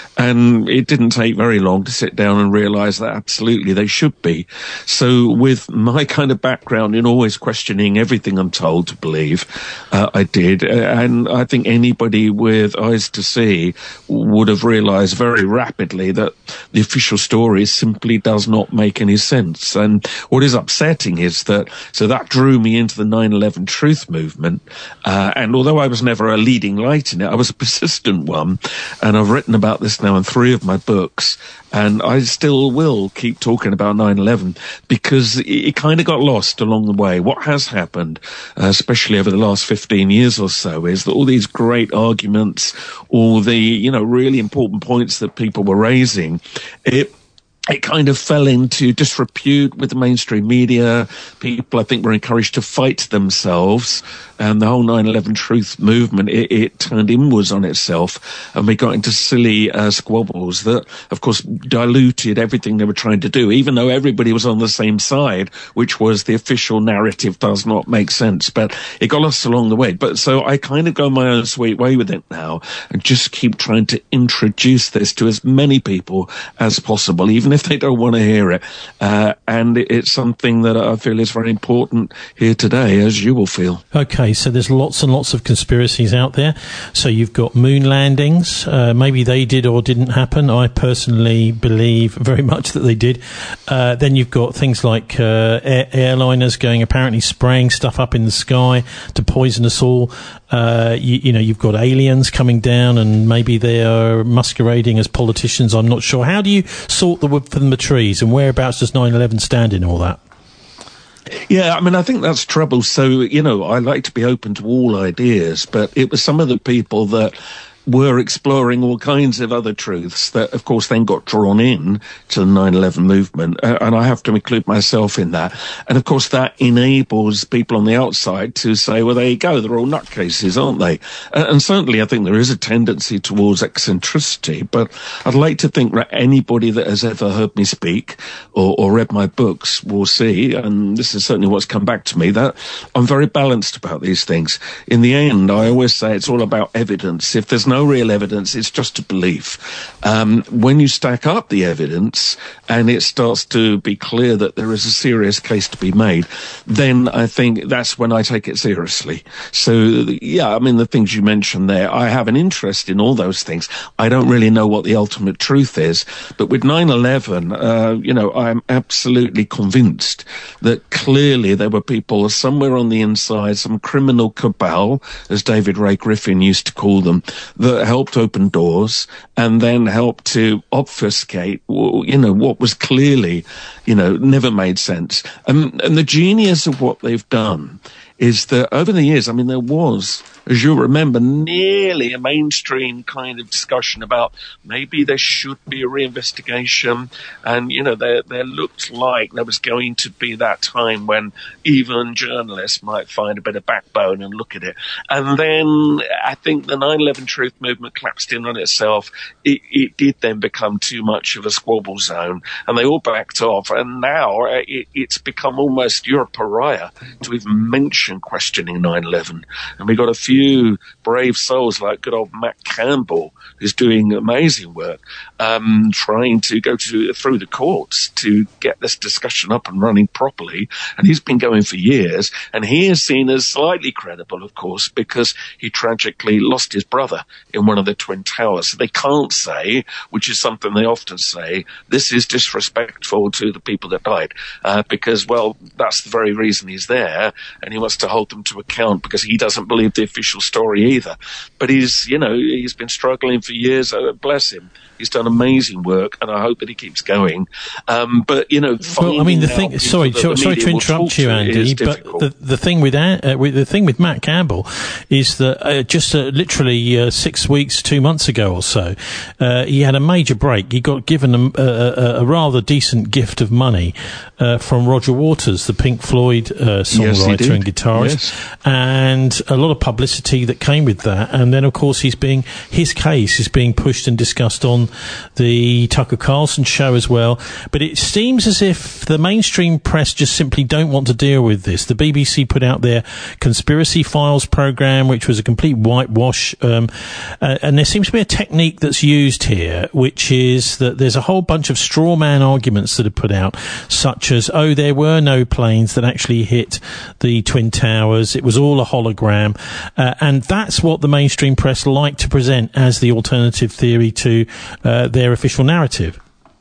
And it didn't take very long to sit down and realize that absolutely they should be. So with my kind of background in always questioning everything I'm told to believe, uh, I did. And I think anybody with eyes to see would have realized very rapidly that the official story simply does not make any sense. And what is upsetting is that, so that drew me into the nine eleven Truth movement. Uh, and although I was never a leading light in it, I was a persistent one. And I've written about this now in three of my books. And I still will keep talking about nine eleven because it, it kind of got lost along the way. What has happened, uh, especially over the last fifteen years or so, is that all these great arguments, all the, you know, really important points that people were raising, it It kind of fell into disrepute with the mainstream media. People, I think, were encouraged to fight themselves. And the whole nine eleven Truth movement, it, it turned inwards on itself. And we got into silly uh, squabbles that, of course, diluted everything they were trying to do, even though everybody was on the same side, which was the official narrative does not make sense. But it got lost along the way. But so I kind of go my own sweet way with it now and just keep trying to introduce this to as many people as possible, even if they don't want to hear it. Uh, and it's something that I feel is very important here today, as you will feel. Okay, so there's lots and lots of conspiracies out there. So you've got moon landings. Uh, maybe they did or didn't happen. I personally believe very much that they did. Uh, then you've got things like uh, air- airliners going, apparently spraying stuff up in the sky to poison us all. Uh, you, you know, you've got aliens coming down and maybe they are masquerading as politicians. I'm not sure. How do you sort the wood from the trees, and whereabouts does nine eleven stand in all that? Yeah, I mean, I think that's trouble. So, you know, I like to be open to all ideas, but it was some of the people that were exploring all kinds of other truths that, of course, then got drawn in to the nine eleven movement. Uh, and I have to include myself in that. And, of course, that enables people on the outside to say, well, there you go, they're all nutcases, aren't they? Uh, and certainly I think there is a tendency towards eccentricity, but I'd like to think that anybody that has ever heard me speak or, or read my books will see, and this is certainly what's come back to me, that I'm very balanced about these things. In the end, I always say it's all about evidence. If there's no no real evidence. It's just a belief. Um, when you stack up the evidence and it starts to be clear that there is a serious case to be made, then I think that's when I take it seriously. So, yeah, I mean, the things you mentioned there, I have an interest in all those things. I don't really know what the ultimate truth is, but with nine eleven, uh, you know, I'm absolutely convinced that clearly there were people somewhere on the inside, some criminal cabal, as David Ray Griffin used to call them, that helped open doors and then helped to obfuscate, you know, what was clearly, you know, never made sense. And, and the genius of what they've done is that over the years, I mean, there was, as you remember, nearly a mainstream kind of discussion about maybe there should be a reinvestigation. And, you know, there, there looked like there was going to be that time when even journalists might find a bit of backbone and look at it. And then I think the nine eleven Truth movement collapsed in on itself. It, it did then become too much of a squabble zone, and they all backed off. And now it, it's become almost, you're a pariah to even mention questioning nine eleven. And we got a few brave souls like good old Matt Campbell, who's doing amazing work, um, trying to go to, through the courts to get this discussion up and running properly. And he's been going for years, and he is seen as slightly credible, of course, because he tragically lost his brother in one of the Twin Towers. So they can't say, which is something they often say, this is disrespectful to the people that died, uh, because, well, that's the very reason he's there, and he wants to hold them to account because he doesn't believe the official story either. But he's, you know, he's been struggling for years. Uh, bless him. He's done amazing work, and I hope that he keeps going. Um, but, you know, well, I mean, the thing, sorry, sorry, sorry to interrupt you, Andy, but the, the thing with, uh, with, the thing with Matt Campbell is that uh, just uh, literally uh, six weeks, two months ago or so, uh, he had a major break. He got given a, a, a rather decent gift of money uh, from Roger Waters, the Pink Floyd uh, songwriter yes, and guitarist, yes. and a lot of publicity that came with that. And then, of course, he's being his case is being pushed and discussed on the Tucker Carlson show as well. But it seems as if the mainstream press just simply don't want to deal with this. The B B C put out their Conspiracy Files program, which was a complete whitewash. Um, uh, and there seems to be a technique that's used here, which is that there's a whole bunch of straw man arguments that are put out, such as, oh, there were no planes that actually hit the Twin Towers. It was all a hologram. Uh, and that's what the mainstream press like to present as the alternative theory to Uh, their official narrative.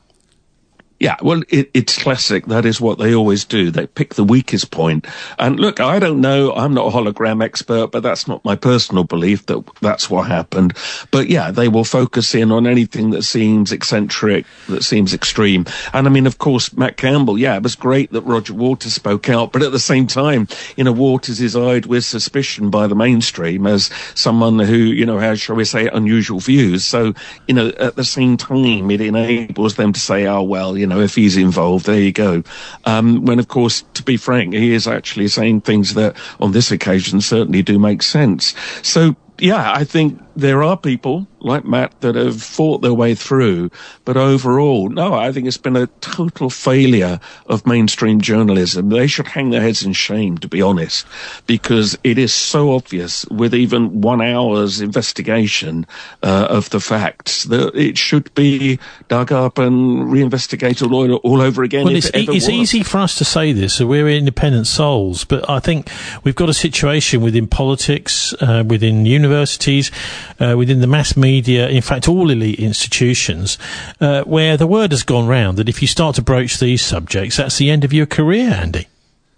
Yeah, well, it, it's classic. That is what they always do. They pick the weakest point. And look, I don't know. I'm not a hologram expert, but that's not my personal belief that that's what happened. But yeah, they will focus in on anything that seems eccentric, that seems extreme. And I mean, of course, Matt Campbell, yeah, it was great that Roger Waters spoke out. But at the same time, you know, Waters is eyed with suspicion by the mainstream as someone who, you know, has, shall we say, unusual views. So, you know, at the same time, it enables them to say, oh, well, you You know, if he's involved, there you go. Um, when, of course, to be frank, he is actually saying things that, on this occasion, certainly do make sense. So, yeah, I think there are people like Matt that have fought their way through, but overall, no, I think it's been a total failure of mainstream journalism. They should hang their heads in shame, to be honest, because it is so obvious with even one hour's investigation uh, of the facts that it should be dug up and reinvestigated all, all over again. Well, if it's, it ever it's was. easy for us to say this, so we're independent souls, but I think we've got a situation within politics, uh, within universities, uh, within the mass media, in fact, all elite institutions, uh, where the word has gone round that if you start to broach these subjects, that's the end of your career, Andy.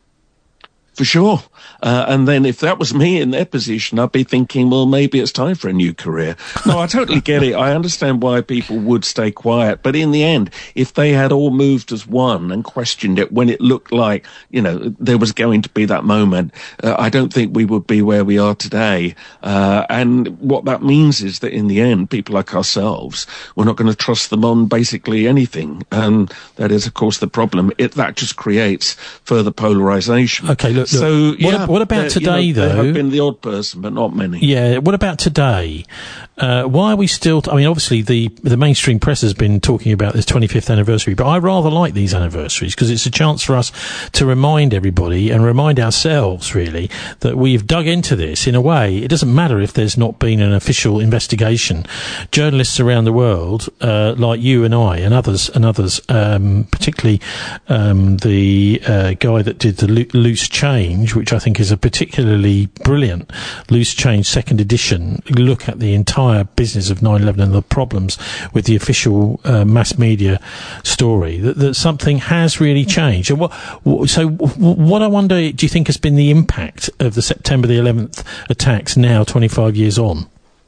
For sure. Uh, and then if that was me in their position, I'd be thinking, well, maybe it's time for a new career. No, I totally get it. I understand why people would stay quiet. But in the end, if they had all moved as one and questioned it when it looked like, you know, there was going to be that moment, uh, I don't think we would be where we are today. Uh, and what that means is that in the end, people like ourselves, we're not going to trust them on basically anything. And that is, of course, the problem. It, that just creates further polarization. Okay, look, so, look, yeah, what what about There- today, you know, though? There have been the odd person, but not many. Yeah. What about today? Uh, why are we still? T- I mean, obviously the the mainstream press has been talking about this twenty-fifth anniversary, but I rather like these anniversaries because it's a chance for us to remind everybody and remind ourselves, really, that we've dug into this in a way. It doesn't matter if there's not been an official investigation. Journalists around the world, uh, like you and I and others and others, um, particularly um, the uh, guy that did the Lo- Loose Change, which I think is a particularly brilliant Loose Change second edition look at the entire business of nine eleven and the problems with the official uh, mass media story, that, that something has really changed. And what, what, so what I wonder, do you think has been the impact of the September the eleventh attacks now twenty-five years on?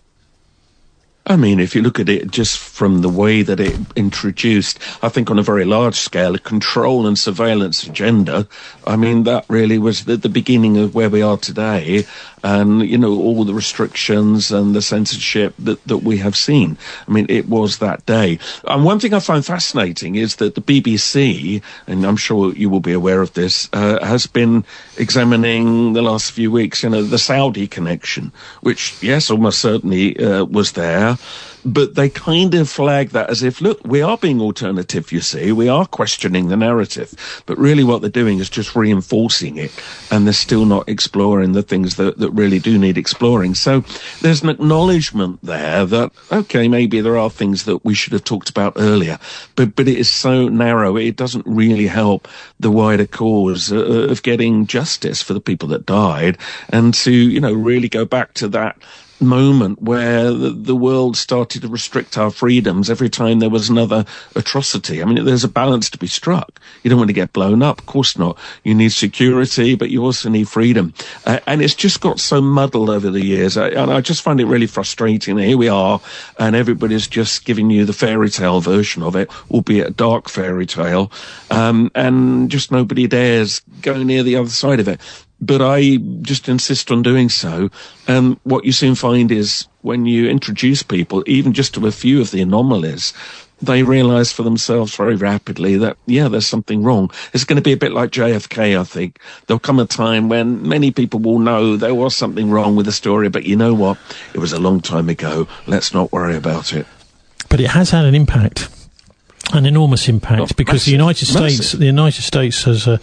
I mean, if you look at it just from the way that it introduced, I think on a very large scale, a control and surveillance agenda, I mean, that really was the, the beginning of where we are today. And, you know, all the restrictions and the censorship that, that we have seen. I mean, it was that day. And one thing I find fascinating is that the B B C, and I'm sure you will be aware of this, uh, has been examining the last few weeks, you know, the Saudi connection, which, yes, almost certainly uh, was there. But they kind of flag that as if, look, we are being alternative, you see. We are questioning the narrative. But really what they're doing is just reinforcing it. And they're still not exploring the things that, that really do need exploring. So there's an acknowledgement there that, okay, maybe there are things that we should have talked about earlier. But, but it is so narrow, it doesn't really help the wider cause uh, of getting justice for the people that died. And to, you know, really go back to that moment where the, the world started to restrict our freedoms every time there was another atrocity. I mean, there's a balance to be struck. You don't want to get blown up. Of course not. You need security, but you also need freedom. Uh, and it's just got so muddled over the years. I, and I just find it really frustrating. Here we are, and everybody's just giving you the fairy tale version of it, albeit a dark fairy tale. Um, and just nobody dares go near the other side of it. But I just insist on doing so. And um, what you soon find is when you introduce people, even just to a few of the anomalies, they realise for themselves very rapidly that, yeah, there's something wrong. It's going to be a bit like J F K, I think. There'll come a time when many people will know there was something wrong with the story, but you know what? It was a long time ago. Let's not worry about it. But it has had an impact. An enormous impact, Not because massive, the United States, massive. the United States has uh,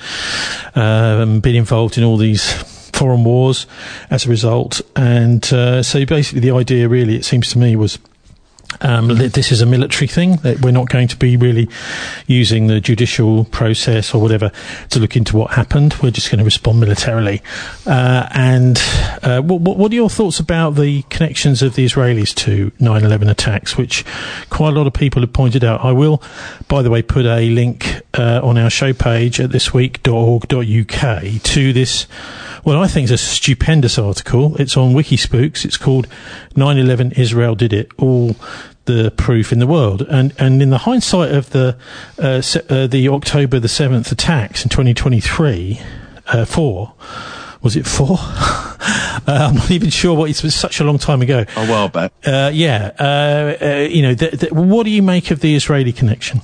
um, been involved in all these foreign wars as a result, and uh, so basically the idea, really, it seems to me, was um, that this is a military thing, that we're not going to be really using the judicial process or whatever to look into what happened. We're just going to respond militarily. Uh, and uh, what, what are your thoughts about the connections of the Israelis to nine eleven attacks, which quite a lot of people have pointed out? I will, by the way, put a link uh, on our show page at this week dot org dot U K to this, what I think is a stupendous article. It's on Wikispooks. It's called nine eleven Israel Did It, All the Proof in the World. And and in the hindsight of the uh, se- uh, the October the seventh attacks in twenty twenty-three, uh, four, was it four? uh, I'm not even sure what it was, such a long time ago. A while back. Uh, yeah. Uh, uh, you know, th- th- what do you make of the Israeli connection?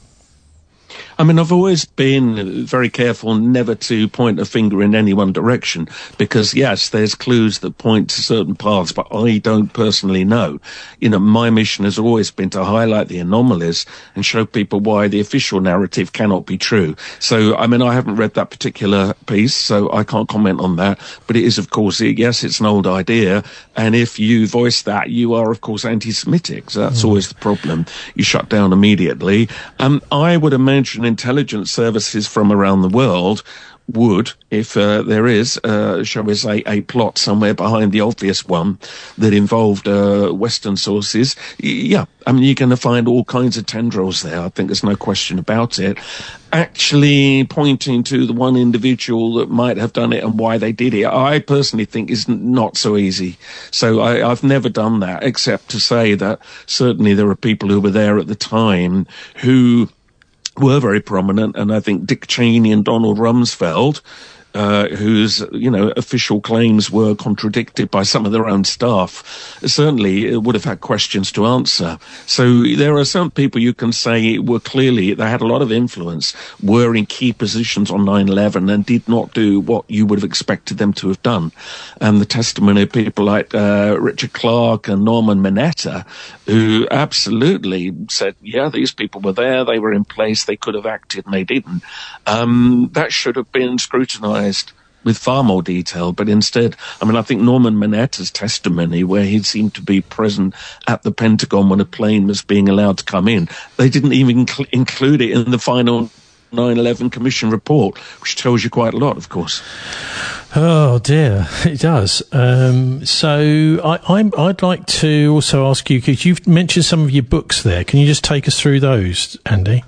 I mean, I've always been very careful never to point a finger in any one direction because, yes, there's clues that point to certain paths, but I don't personally know. You know, my mission has always been to highlight the anomalies and show people why the official narrative cannot be true. So, I mean, I haven't read that particular piece, so I can't comment on that. But it is, of course, yes, it's an old idea. And if you voice that, you are, of course, anti-Semitic. So that's mm. always the problem. You shut down immediately. Um, I would imagine intelligence services from around the world would, if uh, there is, uh, shall we say, a plot somewhere behind the obvious one that involved uh, Western sources, yeah, I mean, you're going to find all kinds of tendrils there. I think there's no question about it. Actually pointing to the one individual that might have done it and why they did it, I personally think is not so easy. So I, I've never done that, except to say that certainly there are people who were there at the time who were very prominent, and I think Dick Cheney and Donald Rumsfeld uh, whose, you know, official claims were contradicted by some of their own staff, certainly would have had questions to answer. So there are some people you can say were clearly, they had a lot of influence, were in key positions on nine eleven and did not do what you would have expected them to have done. And the testimony of people like uh, Richard Clarke and Norman Mineta, who absolutely said, yeah, these people were there, they were in place, they could have acted and they didn't. Um, that should have been scrutinized with far more detail, but instead, I mean, I think Norman Mineta's testimony, where he seemed to be present at the Pentagon when a plane was being allowed to come in, they didn't even cl- include it in the final nine eleven Commission report, which tells you quite a lot, of course. Oh dear, it does. Um, so I, I'm, I'd like to also ask you, because you've mentioned some of your books there, can you just take us through those, Andy?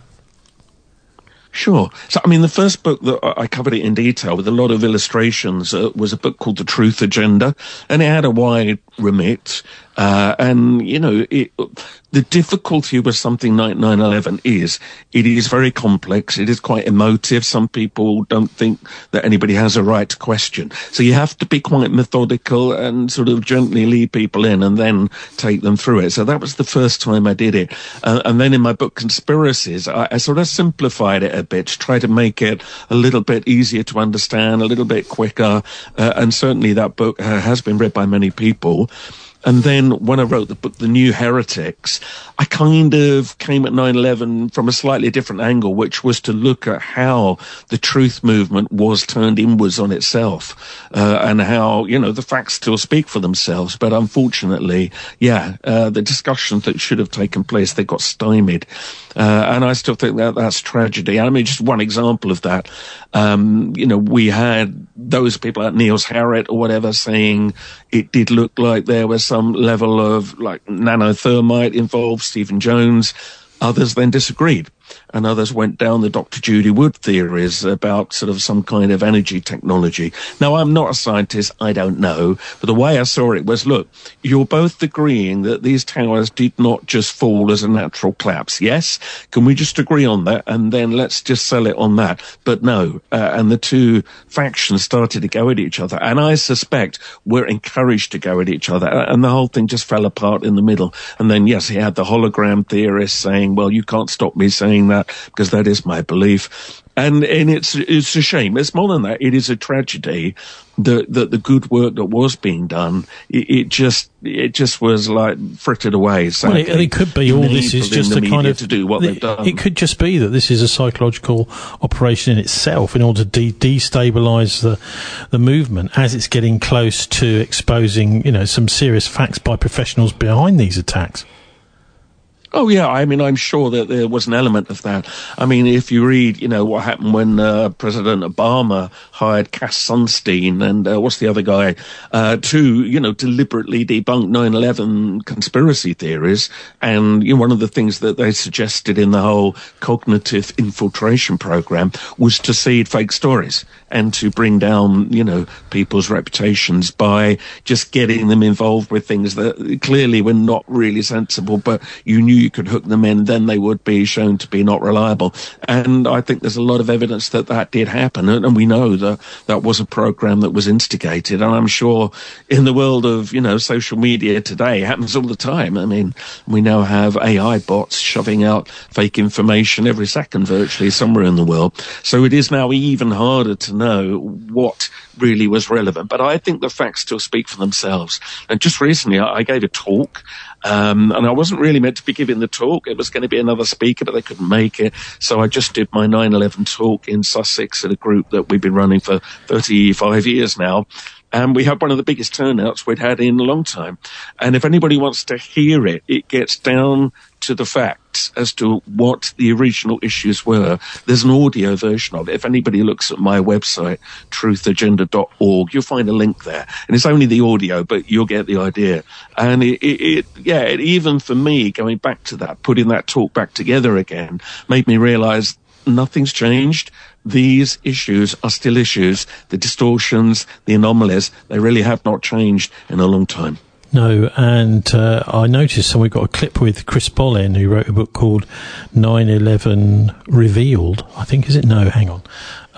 Sure. So, I mean, the first book that I covered it in detail with a lot of illustrations uh, was a book called The Truth Agenda, and it had a wide remit. Uh, and, you know, it, the difficulty with something like nine eleven is it is very complex. It is quite emotive. Some people don't think that anybody has a right to question. So you have to be quite methodical and sort of gently lead people in and then take them through it. So that was the first time I did it. Uh, and then in my book, Conspiracies, I, I sort of simplified it a bit to try to make it a little bit easier to understand, a little bit quicker. Uh, and certainly that book uh, has been read by many people. And then when I wrote the book, The New Heretics, I kind of came at nine eleven from a slightly different angle, which was to look at how the truth movement was turned inwards on itself, uh, and how, you know, the facts still speak for themselves. But unfortunately, yeah, uh, the discussions that should have taken place, they got stymied. Uh, and I still think that that's tragedy. I mean, just one example of that. Um, you know, we had those people like Niels Harrit or whatever saying it did look like there was some level of like nanothermite involved, Stephen Jones. Others then disagreed, and others went down the Doctor Judy Wood theories about sort of some kind of energy technology. Now, I'm not a scientist, I don't know, but the way I saw it was, look, you're both agreeing that these towers did not just fall as a natural collapse. Yes? Can we just agree on that, and then let's just sell it on that? But no, uh, and the two factions started to go at each other, and I suspect were encouraged to go at each other, and the whole thing just fell apart in the middle. And then, yes, he had the hologram theorists saying, well, you can't stop me saying that because that is my belief. And and it's it's a shame. It's more than that. It is a tragedy that that the good work that was being done, it, it just it just was like frittered away. Well, it, it could be all this is just a kind of to do what the, they've done. It could just be that this is a psychological operation in itself in order to de- destabilise the the movement as it's getting close to exposing, you know, some serious facts by professionals behind these attacks. Oh, yeah. I mean, I'm sure that there was an element of that. I mean, if you read, you know, what happened when uh, President Obama hired Cass Sunstein and uh, what's the other guy uh, to, you know, deliberately debunk nine eleven conspiracy theories. And, you know, one of the things that they suggested in the whole cognitive infiltration program was to seed fake stories and to bring down, you know, people's reputations by just getting them involved with things that clearly were not really sensible, but you knew you could hook them in, then they would be shown to be not reliable. And I think there's a lot of evidence that that did happen. And we know that that was a program that was instigated. And I'm sure in the world of, you know, social media today, it happens all the time. I mean, we now have A I bots shoving out fake information every second virtually somewhere in the world. So it is now even harder to know what really was relevant. But I think the facts still speak for themselves. And just recently I gave a talk, um, and I wasn't really meant to be giving the talk. It was going to be another speaker, but they couldn't make it. So I just did my nine eleven talk in Sussex at a group that we've been running for thirty-five years now. And we had one of the biggest turnouts we'd had in a long time. And if anybody wants to hear it, it gets down to the facts as to what the original issues were. There's an audio version of it. If anybody looks at my website, truth agenda dot org, you'll find a link there. And it's only the audio, but you'll get the idea. And it, it, it yeah, it, even for me, going back to that, putting that talk back together again, made me realize nothing's changed. These issues are still issues. The distortions, the anomalies, they really have not changed in a long time. No, and uh, I noticed, and we've got a clip with Chris Bollin, who wrote a book called nine eleven Revealed, I think, is it? No, hang on.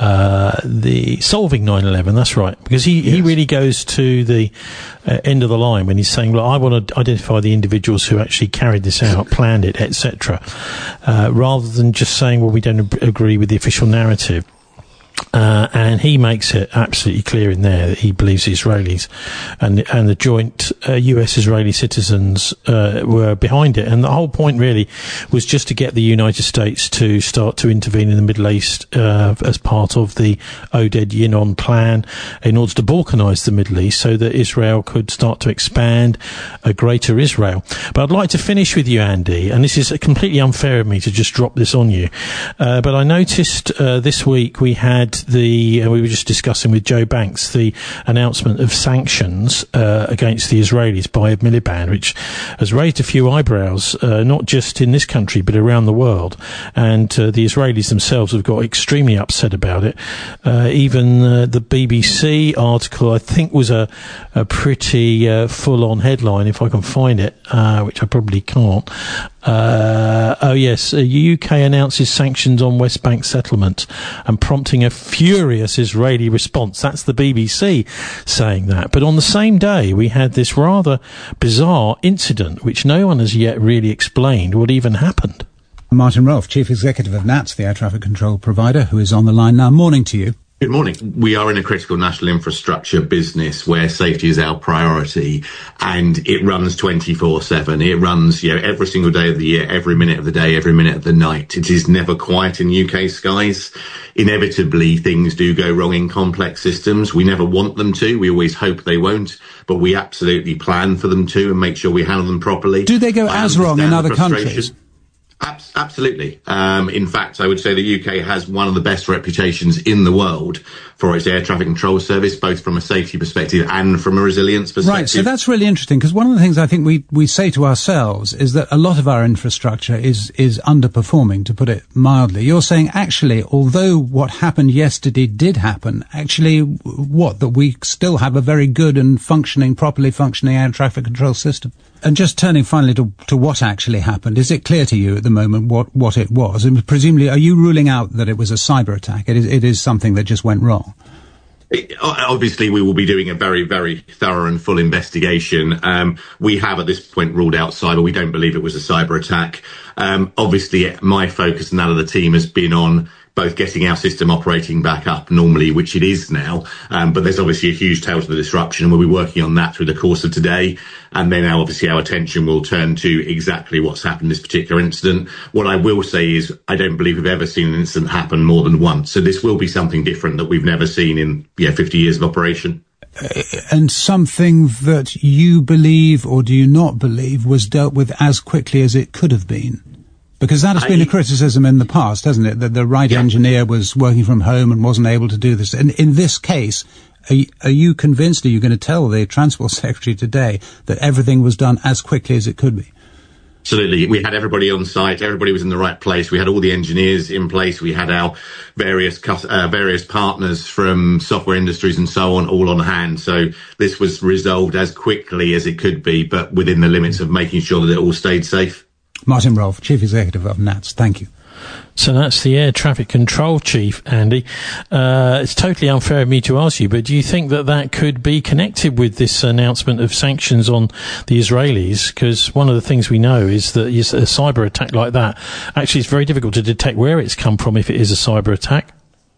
uh, the solving nine eleven. That's right, because he, yes. he really goes to the uh, end of the line when he's saying, "Look, I want to identify the individuals who actually carried this out, planned it, et cetera," uh, rather than just saying, "Well, we don't ab- agree with the official narrative." Uh, and he makes it absolutely clear in there that he believes the Israelis and and the joint uh, U S-Israeli citizens uh, were behind it. And the whole point really was just to get the United States to start to intervene in the Middle East uh, as part of the Oded-Yinon plan in order to balkanize the Middle East so that Israel could start to expand a greater Israel. But I'd like to finish with you, Andy, and this is completely unfair of me to just drop this on you. Uh, but I noticed uh, this week we had the, uh, we were just discussing with Joe Banks, the announcement of sanctions uh, against the Israelis by Miliband, which has raised a few eyebrows, uh, not just in this country, but around the world. And uh, the Israelis themselves have got extremely upset about it. Uh, even uh, the B B C article, I think, was a, a pretty uh, full-on headline, if I can find it, uh, which I probably can't. Uh, oh yes, the U K announces sanctions on West Bank settlement and prompting a furious Israeli response. That's the B B C saying that. But on the same day, we had this rather bizarre incident, which no one has yet really explained what even happened. Martin Rolfe, Chief Executive of N A T S, the air traffic control provider, who is on the line now. Morning to you. Good morning. We are in a critical national infrastructure business where safety is our priority, and it runs twenty-four seven. It runs, you know, every single day of the year, every minute of the day, every minute of the night. It is never quiet in U K skies. Inevitably, things do go wrong in complex systems. We never want them to. We always hope they won't, but we absolutely plan for them to and make sure we handle them properly. Do they go I as wrong in other countries? Absolutely. Um, in fact, I would say the U K has one of the best reputations in the world for its air traffic control service, both from a safety perspective and from a resilience perspective. Right, so that's really interesting, because one of the things I think we, we say to ourselves is that a lot of our infrastructure is, is underperforming, to put it mildly. You're saying, actually, although what happened yesterday did happen, actually, what, that we still have a very good and functioning, properly functioning air traffic control system? And just turning finally to, to what actually happened, is it clear to you at the moment what, what it was? And presumably, are you ruling out that it was a cyber attack? It is, it is something that just went wrong? It, obviously, we will be doing a very, very thorough and full investigation. Um, we have at this point ruled out cyber. We don't believe it was a cyber attack. Um, obviously, my focus and that of the team has been on both getting our system operating back up normally, which it is now, um, but there's obviously a huge tail to the disruption, and we'll be working on that through the course of today. And then now, obviously, our attention will turn to exactly what's happened in this particular incident. What I will say is I don't believe we've ever seen an incident happen more than once. So this will be something different that we've never seen in yeah, fifty years of operation. Uh, and something that you believe or do you not believe was dealt with as quickly as it could have been? Because that has been a criticism in the past, hasn't it? That the right yeah. engineer was working from home and wasn't able to do this. And in this case, are you, are you convinced, are you going to tell the Transport Secretary today that everything was done as quickly as it could be? Absolutely. We had everybody on site. Everybody was in the right place. We had all the engineers in place. We had our various uh, various partners from software industries and so on all on hand. So this was resolved as quickly as it could be, but within the limits of making sure that it all stayed safe. Martin Rolfe, Chief Executive of N A T S. Thank you. So that's the Air Traffic Control Chief, Andy. Uh, it's totally unfair of me to ask you, but do you think that that could be connected with this announcement of sanctions on the Israelis? Because one of the things we know is that a cyber attack like that, actually it's very difficult to detect where it's come from if it is a cyber attack.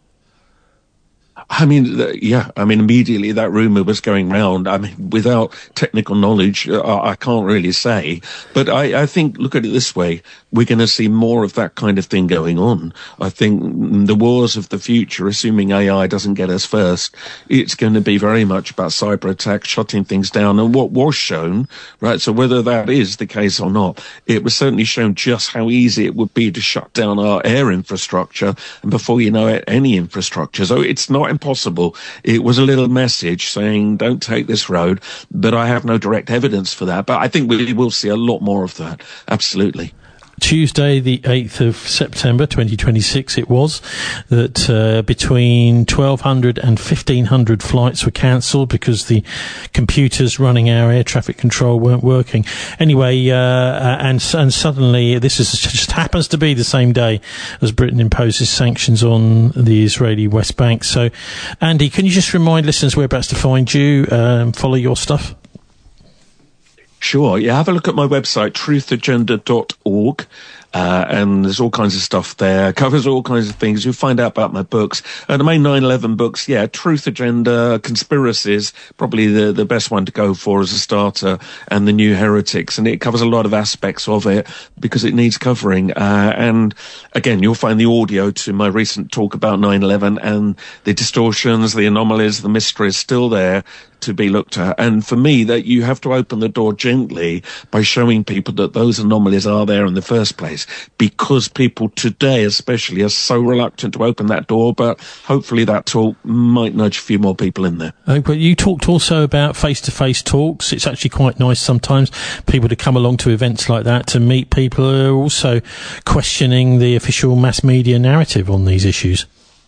I mean, yeah, I mean, immediately that rumour was going round. I mean, without technical knowledge, uh, I can't really say. But I, I think, look at it this way, we're going to see more of that kind of thing going on. I think the wars of the future, assuming A I doesn't get us first, it's going to be very much about cyber attacks, shutting things down. And what was shown, right, so whether that is the case or not, it was certainly shown just how easy it would be to shut down our air infrastructure. And before you know it, any infrastructure. So it's not impossible. It was a little message saying, don't take this road, but I have no direct evidence for that. But I think we will see a lot more of that. Absolutely. Tuesday, the eighth of September, twenty twenty-six, it was, that uh, between twelve hundred and fifteen hundred flights were cancelled because the computers running our air traffic control weren't working. Anyway, uh, and, and suddenly, this is just happens to be the same day as Britain imposes sanctions on the Israeli West Bank. So, Andy, can you just remind listeners whereabouts to find you, um, follow your stuff? Sure. Yeah, have a look at my website, truth agenda dot org. Uh, and there's all kinds of stuff there. Covers all kinds of things. You'll find out about my books. Uh, the main nine eleven books, yeah, Truth Agenda, Conspiracies, probably the, the best one to go for as a starter, and The New Heretics. And it covers a lot of aspects of it because it needs covering. Uh, and again, you'll find the audio to my recent talk about nine eleven, and the distortions, the anomalies, the mysteries still there to be looked at. And for me, that you have to open the door gently by showing people that those anomalies are there in the first place, because people today especially are so reluctant to open that door. But hopefully that talk might nudge a few more people in there. Uh, but you talked also about face-to-face talks. It's actually quite nice sometimes people to come along to events like that to meet people who are also questioning the official mass media narrative on these issues.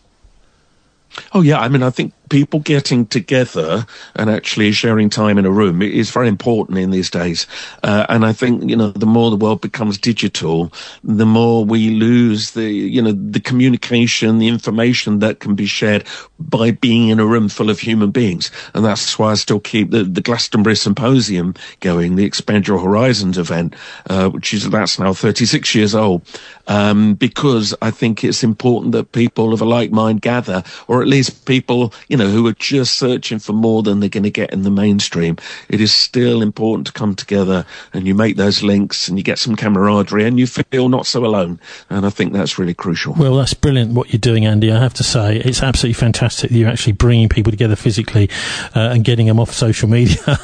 Oh, yeah. I mean, I think people getting together and actually sharing time in a room is very important in these days. Uh, and I think, you know, the more the world becomes digital, the more we lose the, you know, the communication, the information that can be shared by being in a room full of human beings. And that's why I still keep the, the Glastonbury Symposium going, the Expand Your Horizons event, uh, which is, that's now thirty-six years old. Um, because I think it's important that people of a like mind gather, or at least people, you know, who are just searching for more than they're going to get in the mainstream. It is still important to come together and you make those links and you get some camaraderie and you feel not so alone. And I think that's really crucial. Well, that's brilliant what you're doing, Andy. I have to say, it's absolutely fantastic that you're actually bringing people together physically uh, and getting them off social media.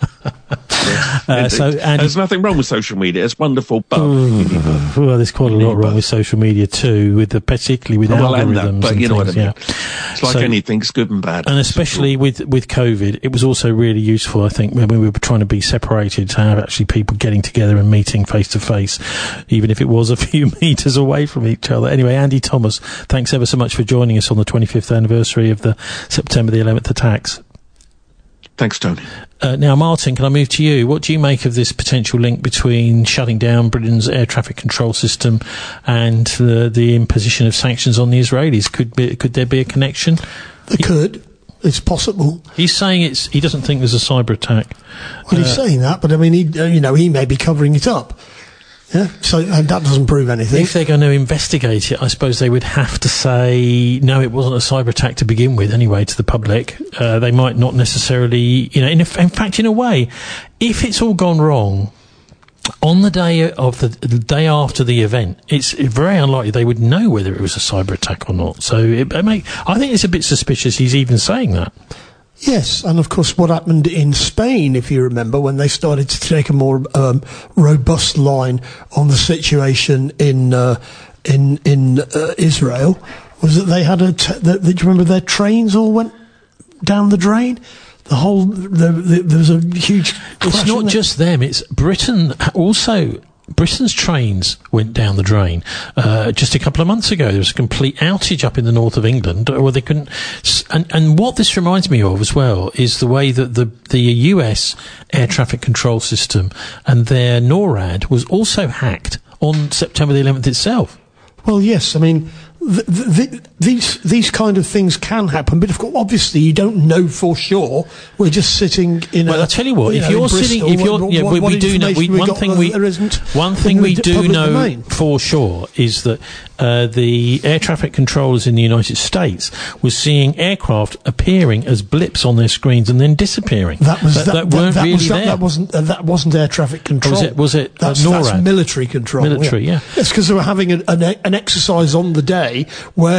Uh, so, and there's nothing wrong with social media. It's wonderful, but oh, well, there's quite a lot wrong both. with social media too, with the particularly with well, algorithms. That, but you know things, what I mean. Yeah. It's like so, anything, it's good and bad. And especially with with COVID, it was also really useful. I think when we were trying to be separated, to have actually people getting together and meeting face to face, even if it was a few meters away from each other. Anyway, Andy Thomas, thanks ever so much for joining us on the twenty-fifth anniversary of the September the eleventh attacks. Thanks, Tony. Uh, now, Martin, can I move to you? What do you make of this potential link between shutting down Britain's air traffic control system and the, the imposition of sanctions on the Israelis? Could be, could there be a connection? There he, could. It's possible. He's saying it's. He doesn't think there's a cyber attack. Well, uh, he's saying that, but I mean, he, uh, you know, he may be covering it up. Yeah, so and that doesn't prove anything. If they're going to investigate it, I suppose they would have to say, no, it wasn't a cyber attack to begin with anyway, to the public. Uh, they might not necessarily, you know, in, a, in fact, in a way, if it's all gone wrong, on the day of the, the day after the event, it's very unlikely they would know whether it was a cyber attack or not. So it, it may, I think it's a bit suspicious he's even saying that. Yes, and of course what happened in Spain, if you remember, when they started to take a more um, robust line on the situation in uh, in in uh, Israel, was that they had a. T- the, the, do you remember their trains all went down the drain? The whole the, the, there was a huge. It's not just them; it's Britain also. Britain's trains went down the drain. Uh, just a couple of months ago, there was a complete outage up in the north of England where they couldn't. And, and what this reminds me of as well is the way that the, the U S air traffic control system and their NORAD was also hacked on September the eleventh itself. Well, yes. I mean, the, the, these these kind of things can happen, but of course, obviously, you don't know for sure. We're just sitting in. Well, a, I tell you what, you if know, you're sitting, Bristol, if you're, what, yeah, what, we, what we do know. We, we one thing we, there isn't one thing we do know domain. for sure is that uh, the air traffic controllers in the United States were seeing aircraft appearing as blips on their screens and then disappearing. That was that, that, that, that weren't that really was, there. That, that wasn't uh, that wasn't air traffic control. Was it? Was it that's, uh, NORAD? That's military control. Military, yeah. yeah. It's because they were having an, an, an exercise on the day where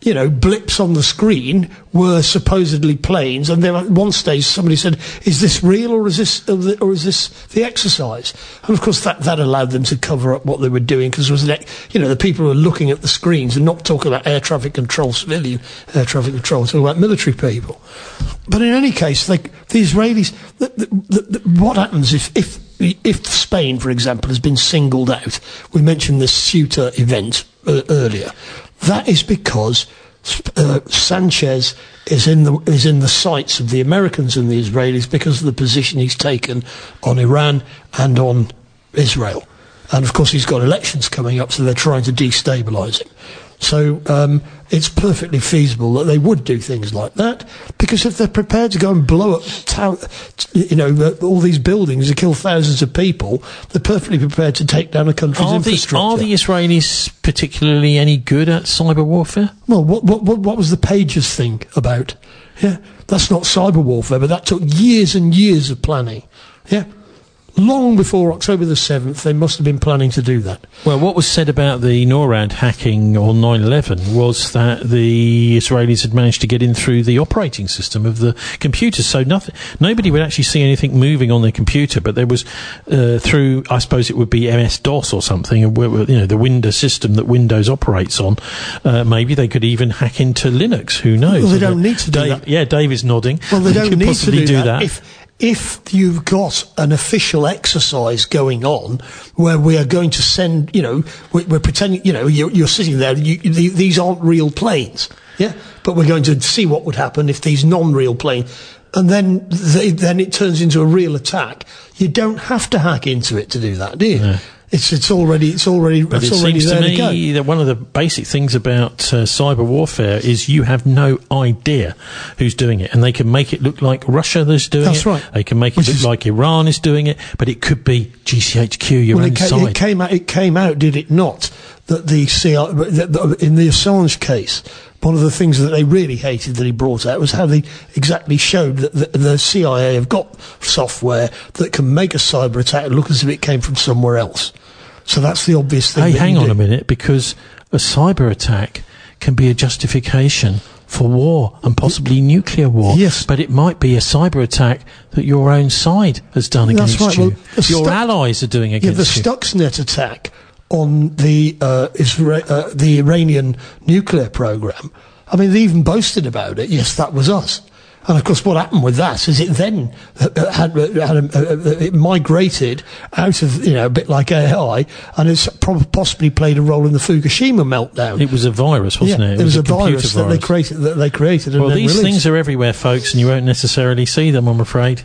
you know, blips on the screen were supposedly planes, and then at one stage somebody said, "Is this real or is this or is this the exercise?" And of course that, that allowed them to cover up what they were doing, because there was an, you know, the people who were looking at the screens and not talking about air traffic control, civilian air traffic control, talking about military people. But in any case, like the Israelis, the, the, the, the, what happens if if if Spain, for example, has been singled out? We mentioned the Ceuta event uh, earlier. That is because uh, Sanchez is in the is in the sights of the Americans and the Israelis because of the position he's taken on Iran and on Israel. And of course he's got elections coming up, so they're trying to destabilise him. So um, it's perfectly feasible that they would do things like that, because if they're prepared to go and blow up, town, you know, all these buildings and kill thousands of people, they're perfectly prepared to take down a country's are infrastructure. The, are the Israelis particularly any good at cyber warfare? Well, what, what, what, what was the Pages thing about? Yeah, that's not cyber warfare, but that took years and years of planning. Yeah. Long before October the seventh, they must have been planning to do that. Well, what was said about the NORAD hacking on nine eleven was that the Israelis had managed to get in through the operating system of the computer, so nothing, nobody would actually see anything moving on their computer, but there was uh, through, I suppose it would be M S DOS or something, you know, the Windows system that Windows operates on. Uh, maybe they could even hack into Linux, who knows? Well, they don't need to do Dave, that. Yeah, Dave is nodding. Well, they don't could need possibly to do, do that. that. If, If you've got an official exercise going on where we are going to send, you know, we're, we're pretending, you know, you're, you're sitting there, you, the, these aren't real planes, yeah, but we're going to see what would happen if these non-real planes, and then they, then it turns into a real attack. You don't have to hack into it to do that, do you? Yeah. It's it's already it's already but it's it already seems there to me to go. That one of the basic things about uh, cyber warfare is you have no idea who's doing it, and they can make it look like Russia is doing That's it. right. They can make it Which look is, like Iran is doing it, but it could be G C H Q, your well, own it, ca- side. it came out. It came out, did it not? That the C I A, in the Assange case, one of the things that they really hated that he brought out was how they exactly showed that the, the C I A have got software that can make a cyber attack look as if it came from somewhere else. So that's the obvious thing. Hey, that hang you on do. a minute, because a cyber attack can be a justification for war and possibly nuclear war. Yes. But it might be a cyber attack that your own side has done That's against right. you. Well, the your Stu- allies are doing Yeah, against the you. Stuxnet attack on the uh, Isra- uh, the Iranian nuclear program. I mean, they even boasted about it. Yes, that was us. And of course, what happened with that is it then had, had a, uh, it migrated out of, you know, a bit like A I, and it's pro- possibly played a role in the Fukushima meltdown. It was a virus, wasn't yeah, it? It, was, a, computer virus, that they created. That they created. And well, then these released. things are everywhere, folks, and you won't necessarily see them, I'm afraid.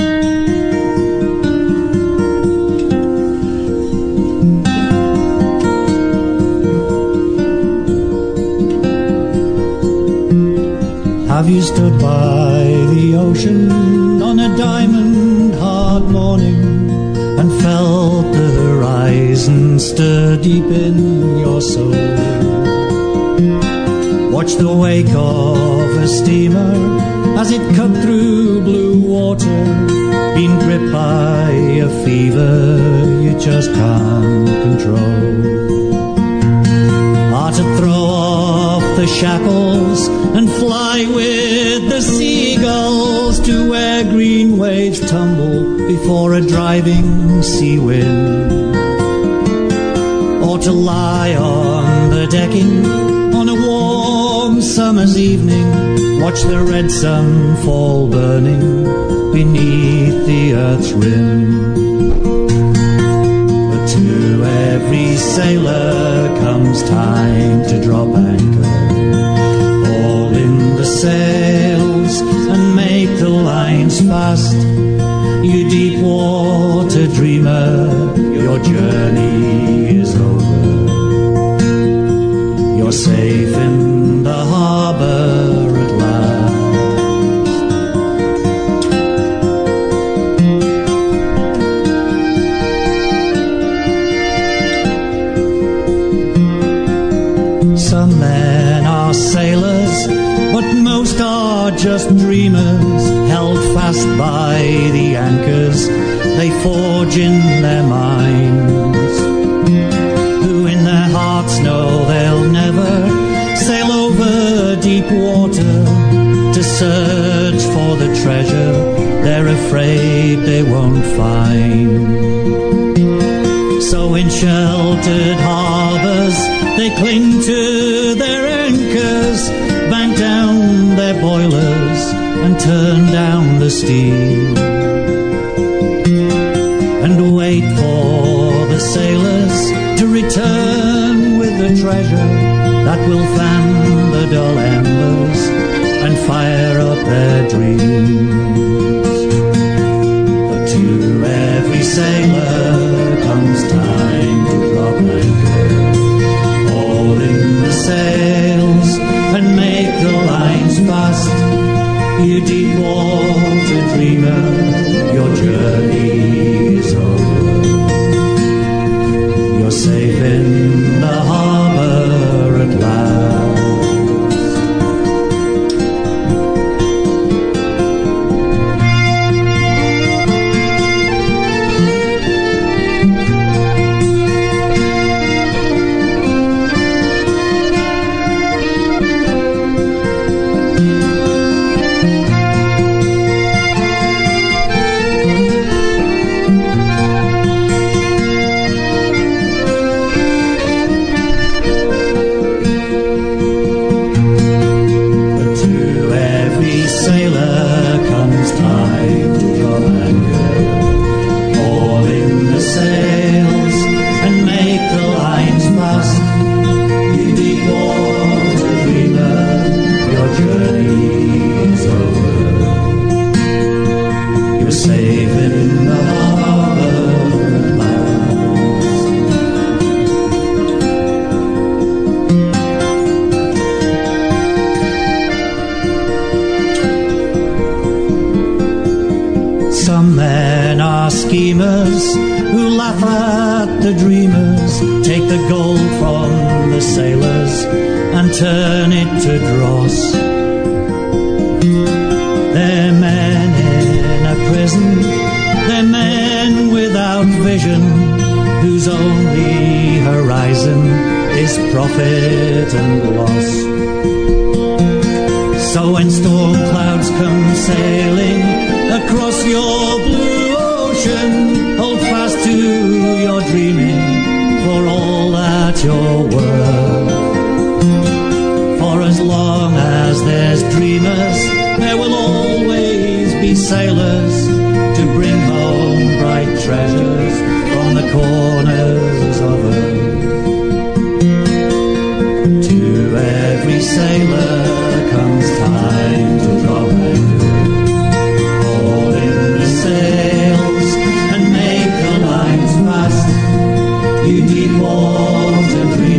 Have you stood by the ocean on a diamond hard morning and felt the horizon stir deep in your soul? Watch the wake of a steamer as it cut through blue water, being gripped by a fever you just can't control. Or to throw off the shackles and fly with the seagulls to where green waves tumble before a driving sea wind. Or to lie on the decking on a warm summer's evening, watch the red sun fall burning beneath the earth's rim. But to every sailor comes time to drop anchor. Haul in the sails and make the lines fast. You deep water dreamer, your journey is over. You're safe in the harbour at last. Some men are sailors, but most are just dreamers, held fast by the anchors they forge in their minds, who in their hearts know they'll never sail over to search for the treasure they're afraid they won't find. So in sheltered harbours they cling to their anchors, bank down their boilers and turn down the steam, and wait for the sailors to return with the treasure that will fan the dull embers and fire up their dreams. But to every sailor comes time to drop anchor. Haul in the sails and make the lines fast. You deep water dreamer, your journey is over. You're safe in the harbour at last. Schemers who laugh at the dreamers, take the gold from the sailors and turn it to dross. They're men in a prison, they're men without vision, whose only horizon is profit and loss. So when storm clouds come sailing across your blue ocean, hold fast to your dreaming for all that you're worth. For as long as there's dreamers, there will always be sailors to bring home bright treasures from the corners of earth. To every sailor comes time to drop anchor. Haul in the sails and make the lines fast. You deep water dream.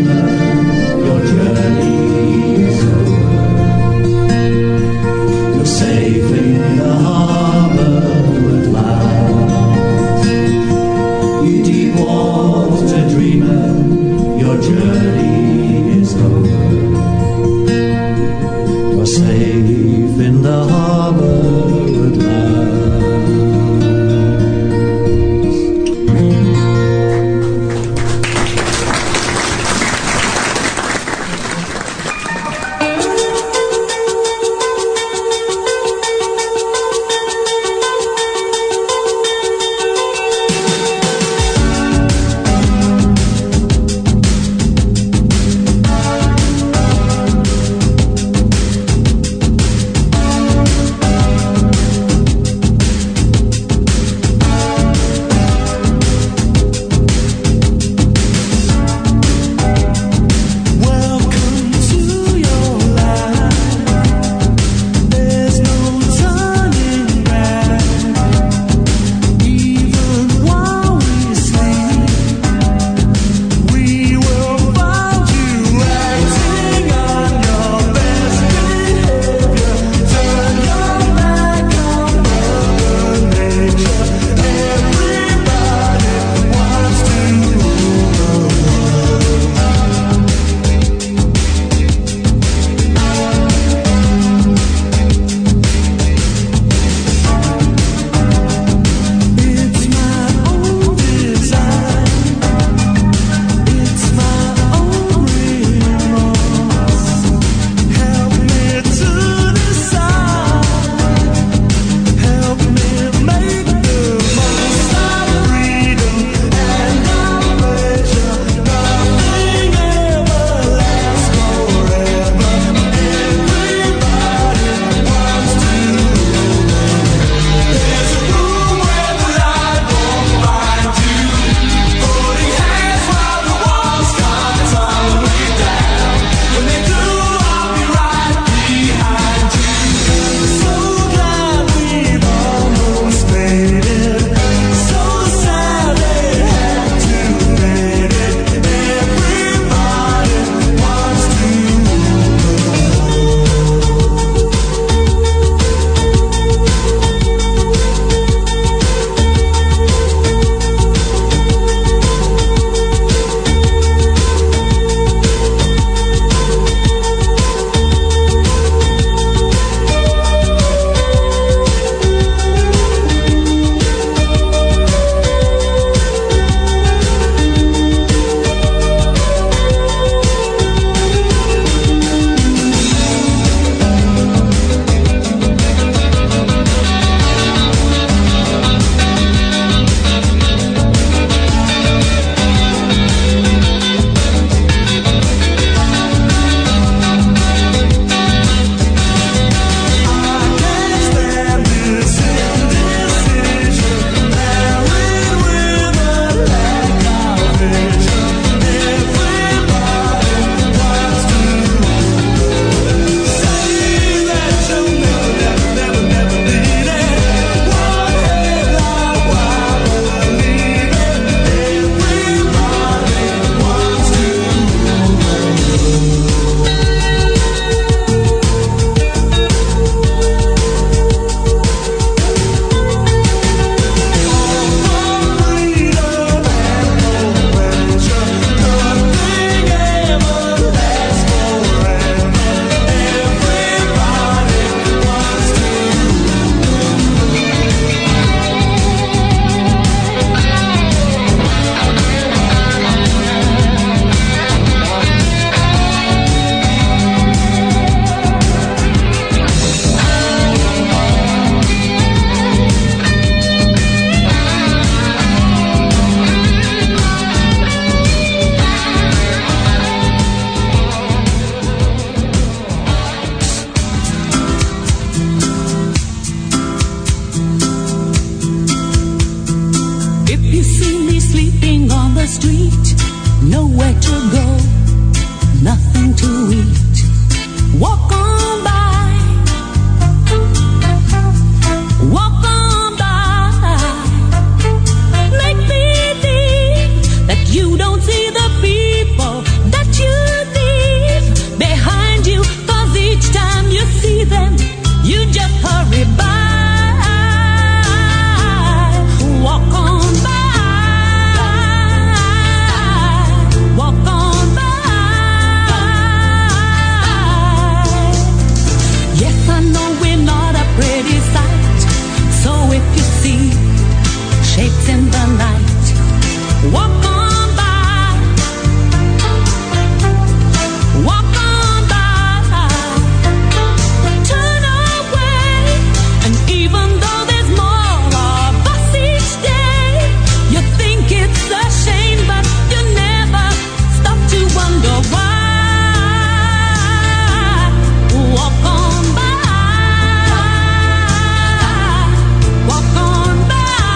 sleeping on the street, nowhere to go, nothing to eat. Walk on by, walk on by. Make believe that you don't see the people that you leave behind you, 'cause each time you see them, you just hurry by. Walk on by. Shapes in the night. Walk on by. Walk on by. Turn away. And even though there's more of us each day, you think it's a shame, but you never stop to wonder why. Walk on by. Walk on by.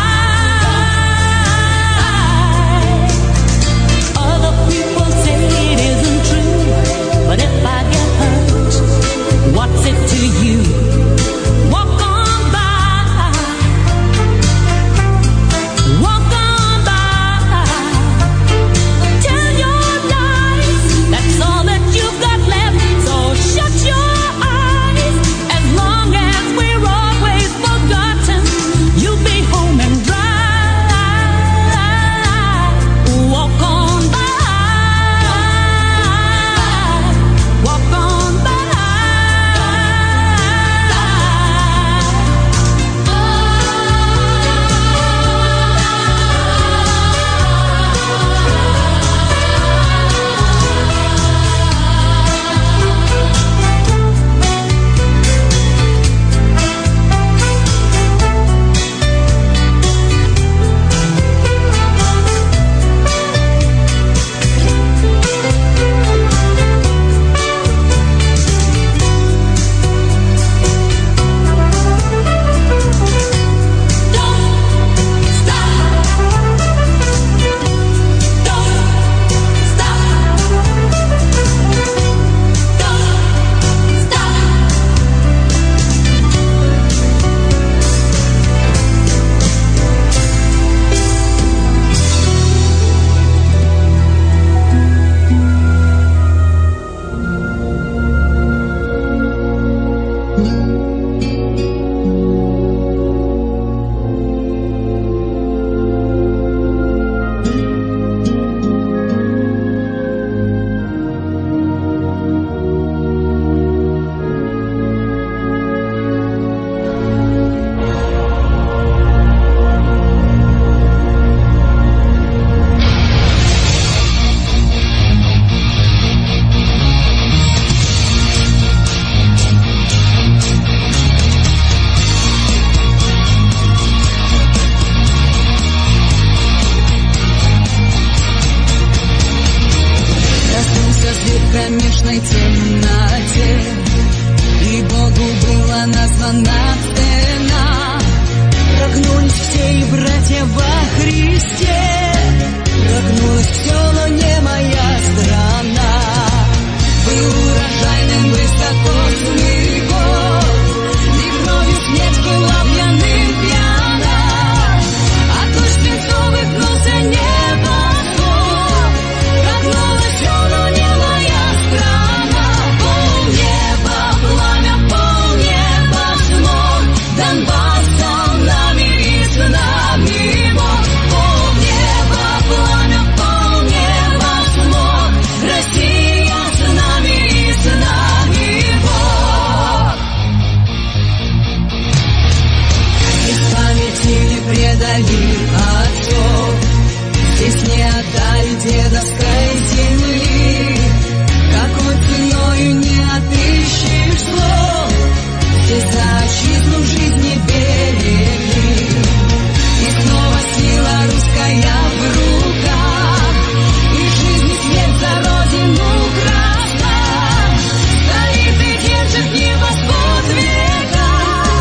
But if I get hurt, what's it to you? Walk on by. Walk on by. Tell your lies, that's all that you've got left. So shut your eyes. As long as we're always forgotten, you'll be home and dry. Walk on by.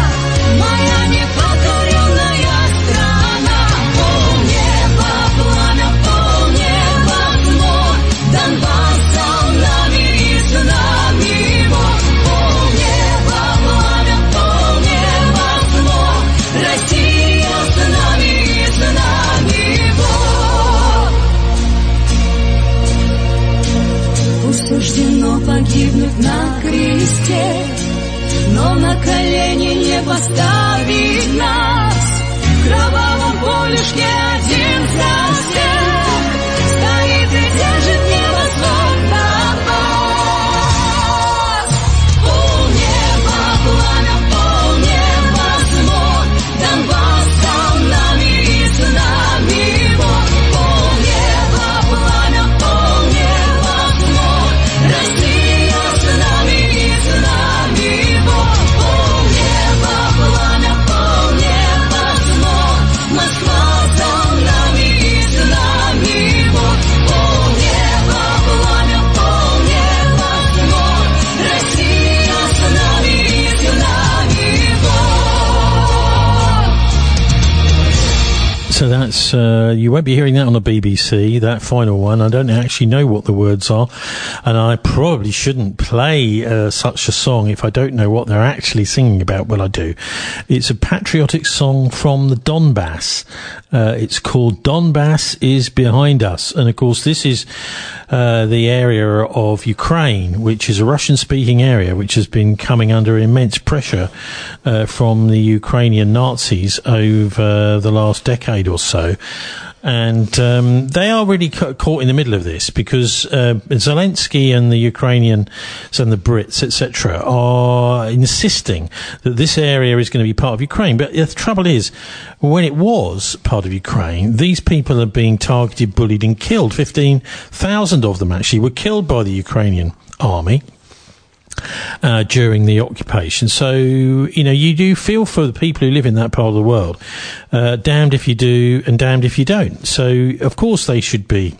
Моя непокоренная страна, полнеба пламя. на кресте, но на колени не поставит нас. В кровавом полюшке один за всех стоит и держит небо свод Донбасс. Полнеба пламя, полнеба смог, Донбасс стал нами и с нами Бог. Полнеба пламя, полнеба смог, Россия с нами и с нами Бог. Полнеба пламя, полнеба смог, Москва за нами и с нами Бог. Полнеба пламя, полнеба смог, Россия с нами и с нами Бог. So that's, uh, you won't be hearing that on the B B C, that final one. I don't actually know what the words are, and I probably shouldn't play uh, such a song if I don't know what they're actually singing about. Well, I do. It's a patriotic song from the Donbass. Uh, it's called Donbass is Behind Us, and of course this is uh, the area of Ukraine, which is a Russian-speaking area which has been coming under immense pressure uh, from the Ukrainian Nazis over the last decade or so. And um, they are really ca- caught in the middle of this because uh, Zelensky and the Ukrainians and the Brits, et cetera, are insisting that this area is going to be part of Ukraine. But the trouble is, when it was part of Ukraine, these people are being targeted, bullied and killed. fifteen thousand of them actually were killed by the Ukrainian army. Uh, during the occupation. So, you know, you do feel for the people who live in that part of the world. Uh, damned if you do and damned if you don't. So, of course, they should be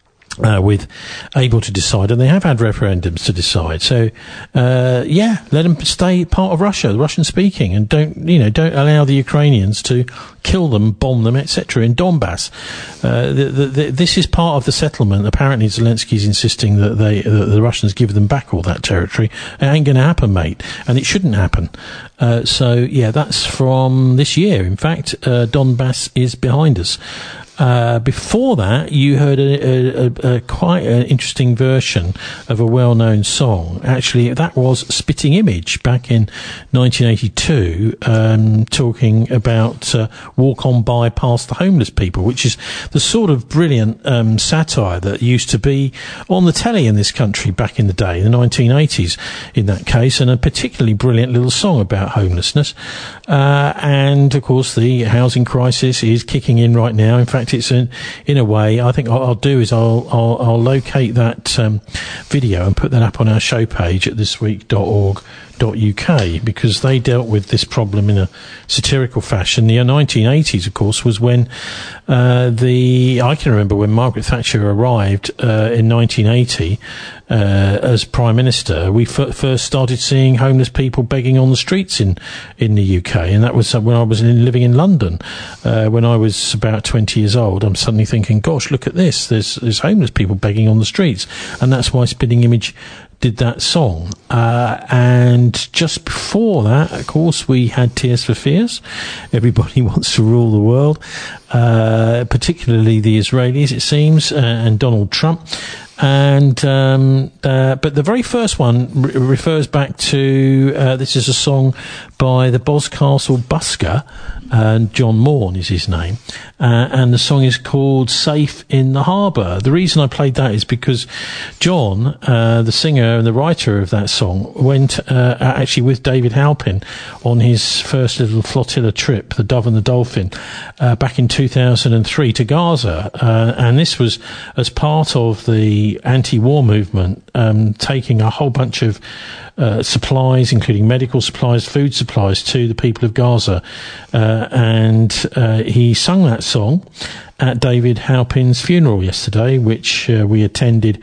Uh, with able to decide, and they have had referendums to decide. So, uh, yeah, let them stay part of Russia, Russian speaking, and don't, you know, don't allow the Ukrainians to kill them, bomb them, et cetera in Donbass. Uh, the, the, the, this is part of the settlement. Apparently, Zelensky's insisting that they, that the Russians give them back all that territory. It ain't going to happen, mate, and it shouldn't happen. Uh, so, yeah, that's from this year. In fact, uh, Donbass is behind us. Uh, before that, you heard a, a, a, a quite an interesting version of a well-known song. Actually, that was Spitting Image back in nineteen eighty-two, um, talking about uh, Walk On By Past the Homeless People, which is the sort of brilliant um, satire that used to be on the telly in this country back in the day, the nineteen eighties in that case, and a particularly brilliant little song about homelessness. Uh, and, of course, the housing crisis is kicking in right now. In fact, it's in, in a way, I think what I'll do is I'll, I'll, I'll locate that um, video and put that up on our show page at this week dot org dot U K, because they dealt with this problem in a satirical fashion. The nineteen eighties, of course, was when uh, the, I can remember when Margaret Thatcher arrived uh, in nineteen eighty uh, as Prime Minister, we f- first started seeing homeless people begging on the streets in, in the U K, and that was when I was in, living in London. Uh, when I was about twenty years old, I'm suddenly thinking, gosh, look at this, there's, there's homeless people begging on the streets, and that's why Spitting Image did that song. Uh, and just before that, of course, we had Tears for Fears. Everybody wants to rule the world, uh, particularly the Israelis, it seems, uh, and Donald Trump. And, um, uh, but the very first one re- refers back to, uh, this is a song by the Boscastle Busker, and John Morn is his name, uh, and the song is called Safe in the Harbour. The reason I played that is because John, uh, the singer and the writer of that song, went, uh, actually with David Halpin on his first little flotilla trip, the Dove and the Dolphin, uh, back in two thousand three to Gaza, uh, and this was as part of the anti-war movement, um, taking a whole bunch of uh, supplies, including medical supplies, food supplies, to the people of Gaza. Uh, and uh, he sung that song at David Halpin's funeral yesterday, which uh, we attended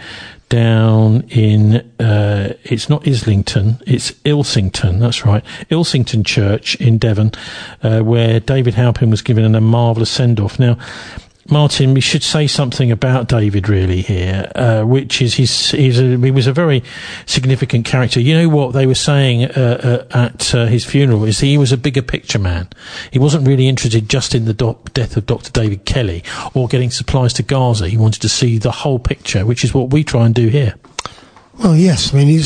down in, uh, it's not Islington, it's Ilsington, that's right, Ilsington Church in Devon, uh, where David Halpin was given a marvellous send-off. Now, Martin, we should say something about David really here, uh, which is he's, he's a, he was a very significant character. You know what they were saying uh, uh, at uh, his funeral is he was a bigger picture man. He wasn't really interested just in the do- death of Doctor David Kelly or getting supplies to Gaza. He wanted to see the whole picture, which is what we try and do here. Well, yes. I mean, he's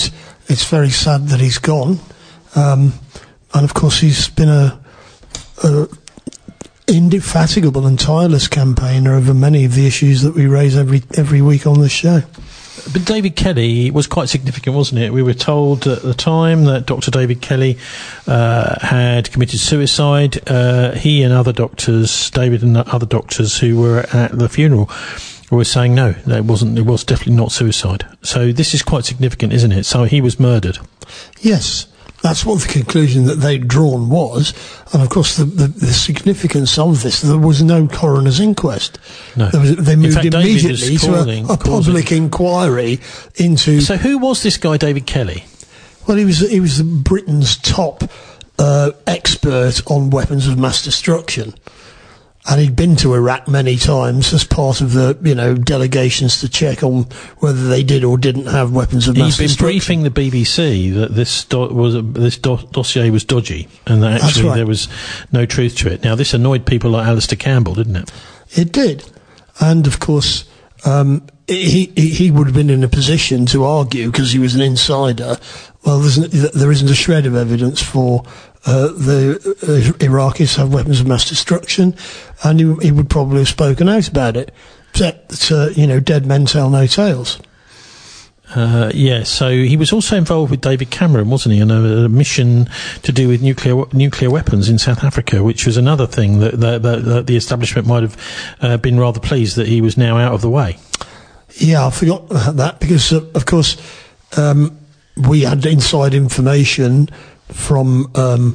it's very sad that he's gone. Um, and of course, he's been a, a indefatigable and tireless campaigner over many of the issues that we raise every every week on this show. But David Kelly was quite significant, wasn't it? We were told at the time that Doctor David Kelly uh, had committed suicide. Uh, he and other doctors, David and other doctors who were at the funeral, were saying no, it wasn't. It was definitely not suicide. So this is quite significant, isn't it? So he was murdered. Yes. That's what the conclusion that they'd drawn was. And, of course, the, the, the significance of this, there was no coroner's inquest. No. There was, they moved fact, immediately to calling, a, a public inquiry into... So who was this guy, David Kelly? Well, he was, he was Britain's top uh, expert on weapons of mass destruction. And he'd been to Iraq many times as part of the, you know, delegations to check on whether they did or didn't have weapons of mass He'd been destruction. briefing the B B C that this do- was a, this do- dossier was dodgy, and that actually right. there was no truth to it. Now, this annoyed people like Alistair Campbell, didn't it? It did, and of course, um, he he he would have been in a position to argue because he was an insider. Well, there's, there isn't a shred of evidence for. Uh, the uh, Iraqis have weapons of mass destruction, and he, he would probably have spoken out about it. Except, uh, you know, dead men tell no tales. Uh, yeah, so he was also involved with David Cameron, wasn't he, in a, a mission to do with nuclear nuclear weapons in South Africa, which was another thing that, that, that, that the establishment might have uh, been rather pleased that he was now out of the way. Yeah, I forgot that because, uh, of course, um, we had inside information from um,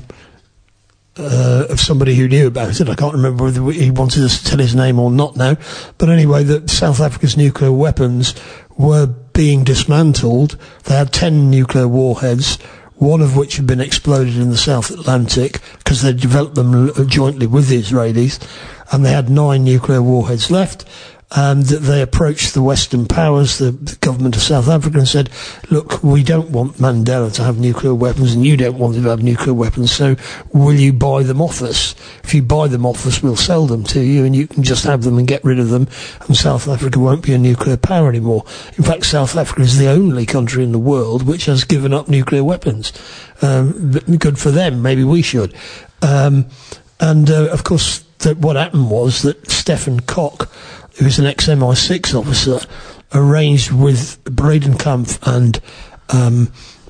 uh, of somebody who knew about it. I can't remember whether he wanted us to tell his name or not now. But anyway, that South Africa's nuclear weapons were being dismantled. They had ten nuclear warheads, one of which had been exploded in the South Atlantic because they developed them jointly with the Israelis, and they had nine nuclear warheads left. And they approached the Western powers, the, the government of South Africa, and said, look, we don't want Mandela to have nuclear weapons, and you don't want him to have nuclear weapons, so will you buy them off us? If you buy them off us, we'll sell them to you, and you can just have them and get rid of them, and South Africa won't be a nuclear power anymore. In fact, South Africa is the only country in the world which has given up nuclear weapons. Um, good for them, maybe we should. Um, and, uh, of course, that what happened was that Stephen Koch, who was an ex-M I six officer, arranged with Bredenkamp and um,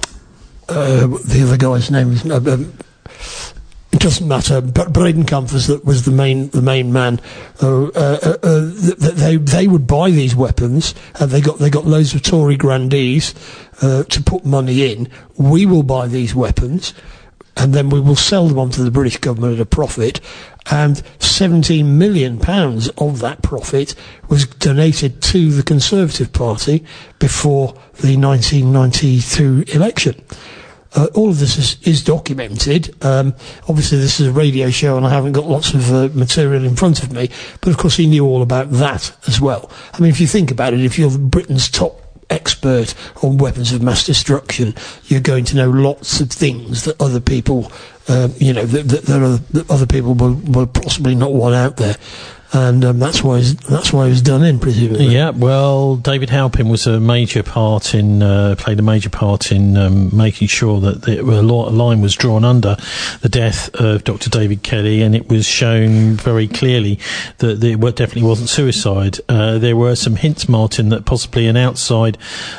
uh, the other guy's name is uh, um, it doesn't matter. But Bredenkamp was the, was the main the main man. Uh, uh, uh, they they would buy these weapons, and they got they got loads of Tory grandees uh, to put money in. We will buy these weapons, and then we will sell them on to the British government at a profit. And seventeen million pounds of that profit was donated to the Conservative Party before the nineteen ninety-two election. Uh, all of this is, is documented. Um, obviously, this is a radio show, and I haven't got lots of uh, material in front of me. But of course, he knew all about that as well. I mean, if you think about it, if you're Britain's top expert on weapons of mass destruction, you're going to know lots of things that other people, um, you know, that, that, that, other, that other people will, will possibly not want out there. And um, that's why he's, that's why he was done in, presumably. Yeah, well, David Halpin was a major part in uh, played a major part in um, making sure that the, a line was drawn under the death of Doctor David Kelly, and it was shown very clearly that it definitely wasn't suicide. Uh, there were some hints, Martin, that possibly an outside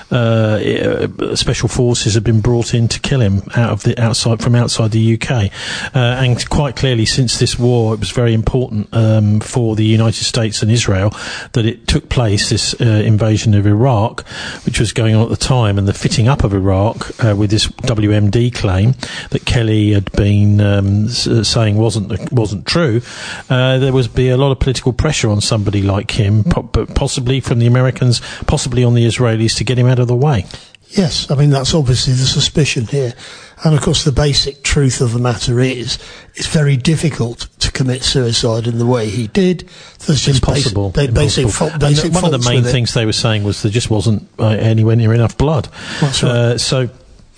uh, special forces had been brought in to kill him out of the outside from outside the U K, uh, and quite clearly, since this war, it was very important um, for the United States and Israel that it took place, this uh, invasion of Iraq, which was going on at the time, and the fitting up of Iraq uh, with this W M D claim that Kelly had been um, s- saying wasn't wasn't true. Uh, there was be a lot of political pressure on somebody like him, po- but possibly from the Americans, possibly on the Israelis, to get him out of the way. Yes, I mean, that's obviously the suspicion here. And of course, the basic truth of the matter is, it's very difficult to commit suicide in the way he did. There's just Impossible. Basic, ba- basic, Impossible. fault, basic and one of the faults main with it. things they were saying was there just wasn't uh, anywhere near enough blood. That's right. Uh, so.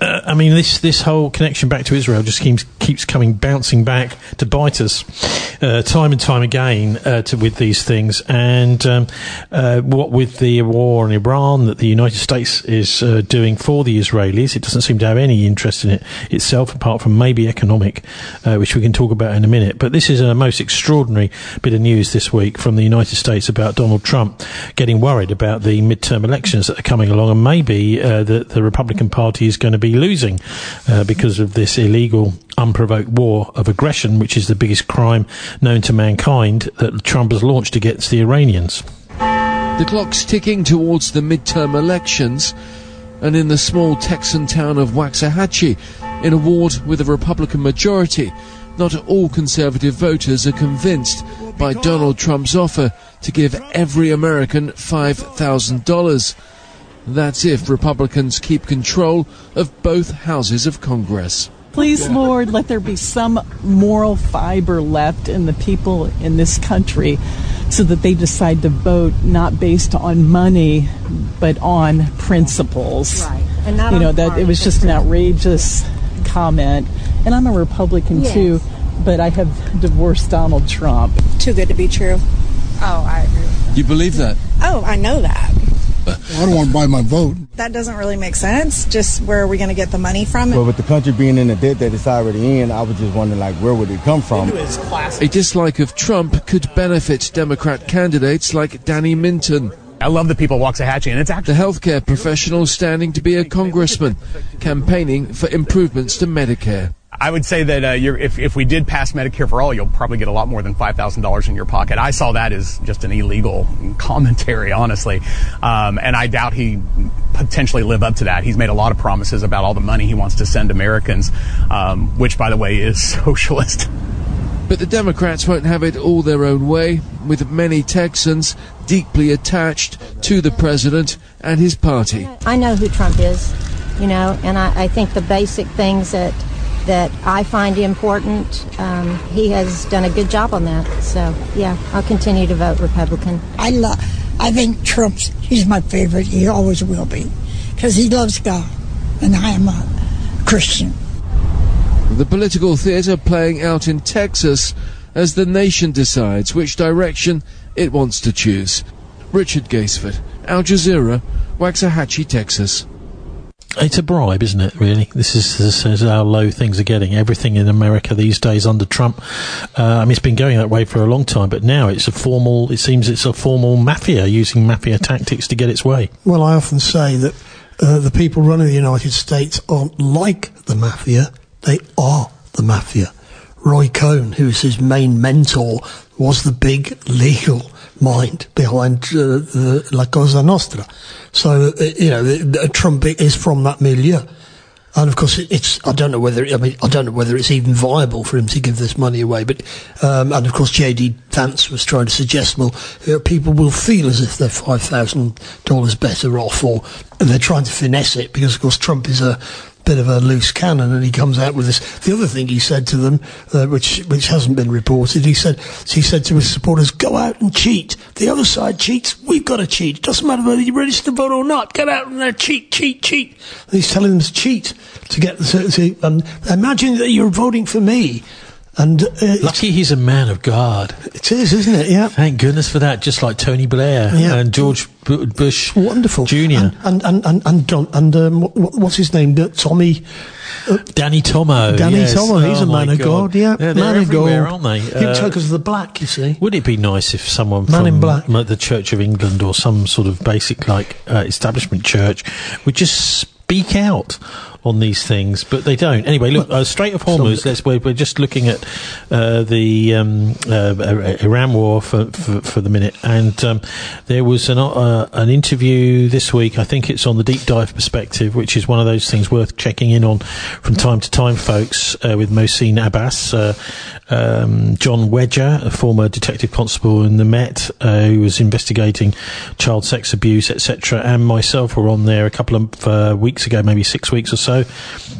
uh, I mean, this this whole connection back to Israel just keeps keeps coming bouncing back to bite us uh, time and time again uh, to, with these things. And um, uh, what with the war in Iran that the United States is uh, doing for the Israelis, it doesn't seem to have any interest in it itself, apart from maybe economic, uh, which we can talk about in a minute. But this is a most extraordinary bit of news this week from the United States about Donald Trump getting worried about the midterm elections that are coming along, and maybe uh, the, the Republican Party is going to be losing uh, because of this illegal, unprovoked war of aggression, which is the biggest crime known to mankind that Trump has launched against the Iranians. The clock's ticking towards the midterm elections, and in the small Texan town of Waxahachie, in a ward with a Republican majority, not all Conservative voters are convinced by Donald Trump's offer to give every American five thousand dollars. That's if Republicans keep control of both houses of Congress. Please, Lord, let there be some moral fiber left in the people in this country so that they decide to vote not based on money but on principles. Right. And not you know, on that it was just an outrageous comment. And I'm a Republican Yes. too, but I have divorced Donald Trump. Too good to be true. Oh, I agree. You believe that? Oh, I know that. I don't want to buy my vote. That doesn't really make sense. Just where are we going to get the money from? But with the country being in the debt that it's already in, I was just wondering, like, where would it come from? A dislike of Trump could benefit Democrat candidates like Danny Minton. I love the people of Waxahachie, and it's actually the healthcare professional standing to be a congressman, campaigning for improvements to Medicare. I would say that uh, you're, if, if we did pass Medicare for all, you'll probably get a lot more than five thousand dollars in your pocket. I saw that as just an illegal commentary, honestly. Um, and I doubt he potentially live up to that. He's made a lot of promises about all the money he wants to send Americans, um, which, by the way, is socialist. But the Democrats won't have it all their own way, with many Texans deeply attached to the president and his party. I know who Trump is, you know, and I, I think the basic things that that I find important, um, he has done a good job on that. So, yeah, I'll continue to vote Republican. I love, I think Trump's, he's my favorite. He always will be, because he loves God, and I am a Christian. The political theatre playing out in Texas as the nation decides which direction it wants to choose. Richard Gaisford, Al Jazeera, Waxahachie, Texas. It's a bribe, isn't it, really? This is, this is how low things are getting. Everything in America these days under Trump. Uh, I mean, it's been going that way for a long time, but now it's a formal, it seems it's a formal mafia using mafia tactics to get its way. Well, I often say that uh, the people running the United States aren't like the mafia, they are the mafia. Roy Cohn, who is his main mentor, was the big legal mind behind uh, the La Cosa Nostra. So, uh, you know, uh, Trump is from that milieu. And of course, it's, I don't know whether, I mean, I don't know whether it's even viable for him to give this money away, but, um, and of course, J D Vance was trying to suggest, well, you know, people will feel as if they're five thousand dollars better off, or, and they're trying to finesse it, because of course, Trump is a bit of a loose cannon, and he comes out with this. The other thing he said to them, uh, which which hasn't been reported, he said he said to his supporters, "Go out and cheat. The other side cheats. We've got to cheat. It doesn't matter whether you register to vote or not. Get out and there, cheat, cheat, cheat." And he's telling them to cheat to get to, to um, imagine that you're voting for me. And uh, lucky he's a man of God. It is, isn't it? Yeah. Thank goodness for that. Just like Tony Blair yeah. and George B- Bush, wonderful, Junior and and and and Don, and um, what, what's his name? Uh, Tommy. Uh, Danny Tomo. Danny yes. Tomo. He's oh a man of God. God. Yeah, yeah man of God. Aren't they? Uh, because of the black, you see. Would it be nice if someone man from in black. the Church of England or some sort of basic like uh, establishment church would just speak out on these things, but they don't. Anyway, look, uh, Strait of Hormuz, let's, we're, we're just looking at uh, the um, uh, Iran war for, for, for the minute, and um, there was an, uh, an interview this week, I think it's on the Deep Dive Perspective, which is one of those things worth checking in on from time to time, folks, uh, with Mohsin Abbas, uh, um, John Wedger, a former detective constable in the Met, uh, who was investigating child sex abuse, et cetera, and myself were on there a couple of uh, weeks ago, maybe six weeks or so.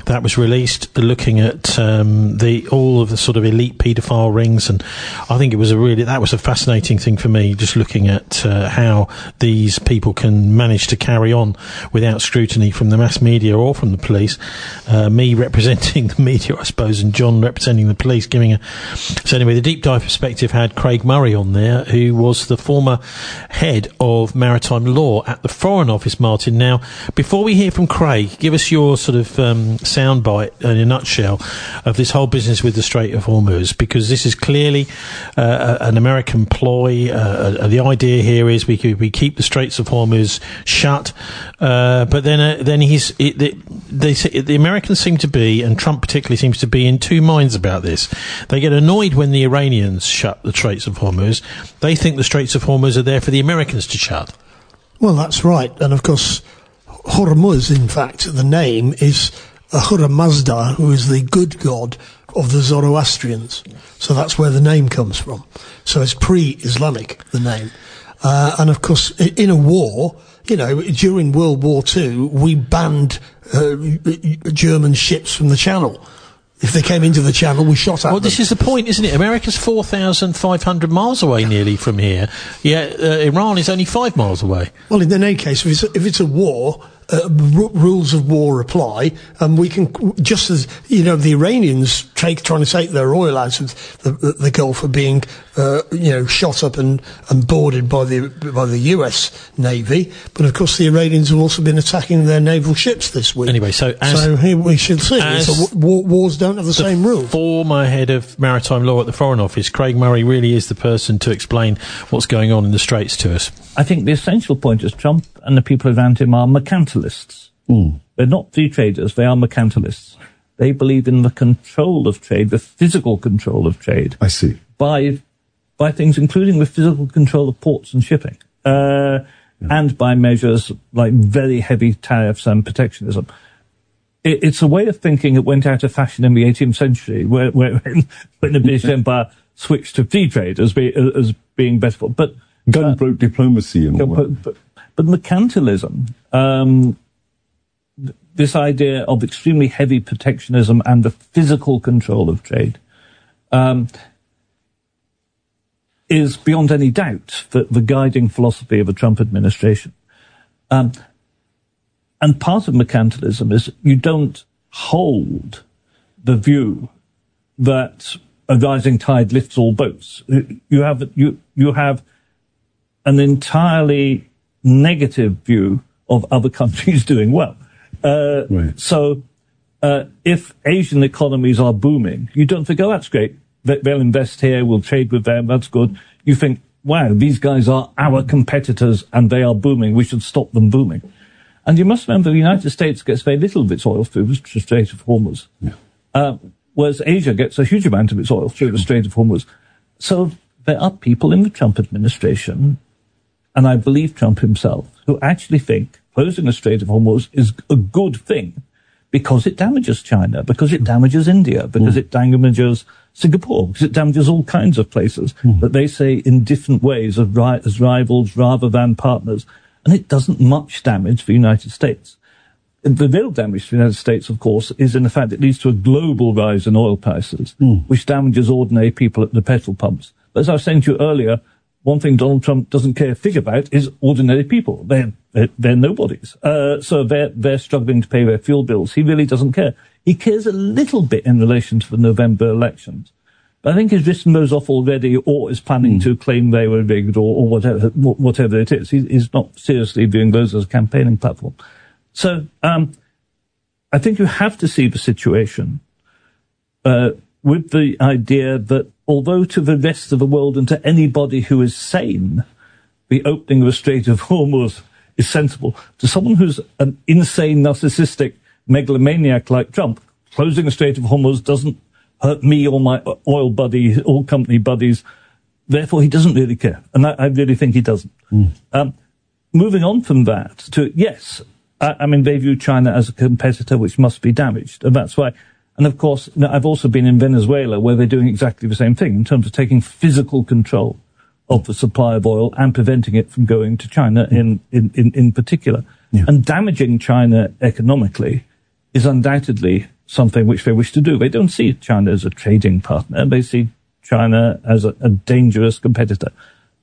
that was released, looking at um, the all of the sort of elite paedophile rings, and I think it was a really that was a fascinating thing for me, just looking at uh, how these people can manage to carry on without scrutiny from the mass media or from the police. Uh, me representing the media, I suppose, and John representing the police, giving a so anyway. The Deep Dive Perspective had Craig Murray on there, who was the former head of maritime law at the Foreign Office. Martin, now before we hear from Craig, give us your sort of um, soundbite in a nutshell of this whole business with the Strait of Hormuz, because this is clearly uh, an American ploy. Uh, the idea here is we we keep the Straits of Hormuz shut, uh, but then uh, then he's it, they, they the Americans seem to be, and Trump particularly seems to be, in two minds about this. They get annoyed when the Iranians shut the Straits of Hormuz. They think the Straits of Hormuz are there for the Americans to shut. Well, that's right, and of course, Hormuz, in fact, the name is Ahura Mazda, who is the good god of the Zoroastrians. So that's where the name comes from. So it's pre-Islamic, the name. Uh, and of course, in a war, you know, during World War Two, we banned uh, German ships from the Channel. If they came into the Channel, we shot at them. Well, this is the point, isn't it? America's four thousand five hundred miles away nearly from here, yet uh, Iran is only five miles away. Well, in any case, if it's a, if it's a war, uh, r- rules of war apply, and we can, just as, you know, the Iranians take, trying to take their oil out of the, the, the Gulf are being, uh, you know, shot up and, and boarded by the by the U S Navy, but of course the Iranians have also been attacking their naval ships this week. Anyway, so as, so here we should see, so war, wars don't have the, the same rule. Former head of maritime law at the Foreign Office, Craig Murray, really is the person to explain what's going on in the Straits to us. I think the essential point is Trump and the people around him are mercantilists. Mm. They're not free traders, they are mercantilists. They believe in the control of trade, the physical control of trade. I see. By, by things including the physical control of ports and shipping. Uh, yeah. And by measures like very heavy tariffs and protectionism. It, it's a way of thinking that went out of fashion in the eighteenth century, where, where when, when the British Empire switched to free trade as, be, as being better for. But gunboat uh, diplomacy and all but, but, but mercantilism, um, th- this idea of extremely heavy protectionism and the physical control of trade, um, is beyond any doubt the, the guiding philosophy of the Trump administration. Um, and part of mercantilism is you don't hold the view that a rising tide lifts all boats. You have, you, you have an entirely negative view of other countries doing well. Uh, right. So, uh, if Asian economies are booming, you don't think, oh, that's great. They'll invest here, we'll trade with them, that's good. You think, wow, these guys are our competitors and they are booming, we should stop them booming. And you must remember the United States gets very little of its oil through the Strait of Hormuz. Yeah. Uh, whereas Asia gets a huge amount of its oil through the Strait of Hormuz. So there are people in the Trump administration, and I believe Trump himself, who actually think closing the Strait of Hormuz is a good thing because it damages China, because it damages India, because mm. it damages Singapore, because it damages all kinds of places mm. that they say in different ways as, ri- as rivals rather than partners. And it doesn't much damage the United States. The real damage to the United States, of course, is in the fact it leads to a global rise in oil prices, mm. which damages ordinary people at the petrol pumps. But as I was saying to you earlier, one thing Donald Trump doesn't care a fig about is ordinary people. They're, they're, they're nobodies. Uh, so they're, they're struggling to pay their fuel bills. He really doesn't care. He cares a little bit in relation to the November elections. But I think he's written those off already or is planning mm. to claim they were rigged or, or whatever, whatever it is. He, he's not seriously viewing those as a campaigning platform. So, um, I think you have to see the situation, uh, with the idea that although to the rest of the world and to anybody who is sane, the opening of the Strait of Hormuz is sensible, to someone who's an insane, narcissistic megalomaniac like Trump, closing the Strait of Hormuz doesn't hurt me or my oil buddies, oil company buddies. Therefore, he doesn't really care. And I, I really think he doesn't. Mm. Um, moving on from that to, yes, I, I mean, they view China as a competitor which must be damaged. And that's why. And of course, you know, I've also been in Venezuela where they're doing exactly the same thing in terms of taking physical control of the supply of oil and preventing it from going to China in, in, in, in particular. Yeah. And damaging China economically is undoubtedly something which they wish to do. They don't see China as a trading partner. They see China as a, a dangerous competitor.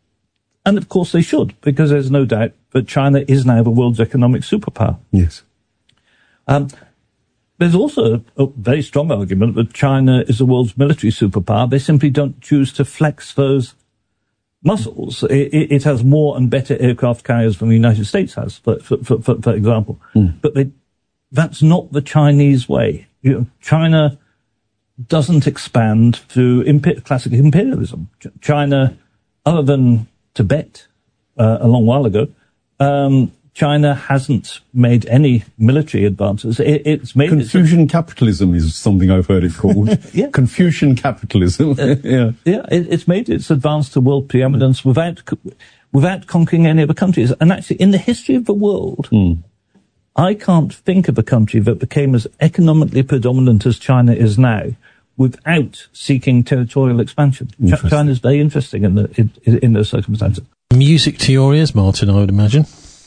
And of course they should, because there's no doubt that China is now the world's economic superpower. Yes. Um, there's also a, a very strong argument that China is the world's military superpower. They simply don't choose to flex those muscles. It, it, it has more and better aircraft carriers than the United States has, for, for, for, for, for example. Mm. But they, that's not the Chinese way. You know, China doesn't expand through imper- classic imperialism. Ch- China, other than Tibet uh, a long while ago, um, China hasn't made any military advances. It, it's made Confucian its, capitalism is something I've heard it called. Yeah. Confucian capitalism. uh, yeah, yeah. It, it's made its advance to world preeminence without without conquering any other countries. And actually, in the history of the world, mm. I can't think of a country that became as economically predominant as China is now without seeking territorial expansion. Ch- China is very interesting in, the, in, in those circumstances. Music to your ears, Martin, I would imagine.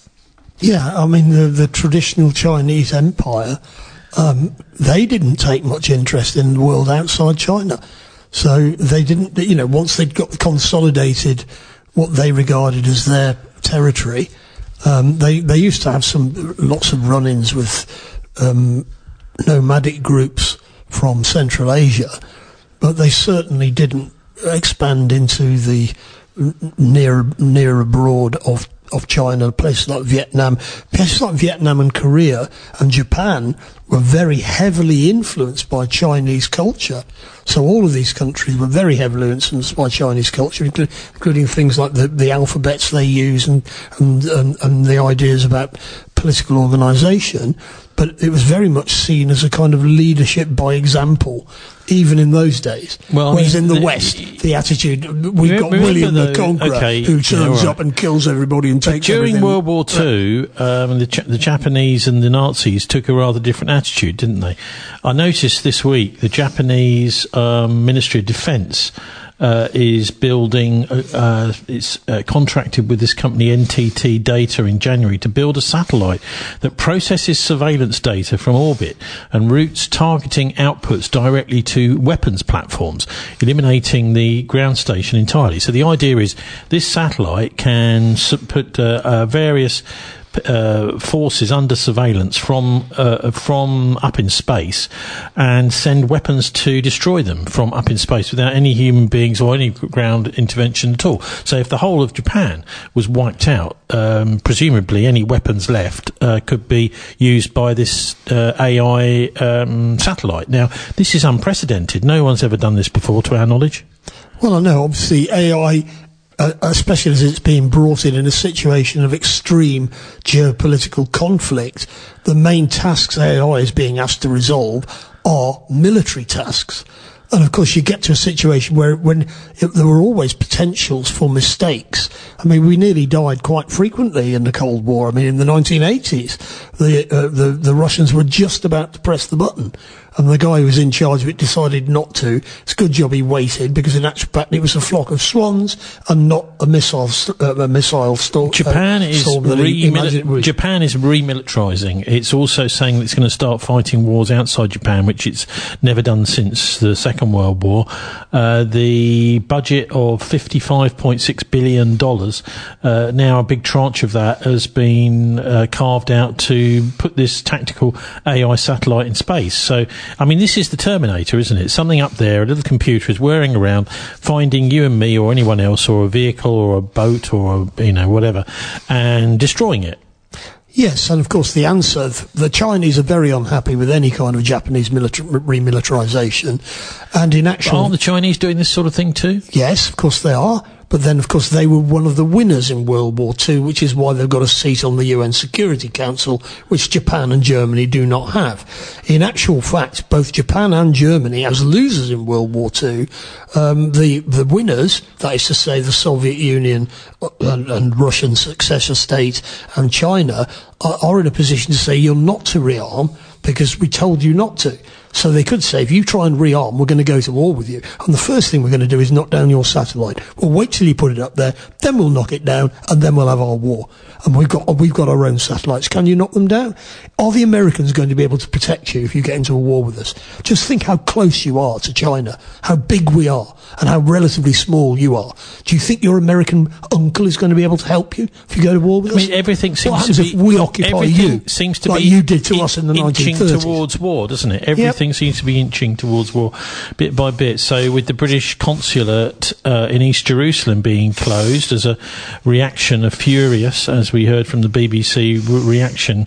Yeah, I mean, the, the traditional Chinese empire, um, they didn't take much interest in the world outside China. So they didn't, you know, once they'd got consolidated what they regarded as their territory, um, they, they used to have some, lots of run-ins with um, nomadic groups from Central Asia, but they certainly didn't expand into the near, near abroad of of China, places like Vietnam, places like Vietnam and Korea and Japan were very heavily influenced by Chinese culture. So all of these countries were very heavily influenced by Chinese culture, including, including things like the, the alphabets they use and, and, and, and the ideas about political organisation. But it was very much seen as a kind of leadership by example, even in those days. Well, Whereas I mean, in the, the West, the attitude, we've got remember William the, the Conqueror, okay, who turns yeah, right. up and kills everybody and takes During everything. World War Two, um, the, Ch- the Japanese and the Nazis took a rather different attitude, didn't they? I noticed this week the Japanese um, Ministry of Defence Uh, is building, uh, uh, it's uh, contracted with this company N T T Data in January to build a satellite that processes surveillance data from orbit and routes targeting outputs directly to weapons platforms, eliminating the ground station entirely. So the idea is this satellite can put uh, uh, various Uh, forces under surveillance from uh, from up in space and send weapons to destroy them from up in space without any human beings or any ground intervention at all. So if the whole of Japan was wiped out, um, presumably any weapons left uh, could be used by this uh, A I um, satellite. Now, this is unprecedented. No one's ever done this before, to our knowledge. Well, I know, obviously, A I... Uh, especially as it's being brought in in a situation of extreme geopolitical conflict, the main tasks A I is being asked to resolve are military tasks. And of course you get to a situation where when it, there were always potentials for mistakes. I mean, we nearly died quite frequently in the Cold War. I mean, in the nineteen eighties, the, uh, the, the Russians were just about to press the button. And the guy who was in charge of it decided not to. It's a good job he waited, because in actual fact it was a flock of swans and not a missile st- uh, a missile storm. Japan uh, is remili- Japan is remilitarizing. It's also saying that it's going to start fighting wars outside Japan, which it's never done since the Second World War. Uh, the budget of fifty-five point six billion dollars, uh, now a big tranche of that has been uh, carved out to put this tactical A I satellite in space. So, I mean, this is the Terminator, isn't it? Something up there, a little computer is whirring around, finding you and me or anyone else, or a vehicle or a boat or, a, you know, whatever, and destroying it. Yes, and of course the answer, the Chinese are very unhappy with any kind of Japanese milita- remilitarization. And in actual... Aren't the Chinese doing this sort of thing too? Yes, of course they are. But then, of course, they were one of the winners in World War Two, which is why they've got a seat on the U N Security Council, which Japan and Germany do not have. In actual fact, both Japan and Germany, as losers in World War Two, um, the, the winners, that is to say the Soviet Union and, and Russian successor state and China, are, are in a position to say you're not to rearm because we told you not to. So they could say, if you try and rearm, we're going to go to war with you. And the first thing we're going to do is knock down your satellite. We'll wait till you put it up there, then we'll knock it down, and then we'll have our war. And we've got we've got our own satellites. Can you knock them down? Are the Americans going to be able to protect you if you get into a war with us? Just think how close you are to China, how big we are, and how relatively small you are. Do you think your American uncle is going to be able to help you if you go to war with I us? mean, everything seems what happens to be. if we occupy everything you, seems to like be you did to in, us in the inching nineteen thirties? towards war, doesn't it? Everything seems to be inching towards war, bit by bit. So, with the British consulate uh, in East Jerusalem being closed as a reaction, a furious, as we heard from the B B C re- reaction,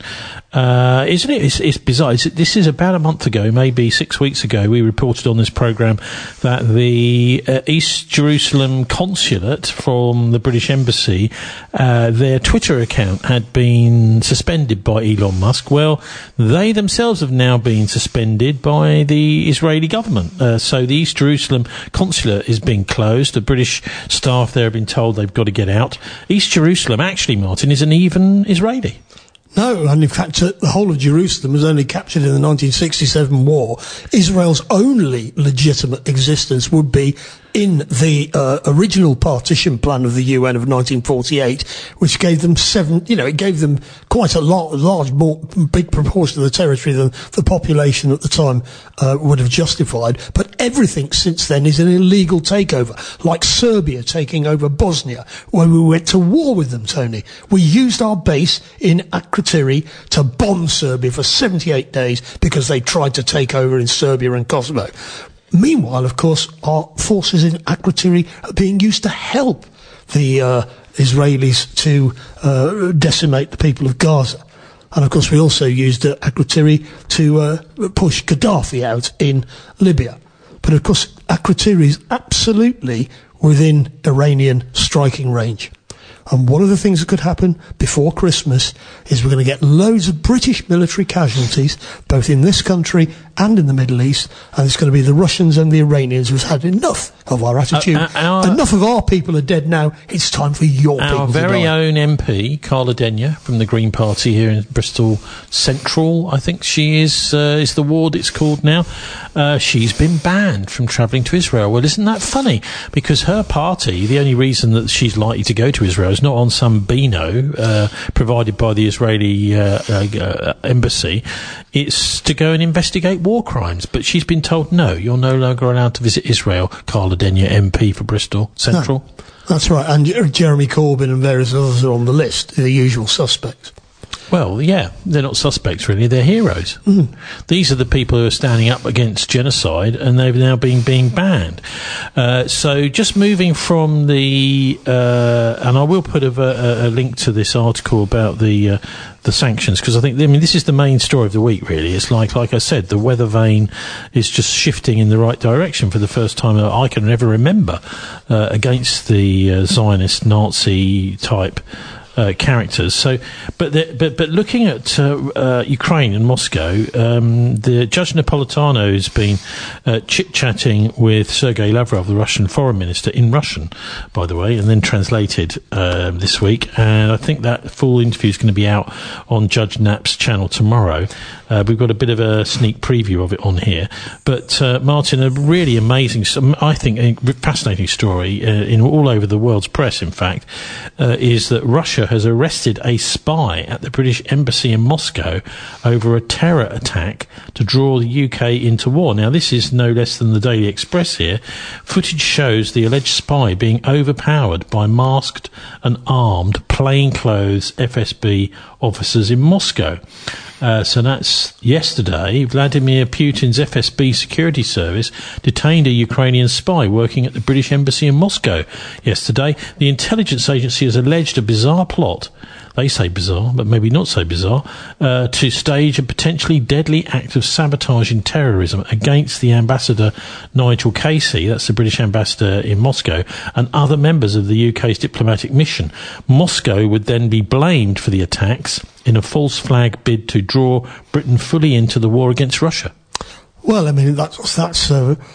uh, isn't it? It's, it's bizarre. It's, this is about a month ago, maybe six weeks ago. We reported on this programme that the uh, East Jerusalem consulate from the British Embassy, uh, their Twitter account had been suspended by Elon Musk. Well, they themselves have now been suspended by the Israeli government. Uh, so the East Jerusalem consulate is being closed. The British staff there have been told they've got to get out. East Jerusalem, actually, Martin, isn't even Israeli. No, and in fact, uh, the whole of Jerusalem was only captured in the nineteen sixty-seven war. Israel's only legitimate existence would be in the uh, original partition plan of the U N of nineteen forty-eight, which gave them seven, you know, it gave them quite a lot, large, more, big proportion of the territory than the population at the time uh, would have justified. But everything since then is an illegal takeover, like Serbia taking over Bosnia, where we went to war with them, Tony. We used our base in Akrotiri to bomb Serbia for seventy-eight days because they tried to take over in Serbia and Kosovo. Meanwhile, of course, our forces in Akrotiri are being used to help the uh, Israelis to uh, decimate the people of Gaza. And, of course, we also used uh, Akrotiri to uh, push Gaddafi out in Libya. But, of course, Akrotiri is absolutely within Iranian striking range. And one of the things that could happen before Christmas is we're going to get loads of British military casualties, both in this country and in the Middle East, and it's going to be the Russians and the Iranians who've had enough of our attitude. Uh, uh, our, enough of our people are dead now. It's time for your people to die. Our very own M P, Carla Denyer, from the Green Party here in Bristol Central, I think she is, uh, is the ward it's called now. Uh, she's been banned from travelling to Israel. Well, isn't that funny? Because her party, the only reason that she's likely to go to Israel is not on some Beano uh, provided by the Israeli uh, uh, embassy. It's to go and investigate war crimes. But she's been told, no, you're no longer allowed to visit Israel. Carla Denyer, M P for Bristol Central. No, that's right. And Jeremy Corbyn and various others are on the list, the usual suspects. Well, yeah, they're not suspects, really. They're heroes. Mm. These are the people who are standing up against genocide, and they've now been being banned. Uh, so just moving from the... Uh, and I will put a, a, a link to this article about the... Uh, the sanctions, because I think, I mean, this is the main story of the week, really. It's like, like I said, the weather vane is just shifting in the right direction for the first time I can ever remember uh, against the uh, Zionist Nazi type Uh, characters. So, but the, but but looking at uh, uh, Ukraine and Moscow, um, the Judge Napolitano has been uh, chit chatting with Sergei Lavrov, the Russian foreign minister, in Russian, by the way, and then translated uh, this week. And I think that full interview is going to be out on Judge Nap's channel tomorrow. Uh, we've got a bit of a sneak preview of it on here. But uh, Martin, a really amazing, I think, a fascinating story uh, in all over the world's press. In fact, uh, is that Russia has arrested a spy at the British Embassy in Moscow over a terror attack to draw the U K into war. Now, this is no less than the Daily Express here. Footage shows the alleged spy being overpowered by masked and armed plainclothes F S B officers in Moscow. Uh, so that's yesterday. Vladimir Putin's F S B security service detained a Ukrainian spy working at the British Embassy in Moscow yesterday. The intelligence agency has alleged a bizarre plot, they say bizarre, but maybe not so bizarre, uh, to stage a potentially deadly act of sabotaging terrorism against the ambassador Nigel Casey, that's the British ambassador in Moscow, and other members of the U K's diplomatic mission. Moscow would then be blamed for the attacks in a false flag bid to draw Britain fully into the war against Russia. Well, I mean, that's, that's uh,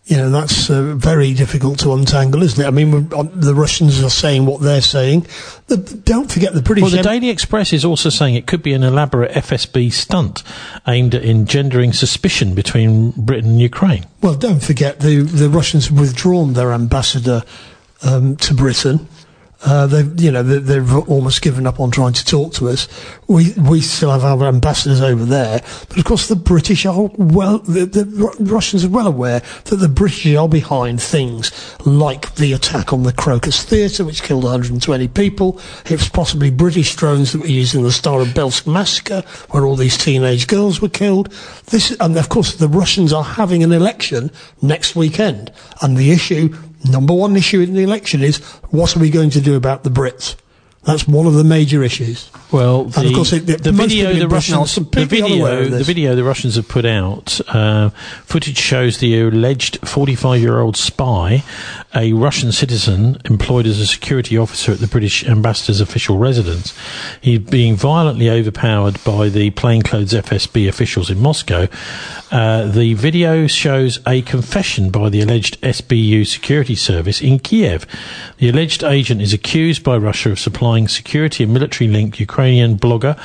You know, that's uh, very difficult to untangle, isn't it? I mean, we're, um, the Russians are saying what they're saying. The, don't forget the British... Well, the Daily Express is also saying it could be an elaborate F S B stunt aimed at engendering suspicion between Britain and Ukraine. Well, don't forget the, the Russians have withdrawn their ambassador um, to Britain. Uh, they've, you know, they, they've almost given up on trying to talk to us. We we still have our ambassadors over there, but of course the British are well. The, the Russians are well aware that the British are behind things like the attack on the Crocus Theatre, which killed one hundred twenty people. It was possibly British drones that were used in the Star of Belsk massacre, where all these teenage girls were killed. This, and of course, the Russians are having an election next weekend, and the issue. Number one issue in the election is, what are we going to do about the Brits? That's one of the major issues. Well, the, and of course, it, the, the video the Russians, the video, the video the Russians have put out, uh, footage shows the alleged forty-five-year-old spy, a Russian citizen employed as a security officer at the British ambassador's official residence. He's being violently overpowered by the plainclothes F S B officials in Moscow. Uh, the video shows a confession by the alleged S B U security service in Kiev. The alleged agent is accused by Russia of supplying security and military-linked Ukrainian blogger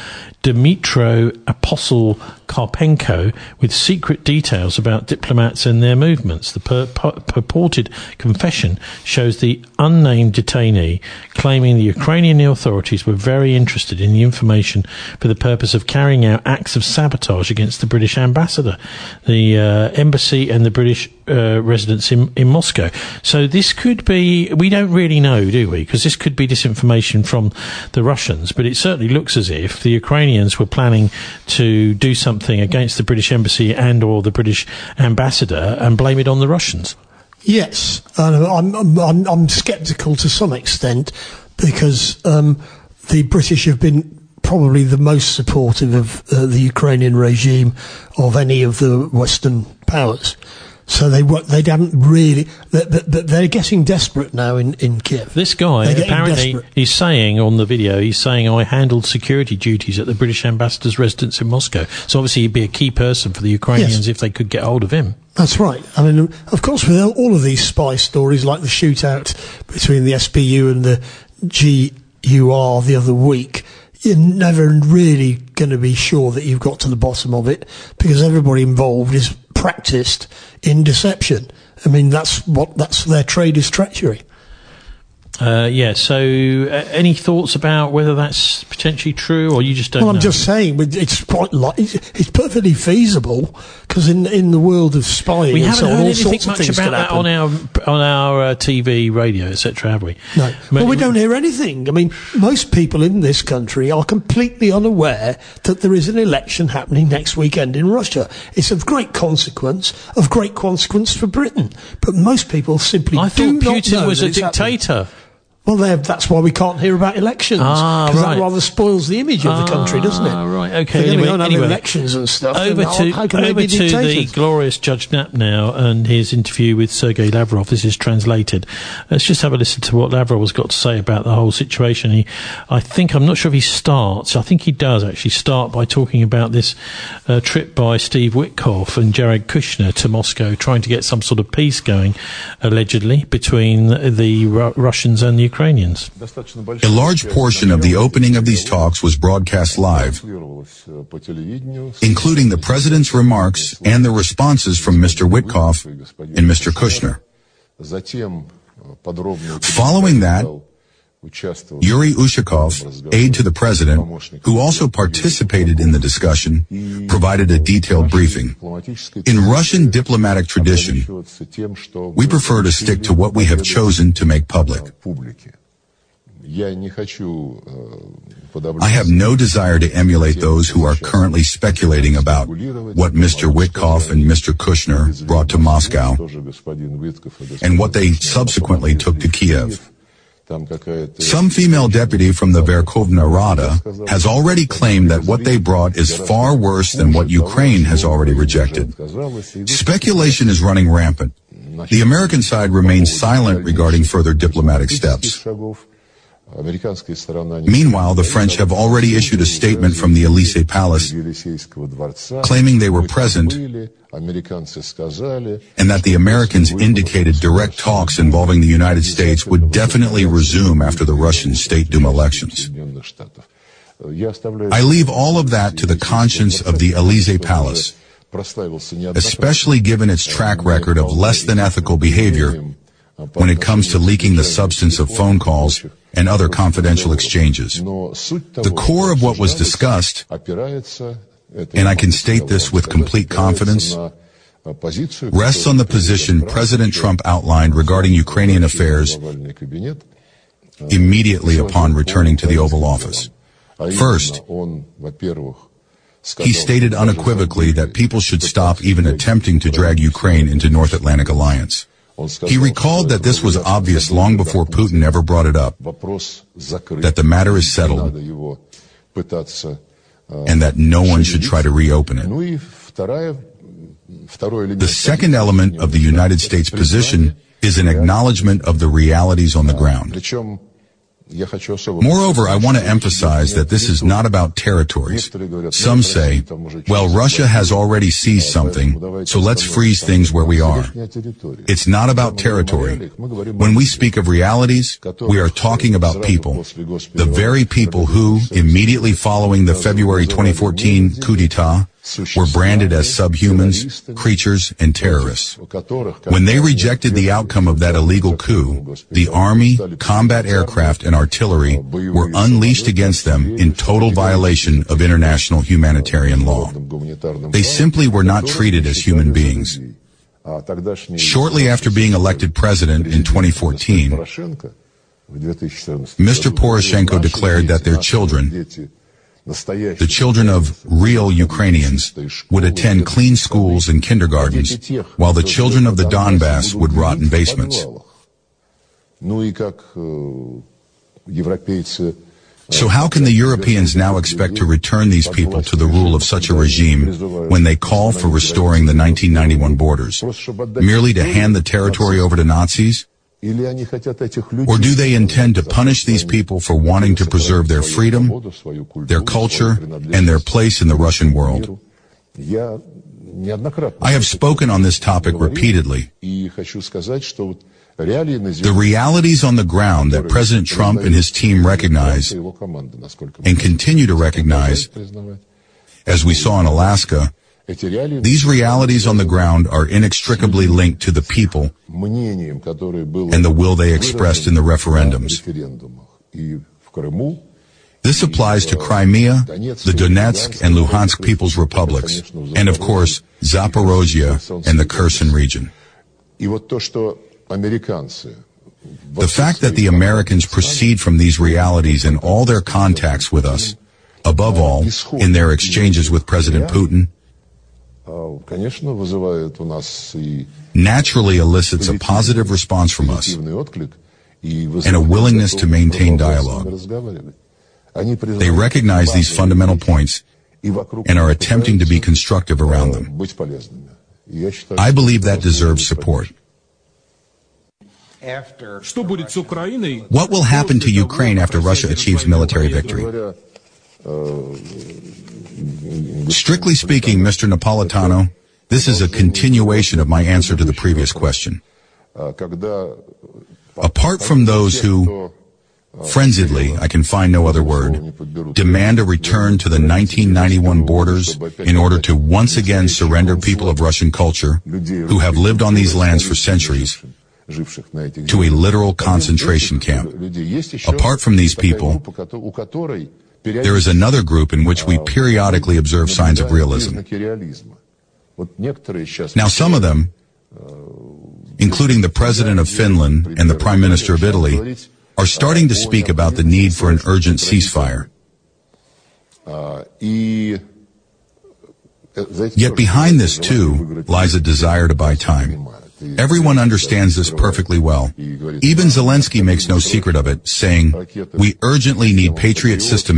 Dmytro Apostle Karpenko with secret details about diplomats and their movements. The pur- pur- purported confession shows the unnamed detainee claiming the Ukrainian authorities were very interested in the information for the purpose of carrying out acts of sabotage against the British ambassador, the uh, embassy and the British uh, residents in, in Moscow. So this could be, we don't really know, do we? Because this could be disinformation from the Russians, but it certainly looks as if the Ukrainians were planning to do something against the British embassy and or the British ambassador and blame it on the Russians. Yes, and I'm, I'm, I'm, I'm sceptical to some extent because um, the British have been probably the most supportive of uh, the Ukrainian regime of any of the Western powers. So they they haven't really, but they're, they're getting desperate now in, in Kiev. This guy, apparently, desperate. he's saying on the video, he's saying, I handled security duties at the British ambassador's residence in Moscow. So obviously he'd be a key person for the Ukrainians yes. if they could get hold of him. That's right. I mean, of course, with all of these spy stories, like the shootout between the S B U and the G U R the other week, you're never really going to be sure that you've got to the bottom of it because everybody involved is practiced in deception. I mean, that's what that's their trade is treachery. Uh, yeah, so uh, any thoughts about whether that's potentially true, or you just don't well, know? I'm just saying, it's quite like, it's, it's perfectly feasible, because in in the world of spying we and haven't so on, heard all anything sorts of much things about can that happen. on our, on our uh, T V, radio, et cetera, have we? No. Well, we don't hear anything. I mean, most people in this country are completely unaware that there is an election happening next weekend in Russia. It's of great consequence, of great consequence for Britain. But most people simply I do thought not Putin know was that a it's dictator. happening. Well, that's why we can't hear about elections. Ah, because right. that rather spoils the image of the country, doesn't it? Ah, right, okay. They're Anyway, going to have anyway, elections and stuff. Over and to, how can over they be to the dictators? glorious Judge Knapp now and his interview with Sergei Lavrov. This is translated. Let's just have a listen to what Lavrov has got to say about the whole situation. He, I think, I'm not sure if he starts, I think he does actually start by talking about this uh, trip by Steve Witkoff and Jared Kushner to Moscow, trying to get some sort of peace going, allegedly, between the Ru- Russians and the Ukrainians. A large portion of the opening of these talks was broadcast live, including the president's remarks and the responses from Mister Witkoff and Mister Kushner. Following that, Yuri Ushakov, aide to the president, who also participated in the discussion, provided a detailed briefing. In Russian diplomatic tradition, we prefer to stick to what we have chosen to make public. I have no desire to emulate those who are currently speculating about what Mister Witkoff and Mister Kushner brought to Moscow and what they subsequently took to Kiev. Some female deputy from the Verkhovna Rada has already claimed that what they brought is far worse than what Ukraine has already rejected. Speculation is running rampant. The American side remains silent regarding further diplomatic steps. Meanwhile, the French have already issued a statement from the Élysée Palace claiming they were present and that the Americans indicated direct talks involving the United States would definitely resume after the Russian State Duma elections. I leave all of that to the conscience of the Élysée Palace, especially given its track record of less than ethical behavior when it comes to leaking the substance of phone calls and other confidential exchanges. The core of what was discussed, and I can state this with complete confidence, rests on the position President Trump outlined regarding Ukrainian affairs immediately upon returning to the Oval Office. First, he stated unequivocally that people should stop even attempting to drag Ukraine into North Atlantic Alliance. He recalled that this was obvious long before Putin ever brought it up, that the matter is settled, and that no one should try to reopen it. The second element of the United States position is an acknowledgement of the realities on the ground. Moreover, I want to emphasize that this is not about territories. Some say, well, Russia has already seized something, so let's freeze things where we are. It's not about territory. When we speak of realities, we are talking about people. The very people who, immediately following the February twenty fourteen coup d'etat, were branded as subhumans, creatures, and terrorists. When they rejected the outcome of that illegal coup, the army, combat aircraft, and artillery were unleashed against them in total violation of international humanitarian law. They simply were not treated as human beings. Shortly after being elected president in twenty fourteen, Mister Poroshenko declared that their children, the children of real Ukrainians, would attend clean schools and kindergartens, while the children of the Donbass would rot in basements. So how can the Europeans now expect to return these people to the rule of such a regime when they call for restoring the nineteen ninety-one borders, merely to hand the territory over to Nazis? Or do they intend to punish these people for wanting to preserve their freedom, their culture, and their place in the Russian world? I have spoken on this topic repeatedly. The realities on the ground that President Trump and his team recognize and continue to recognize, as we saw in Alaska, these realities on the ground are inextricably linked to the people and the will they expressed in the referendums. This applies to Crimea, the Donetsk and Luhansk People's Republics, and of course, Zaporozhye and the Kherson region. The fact that the Americans proceed from these realities in all their contacts with us, above all, in their exchanges with President Putin, naturally elicits a positive response from us and a willingness to maintain dialogue. They recognize these fundamental points and are attempting to be constructive around them. I believe that deserves support. What will happen to Ukraine after Russia achieves military victory? Strictly speaking, Mister Napolitano, this is a continuation of my answer to the previous question. Apart from those who, frenziedly, I can find no other word, demand a return to the nineteen ninety-one borders in order to once again surrender people of Russian culture who have lived on these lands for centuries to a literal concentration camp. Apart from these people, there is another group in which we periodically observe signs of realism. Now, some of them, including the President of Finland and the Prime Minister of Italy, are starting to speak about the need for an urgent ceasefire. Yet behind this, too, lies a desire to buy time. Everyone understands this perfectly well. Even Zelensky makes no secret of it, saying, "We urgently need Patriot system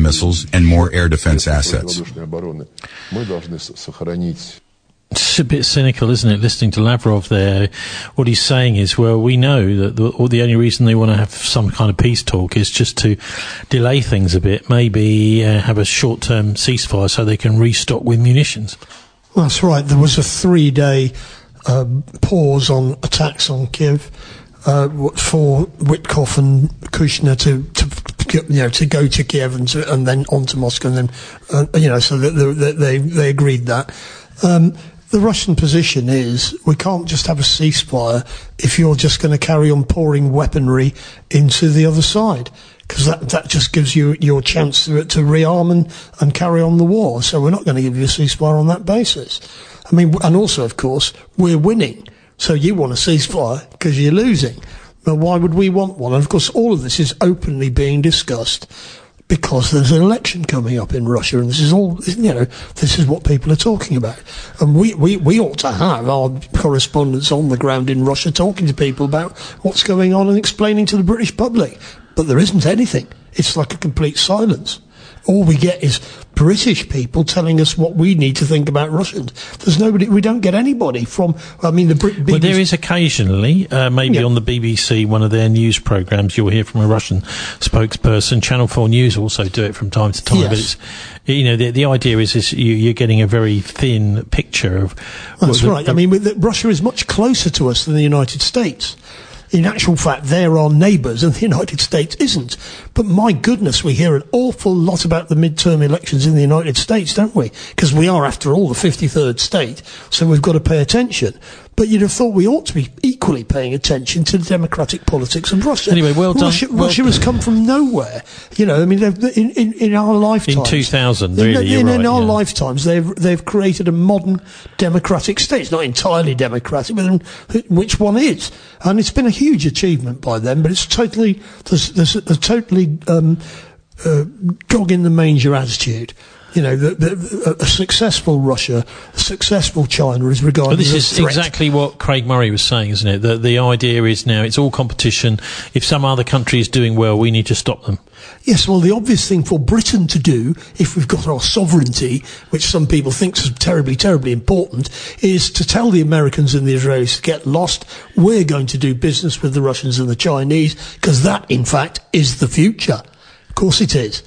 It's a bit cynical, isn't it, listening to Lavrov there? What he's saying is, well, we know that the, or the only reason they want to have some kind of peace talk is just to delay things a bit, maybe uh, have a short-term ceasefire so they can restock with munitions. Well, that's right. There was a three-day um, pause on attacks on Kiev uh, for Witkoff and Kushner to, to you know to go to Kiev and, to, and then on to Moscow, and then uh, you know so that they, they they agreed that. Um, The Russian position is we can't just have a ceasefire if you're just going to carry on pouring weaponry into the other side, because that, that just gives you your chance to, to rearm and, and carry on the war. So we're not going to give you a ceasefire on that basis. I mean, and also, of course, we're winning. So you want a ceasefire because you're losing. But why would we want one? And of course, all of this is openly being discussed because there's an election coming up in Russia, and this is all, you know, this is what people are talking about. And we, we, we ought to have our correspondents on the ground in Russia talking to people about what's going on and explaining to the British public. But there isn't anything. It's like a complete silence. All we get is British people telling us what we need to think about Russians. There's nobody, we don't get anybody from, I mean, the Brit- B B C. Well, there is occasionally, uh, maybe Yeah. on the B B C, one of their news programmes, you'll hear from a Russian spokesperson. Channel four News also do it from time to time. Yes. But it's, you know, the, the idea is, is you, you're getting a very thin picture of. That's the, right. I mean, with the, Russia is much closer to us than the United States. In actual fact, they're our neighbours and the United States isn't. But my goodness, we hear an awful lot about the midterm elections in the United States, don't we? Because we are, after all, the fifty-third state, so we've got to pay attention. But you'd have thought we ought to be equally paying attention to the democratic politics of Russia. Anyway, well done. Russia, Well Russia has come from nowhere. You know, I mean, they've- in, in, in our lifetimes. In two thousand, in, really, you're in, right, in our yeah. lifetimes, they've they've created a modern democratic state. It's not entirely democratic, but which one is? And it's been a huge achievement by them. But it's totally there's, there's a totally um, uh, dog in the manger attitude. You know, the, the, a successful Russia, a successful China is regarded But this as is a threat. exactly what Craig Murray was saying, isn't it? The, the idea is now it's all competition. If some other country is doing well, we need to stop them. Yes, well, the obvious thing for Britain to do, if we've got our sovereignty, which some people think is terribly, terribly important, is to tell the Americans and the Israelis to get lost. We're going to do business with the Russians and the Chinese, because that, in fact, is the future. Of course it is.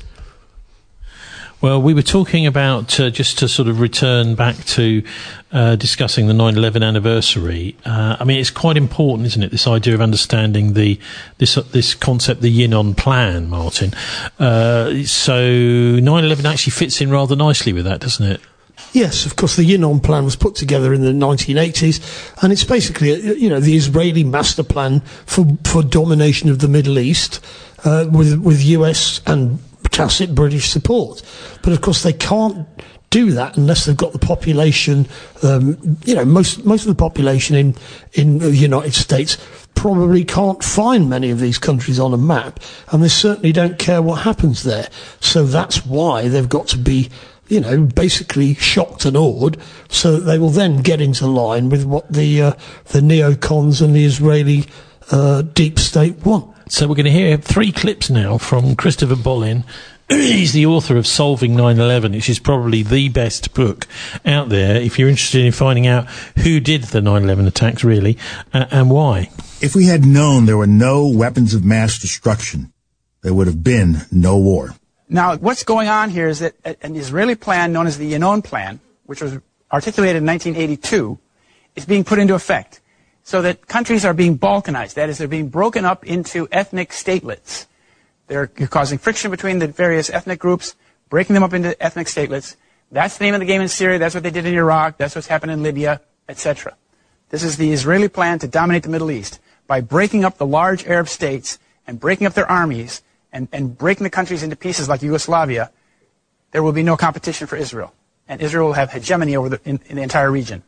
Well, we were talking about, uh, just to sort of return back to uh, discussing the nine eleven anniversary. Uh, I mean, it's quite important, isn't it, this idea of understanding the this uh, this concept, the Yinon plan, Martin. Uh, so nine eleven actually fits in rather nicely with that, doesn't it? Yes, of course, the Yinon plan was put together in the nineteen eighties, and it's basically, uh, you know, the Israeli master plan for, for domination of the Middle East, uh, with, with U S and tacit British support. But of course they can't do that unless they've got the population, um, you know, most most of the population in, in the United States probably can't find many of these countries on a map, and they certainly don't care what happens there. So that's why they've got to be, you know, basically shocked and awed, so that they will then get into line with what the uh, the neocons and the Israeli uh, deep state want. So we're going to hear three clips now from Christopher Bolin. He's the author of Solving nine eleven, which is probably the best book out there if you're interested in finding out who did the nine eleven attacks, really, uh, and why. If we had known there were no weapons of mass destruction, there would have been no war. Now, what's going on here is that an Israeli plan known as the Yinon Plan, which was articulated in nineteen eighty-two, is being put into effect. So that countries are being balkanized. That is, they're being broken up into ethnic statelets. They're causing friction between the various ethnic groups, breaking them up into ethnic statelets. That's the name of the game in Syria. That's what they did in Iraq. That's what's happened in Libya, et cetera. This is the Israeli plan to dominate the Middle East by breaking up the large Arab states and breaking up their armies and, and breaking the countries into pieces like Yugoslavia. There will be no competition for Israel, and Israel will have hegemony over the, in, in the entire region.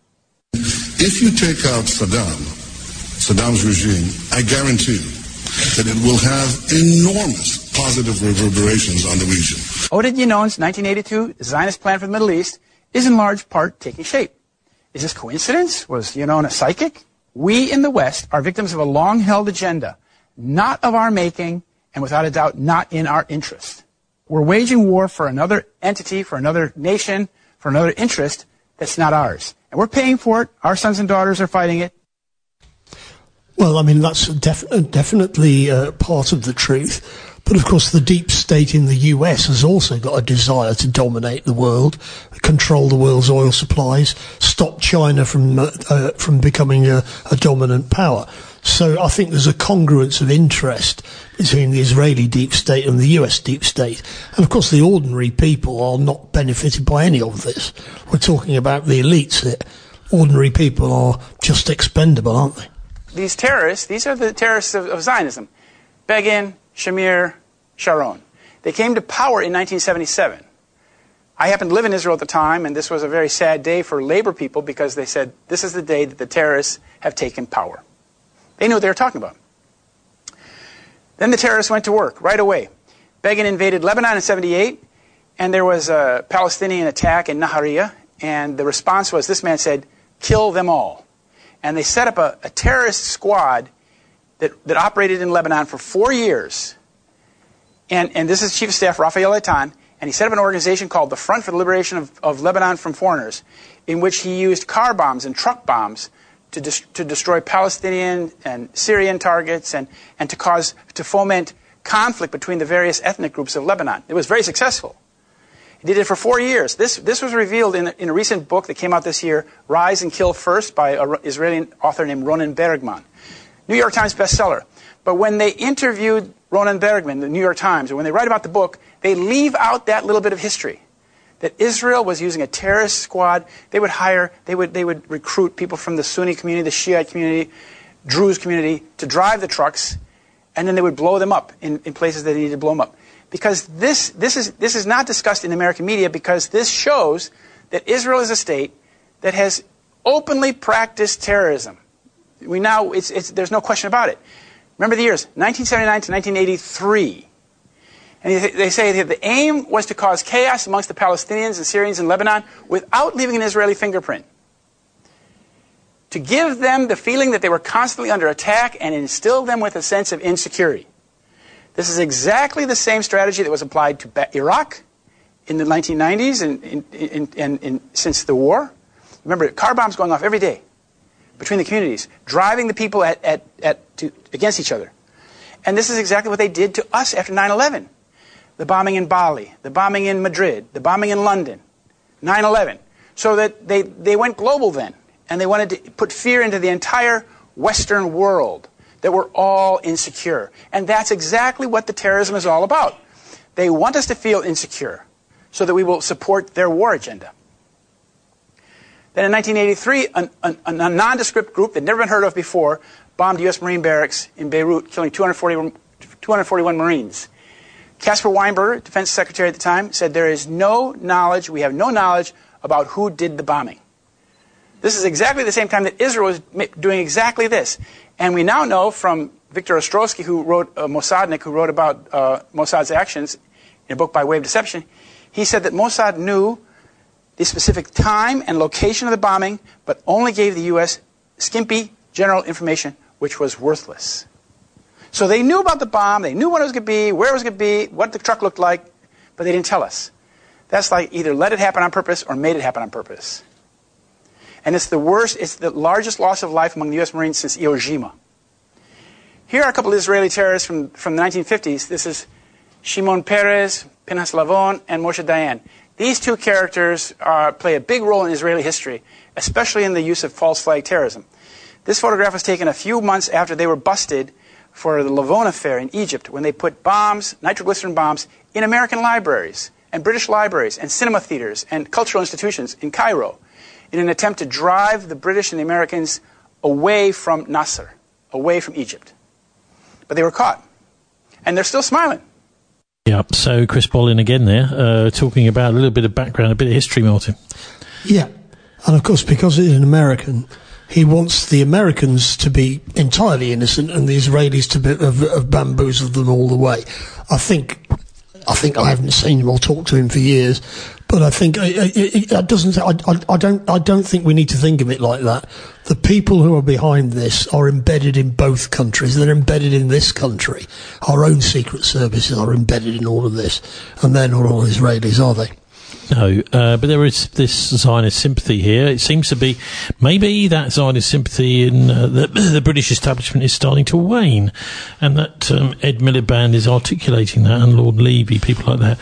If you take out Saddam, Saddam's regime, I guarantee you that it will have enormous positive reverberations on the region. Oded Yinon's nineteen eighty-two Zionist plan for the Middle East is in large part taking shape. Is this coincidence? Was Yinon a psychic? We in the West are victims of a long-held agenda, not of our making, and without a doubt, not in our interest. We're waging war for another entity, for another nation, for another interest that's not ours. And we're paying for it. Our sons and daughters are fighting it. Well, I mean, that's def- definitely uh, part of the truth. But, of course, the deep state in the U S has also got a desire to dominate the world, control the world's oil supplies, stop China from uh, uh, from becoming a, a dominant power. So I think there's a congruence of interest between the Israeli deep state and the U S deep state. And, of course, the ordinary people are not benefited by any of this. We're talking about the elites here. Ordinary people are just expendable, aren't they? These terrorists, these are the terrorists of, of Zionism. Begin, Shamir, Sharon. They came to power in nineteen seventy-seven. I happened to live in Israel at the time, and this was a very sad day for labor people because they said, this is the day that the terrorists have taken power. They knew what they were talking about. Then the terrorists went to work right away. Begin invaded Lebanon in seventy-eight, and there was a Palestinian attack in Nahariya, and the response was, this man said, kill them all. And they set up a, a terrorist squad that, that operated in Lebanon for four years. And, and this is Chief of Staff Raphael Eitan, and he set up an organization called the Front for the Liberation of, of Lebanon from Foreigners, in which he used car bombs and truck bombs to, dis- to destroy Palestinian and Syrian targets and, and to cause, to foment conflict between the various ethnic groups of Lebanon. It was very successful. He did it for four years. This, this was revealed in, in a recent book that came out this year, Rise and Kill First, by an Israeli author named Ronen Bergman. New York Times bestseller. But when they interviewed Ronen Bergman, the New York Times, or when they write about the book, they leave out that little bit of history. That Israel was using a terrorist squad. They would hire, they would, they would recruit people from the Sunni community, the Shiite community, Druze community, to drive the trucks, and then they would blow them up in, in places that they needed to blow them up. Because this, this is, this is not discussed in the American media, because this shows that Israel is a state that has openly practiced terrorism. We now, it's, it's, there's no question about it. Remember the years, nineteen seventy-nine to nineteen eighty-three. And they say that the aim was to cause chaos amongst the Palestinians and Syrians in Lebanon without leaving an Israeli fingerprint. To give them the feeling that they were constantly under attack and instill them with a sense of insecurity. This is exactly the same strategy that was applied to Iraq in the nineteen nineties and, in, in, in, in, since the war. Remember, car bombs going off every day between the communities, driving the people at, at, at, to, against each other. And this is exactly what they did to us after nine eleven. The bombing in Bali, the bombing in Madrid, the bombing in London, nine eleven. So that they, they went global then, and they wanted to put fear into the entire Western world, that we're all insecure. And that's exactly what the terrorism is all about. They want us to feel insecure so that we will support their war agenda. Then in nineteen eighty-three, an, an, a nondescript group that had never been heard of before bombed U S Marine barracks in Beirut, killing two hundred forty, two hundred forty-one Marines. Caspar Weinberger, Defense Secretary at the time, said there is no knowledge, we have no knowledge about who did the bombing. This is exactly the same time that Israel was doing exactly this. And we now know from Victor Ostrowski, who wrote, uh, Mossadnik, who wrote about uh, Mossad's actions in a book by way of deception, he said that Mossad knew the specific time and location of the bombing, but only gave the U S skimpy general information, which was worthless. So they knew about the bomb, they knew when it was going to be, where it was going to be, what the truck looked like, but they didn't tell us. That's like either let it happen on purpose or made it happen on purpose. And it's the worst, it's the largest loss of life among the U S Marines since Iwo Jima. Here are a couple of Israeli terrorists from, from the nineteen fifties. This is Shimon Peres, Pinhas Lavon, and Moshe Dayan. These two characters uh, play a big role in Israeli history, especially in the use of false flag terrorism. This photograph was taken a few months after they were busted for the Lavon affair in Egypt, when they put bombs, nitroglycerin bombs, in American libraries, and British libraries, and cinema theaters, and cultural institutions in Cairo, in an attempt to drive the British and the Americans away from Nasser, away from Egypt. But they were caught. And they're still smiling. Yep, so Chris Bollin again there, uh, talking about a little bit of background, a bit of history, Martin. Yeah, and of course, because he's an American, he wants the Americans to be entirely innocent and the Israelis to be, have, have bamboozled them all the way. I think, I think I haven't seen him or talked to him for years, but I think it, it, it doesn't. I, I, I don't. I don't think we need to think of it like that. The people who are behind this are embedded in both countries. They're embedded in this country. Our own secret services are embedded in all of this, and they're not all Israelis, are they? No, uh, but there is this Zionist sympathy here. It seems to be maybe that Zionist sympathy in uh, the, the British establishment is starting to wane, and that um, Ed Miliband is articulating that, and Lord Levy, people like that.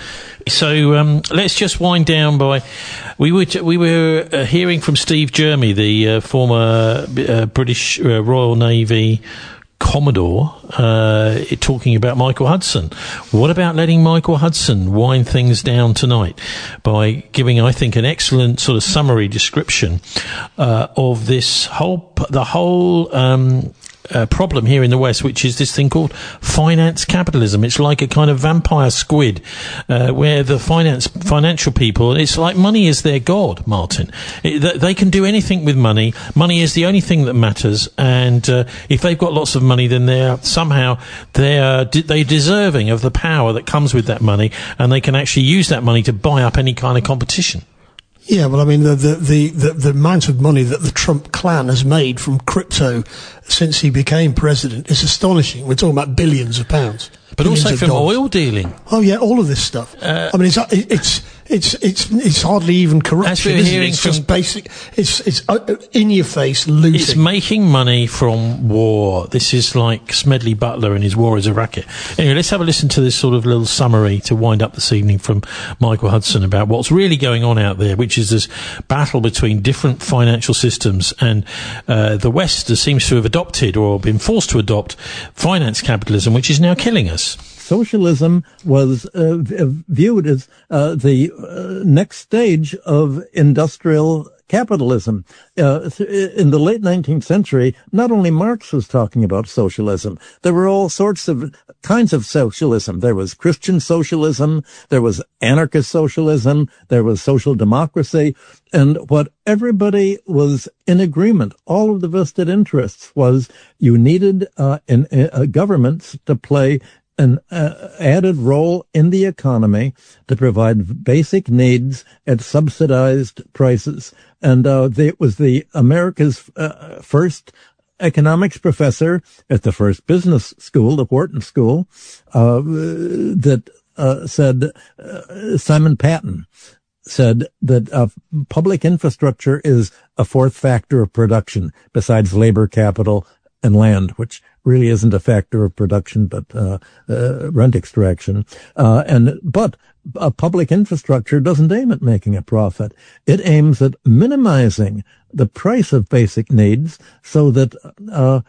So um, let's just wind down by we were we were uh, hearing from Steve Jermy, the uh, former uh, British uh, Royal Navy Commodore, uh, talking about Michael Hudson. What about letting Michael Hudson wind things down tonight by giving, I think, an excellent sort of summary description uh, of this whole, the whole um, uh, problem here in the West, which is this thing called finance capitalism. It's like a kind of vampire squid, uh, where the finance, financial people, it's like money is their god, Martin. It, they can do anything with money. Money is the only thing that matters, and uh, if they've got lots of money, then they're somehow they're they're deserving of the power that comes with that money, and they can actually use that money to buy up any kind of competition. Yeah, well, I mean, the, the, the, the, the amount of money that the Trump clan has made from crypto since he became president is astonishing. We're talking about billions of pounds. But billions also of from dollars. oil dealing. Oh, yeah, all of this stuff. Uh, I mean, it's, it's, it's, it's, it's hardly even corruption, we're isn't hearing it? It's from- just basic, it's, it's uh, in your face looting. It's making money from war. This is like Smedley Butler and his War is a Racket. Anyway, let's have a listen to this sort of little summary to wind up this evening from Michael Hudson about what's really going on out there, which is this battle between different financial systems, and uh, the West seems to have adopted or been forced to adopt finance capitalism, which is now killing us. Socialism was uh, v- viewed as uh, the uh, next stage of industrial capitalism. Uh, th- in the late nineteenth century, not only Marx was talking about socialism, there were all sorts of kinds of socialism. There was Christian socialism, there was anarchist socialism, there was social democracy, and what everybody was in agreement, all of the vested interests, was you needed uh, in, uh, governments to play an uh, added role in the economy to provide basic needs at subsidized prices. And uh, it was the America's uh, first economics professor at the first business school, the Wharton School, uh, that uh, said, uh, Simon Patton said that uh, public infrastructure is a fourth factor of production besides labor, capital, and land, which really isn't a factor of production, but uh, uh, rent extraction. Uh, and but a public infrastructure doesn't aim at making a profit. It aims at minimizing the price of basic needs so that uh,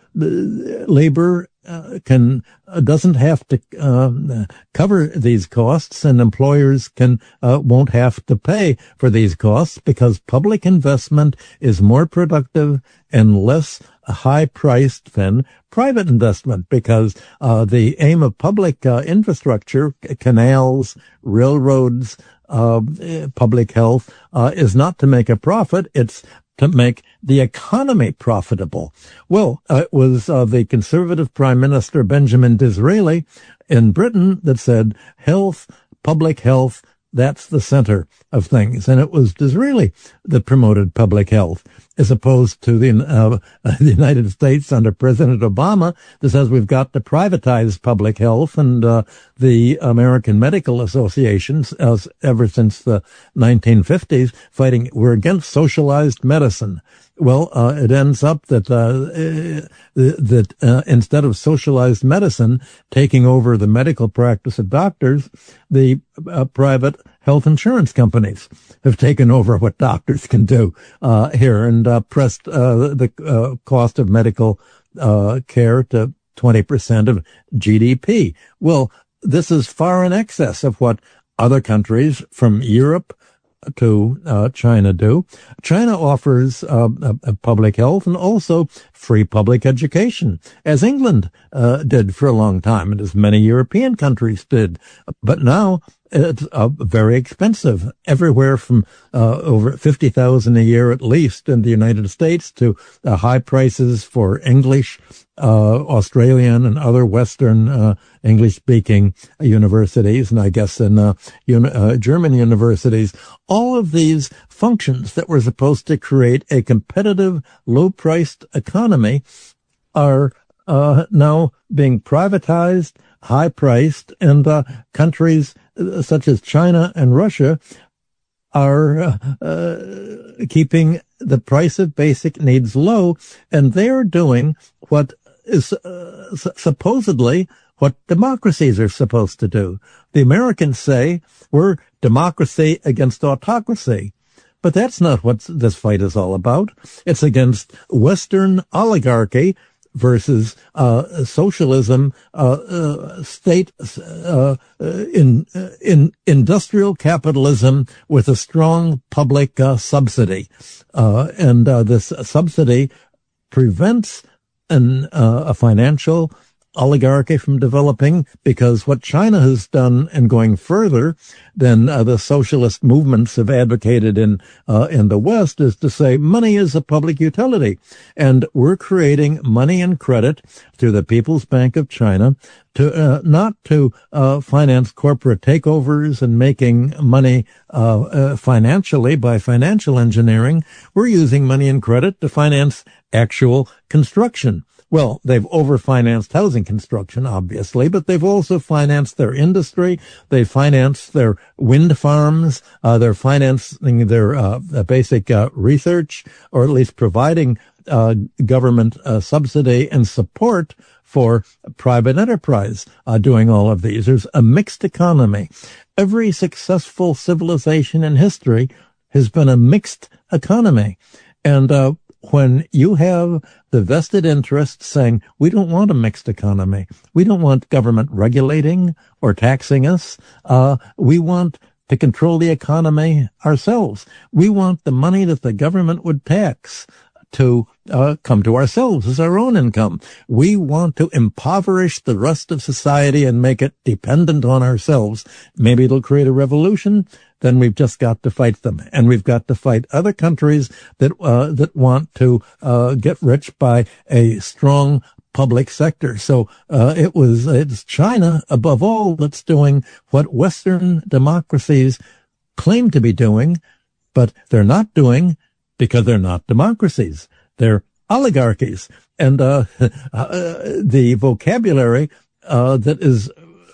labor uh, can uh, doesn't have to uh, cover these costs, and employers can uh, won't have to pay for these costs because public investment is more productive and less high-priced than private investment, because uh, the aim of public uh, infrastructure, canals, railroads, uh, public health, uh, is not to make a profit. It's to make the economy profitable. Well, uh, it was uh, the conservative Prime Minister Benjamin Disraeli in Britain that said health, public health, that's the center of things. And it was Disraeli that promoted public health, as opposed to the, uh, the United States under President Obama that says we've got to privatize public health. And uh, the American Medical Associations, uh, ever since the nineteen fifties, fighting, we're against socialized medicine. Well, uh, it ends up that uh, that uh, instead of socialized medicine taking over the medical practice of doctors, the uh, private health insurance companies have taken over what doctors can do uh, here, and uh, pressed uh, the uh, cost of medical uh, care to twenty percent of G D P. Well, this is far in excess of what other countries from Europe to uh, China do. China offers uh, a, a public health and also free public education, as England uh, did for a long time, and as many European countries did. But now it's uh, very expensive, everywhere from uh, over fifty thousand dollars a year at least in the United States to uh, high prices for English, uh, Australian and other Western uh, English-speaking universities, and I guess in uh, uni- uh, German universities. All of these functions that were supposed to create a competitive, low-priced economy are uh, now being privatized, high-priced, and uh, countries such as China and Russia are uh, uh, keeping the price of basic needs low, and they're doing what is uh, s- supposedly what democracies are supposed to do. The Americans say we're democracy against autocracy. But that's not what this fight is all about. It's against Western oligarchy versus uh, socialism, uh, uh, state, uh, in, in industrial capitalism with a strong public uh, subsidy. Uh, and uh, this subsidy prevents an, uh, a financial oligarchy from developing, because what China has done, and going further than uh, the socialist movements have advocated in uh, in the West, is to say money is a public utility, and we're creating money and credit through the People's Bank of China to uh, not to uh, finance corporate takeovers and making money uh, uh, financially by financial engineering. We're using money and credit to finance actual construction. Well, they've overfinanced housing construction, obviously, but they've also financed their industry. They financed their wind farms. Uh, they're financing their uh, basic uh, research, or at least providing uh, government uh, subsidy and support for private enterprise uh, doing all of these. There's a mixed economy. Every successful civilization in history has been a mixed economy. And uh when you have the vested interests saying, we don't want a mixed economy, we don't want government regulating or taxing us, uh, we want to control the economy ourselves. We want the money that the government would tax to uh, come to ourselves as our own income. We want to impoverish the rest of society and make it dependent on ourselves. Maybe it'll create a revolution. Then we've just got to fight them. And we've got to fight other countries that uh, that want to uh, get rich by a strong public sector. So uh, it was it's China, above all, that's doing what Western democracies claim to be doing, but they're not doing, because they're not democracies. They're oligarchies. And uh, uh, the vocabulary uh, that is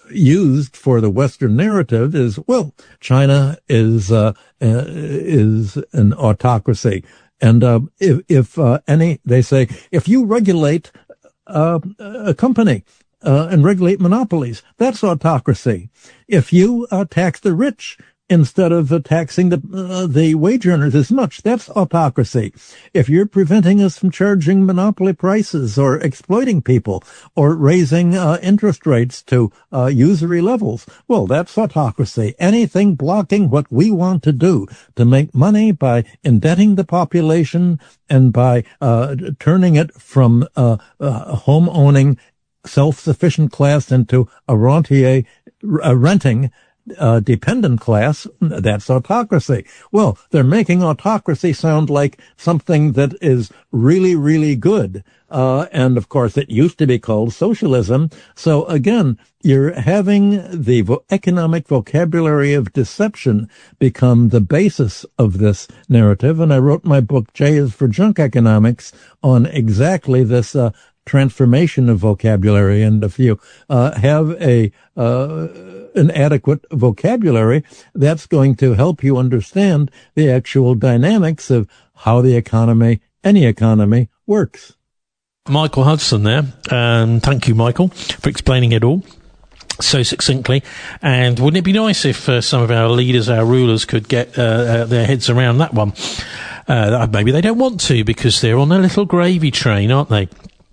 used for the Western narrative is, well, China is uh, uh, is an autocracy. And uh, if, if uh, any, they say, if you regulate uh, a company uh, and regulate monopolies, that's autocracy. If you uh, tax the rich instead of uh, taxing the uh, the wage earners as much, that's autocracy. If you're preventing us from charging monopoly prices or exploiting people or raising uh, interest rates to uh, usury levels, well, that's autocracy. Anything blocking what we want to do to make money by indebting the population and by uh, turning it from uh, uh, home-owning, self-sufficient class into a rentier, uh, renting Uh, dependent class, that's autocracy. Well, they're making autocracy sound like something that is really, really good. Uh, and of course, it used to be called socialism. So again, you're having the vo- economic vocabulary of deception become the basis of this narrative. And I wrote my book, J is for Junk Economics, on exactly this, uh, transformation of vocabulary. And if you uh, have a uh, an adequate vocabulary, that's going to help you understand the actual dynamics of how the economy, any economy, works. Michael Hudson there. Um, thank you, Michael, for explaining it all so succinctly. And wouldn't it be nice if uh, some of our leaders, our rulers, could get uh, uh, their heads around that one? Uh, maybe they don't want to, because they're on a little gravy train, aren't they?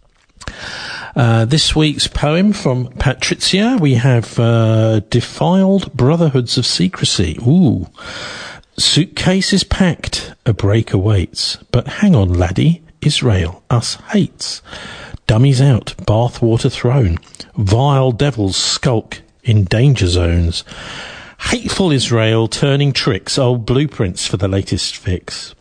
Uh, this week's poem from Patricia, we have uh, Defiled Brotherhoods of Secrecy. Ooh. Suitcases packed, a break awaits. But hang on, laddie, Israel us hates. Dummies out, bathwater thrown. Vile devils skulk in danger zones. Hateful Israel turning tricks, old blueprints for the latest fix.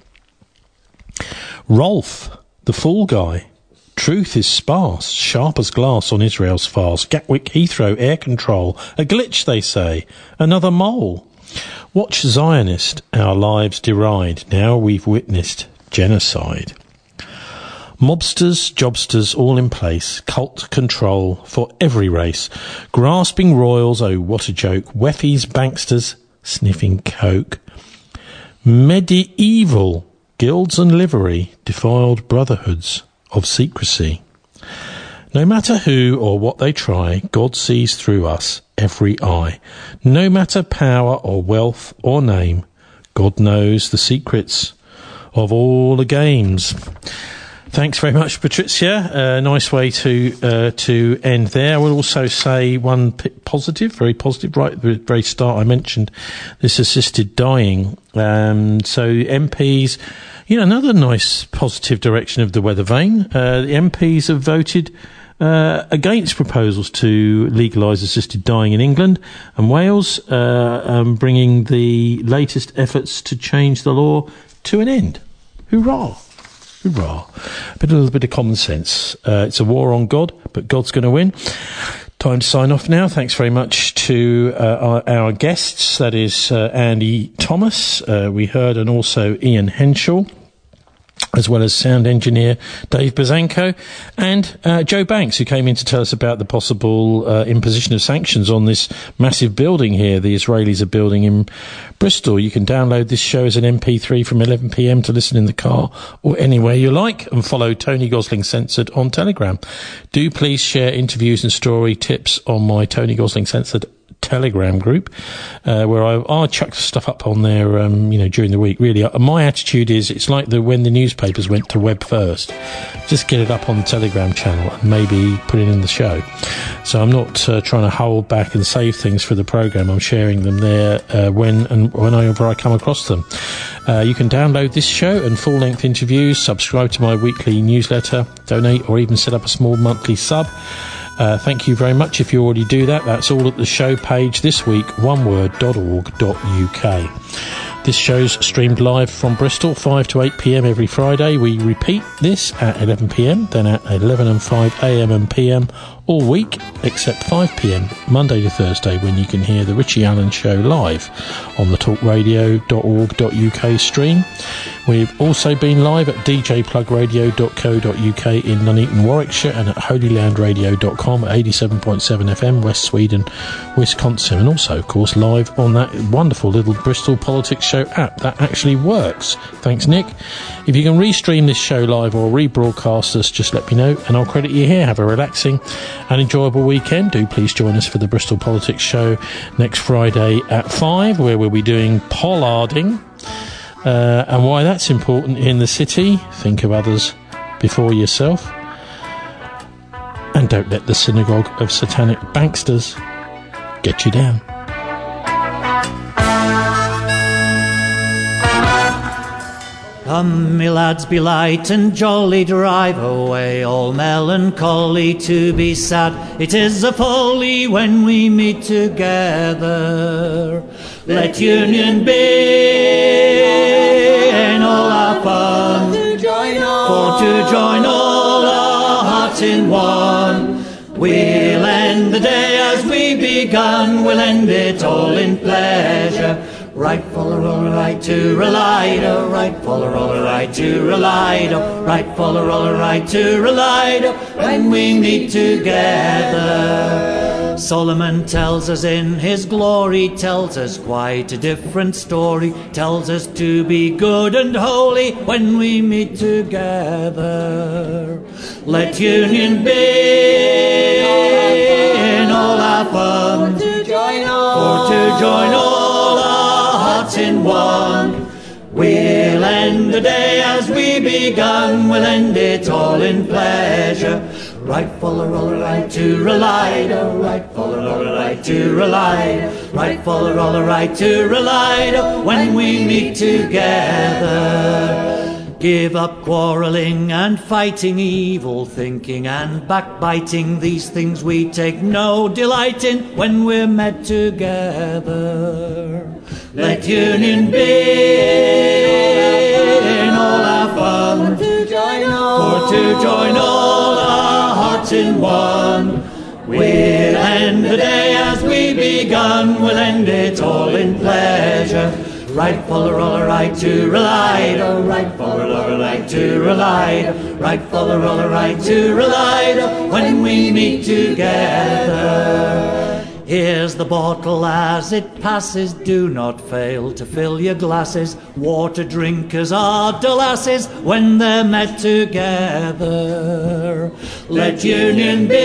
Rolf, the fool guy. Truth is sparse, sharp as glass on Israel's farce. Gatwick Heathrow air control, a glitch they say, another mole. Watch Zionist, our lives deride, now we've witnessed genocide. Mobsters, jobsters, all in place, cult control for every race. Grasping royals, oh what a joke, weffies, banksters, sniffing coke. Medieval guilds and livery, defiled brotherhoods of secrecy. No matter who or what they try, God sees through us every eye. No matter power or wealth or name, God knows the secrets of all the games. Thanks very much, Patricia. A uh, nice way to uh, to end there. I will also say one p- positive, very positive, right at the very start. I mentioned this assisted dying. Um, so M Ps, you know, another nice positive direction of the weather vane. Uh, the M Ps have voted uh, against proposals to legalise assisted dying in England and Wales, uh, um, bringing the latest efforts to change the law to an end. Hurrah! Hurrah. A, bit, a little bit of common sense. Uh, it's a war on God, but God's going to win. Time to sign off now. Thanks very much to uh, our, our guests. That is uh, Andy Thomas, uh, we heard, and also Ian Henshall, as well as sound engineer Dave Bazanko, and uh, Joe Banks, who came in to tell us about the possible uh, imposition of sanctions on this massive building here the Israelis are building in Bristol. You can download this show as an M P three from eleven p.m. to listen in the car or anywhere you like, and follow Tony Gosling Censored on Telegram. Do please share interviews and story tips on my Tony Gosling Censored Telegram group, uh, where I, I chuck stuff up on there, um, you know, during the week. Really, uh, my attitude is it's like the when the newspapers went to web first. Just get it up on the Telegram channel and maybe put it in the show. So I'm not uh, trying to hold back and save things for the program. I'm sharing them there uh, when and whenever I come across them. Uh, you can download this show and full-length interviews, subscribe to my weekly newsletter, donate, or even set up a small monthly sub. Uh, thank you very much if you already do that. That's all at the show page this week, one word dot org dot U K. This show's streamed live from Bristol, five to eight p.m. every Friday. We repeat this at eleven p.m, then at eleven and five a.m. and p.m. all week, except five p.m, Monday to Thursday, when you can hear the Richie Allen Show live on the talk radio dot org dot U K stream. We've also been live at d j plug radio dot co dot U K in Nuneaton, Warwickshire, and at holy land radio dot com at eighty-seven point seven F M, West Sweden, Wisconsin, and also, of course, live on that wonderful little Bristol Politics Show app that actually works. Thanks, Nick. If you can restream this show live or rebroadcast us, just let me know, and I'll credit you here. Have a relaxing and enjoyable weekend. Do please join us for the Bristol Politics Show next Friday at five, where we'll be doing pollarding. Uh, and why that's important in the city. Think of others before yourself. And don't let the synagogue of satanic banksters get you down. Come, me lads, be light and jolly, drive away all melancholy to be sad. It is a folly when we meet together. Let union be in all our fun, for to join all our hearts in one. We'll end the day as we begun, we'll end it all in pleasure. Right, follow, roll, right to Relido, right, follow, roll, right to Relido, right, follow, roll, right to Relido, when we meet together. Solomon tells us in his glory, tells us quite a different story, tells us to be good and holy when we meet together. Let union be in all our fun, for to join all, for to join all our hearts in one. We'll end the day as we begun, we'll end it all in pleasure. Right, follow, roll, right to Relido, right, follow, roll, right to Relido, right, follow, roll, right to Relido, when we meet together. Give up quarrelling and fighting, evil thinking and backbiting. These things we take no delight in when we're met together. Let union be in all our fun, for to join all, for to join all our hearts in one. We'll end the day as we begun, we'll end it all in pleasure. Right, follow, roll, right to Relido, right, follow, roll, right to Relido, right, follow, roll, right to Relido, when we meet together. Here's the bottle as it passes. Do not fail to fill your glasses. Water drinkers are dull asses when they're met together. Let union be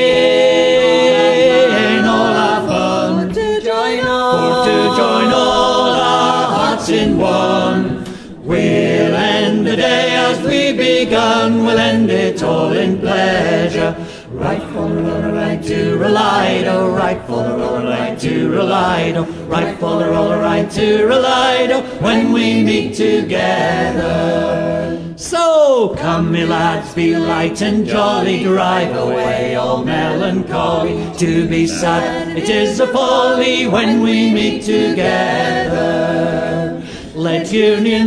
in all our fun. For to join all, for to join all our hearts in one. We'll end the day as we begun. We'll end it all in pleasure. Right for the roller, right to Relido. Right for the roller, right to Relido. Right for the roller, right to Relido. When we meet together. So come, me lads, be light and jolly. Drive away all melancholy. To be sad, it is a folly when we meet together. Let union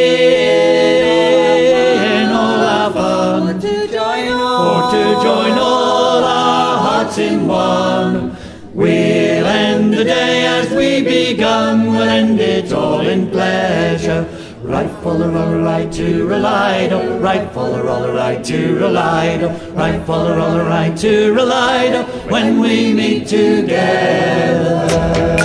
be in all our fun. For to join all, for to join all our hearts in one. We'll end the day as we begun. We'll end it all in pleasure. Right for the roller, right to Relido. Right for the roller, right to Relido. Right for the roller, right to Relido. When we meet together.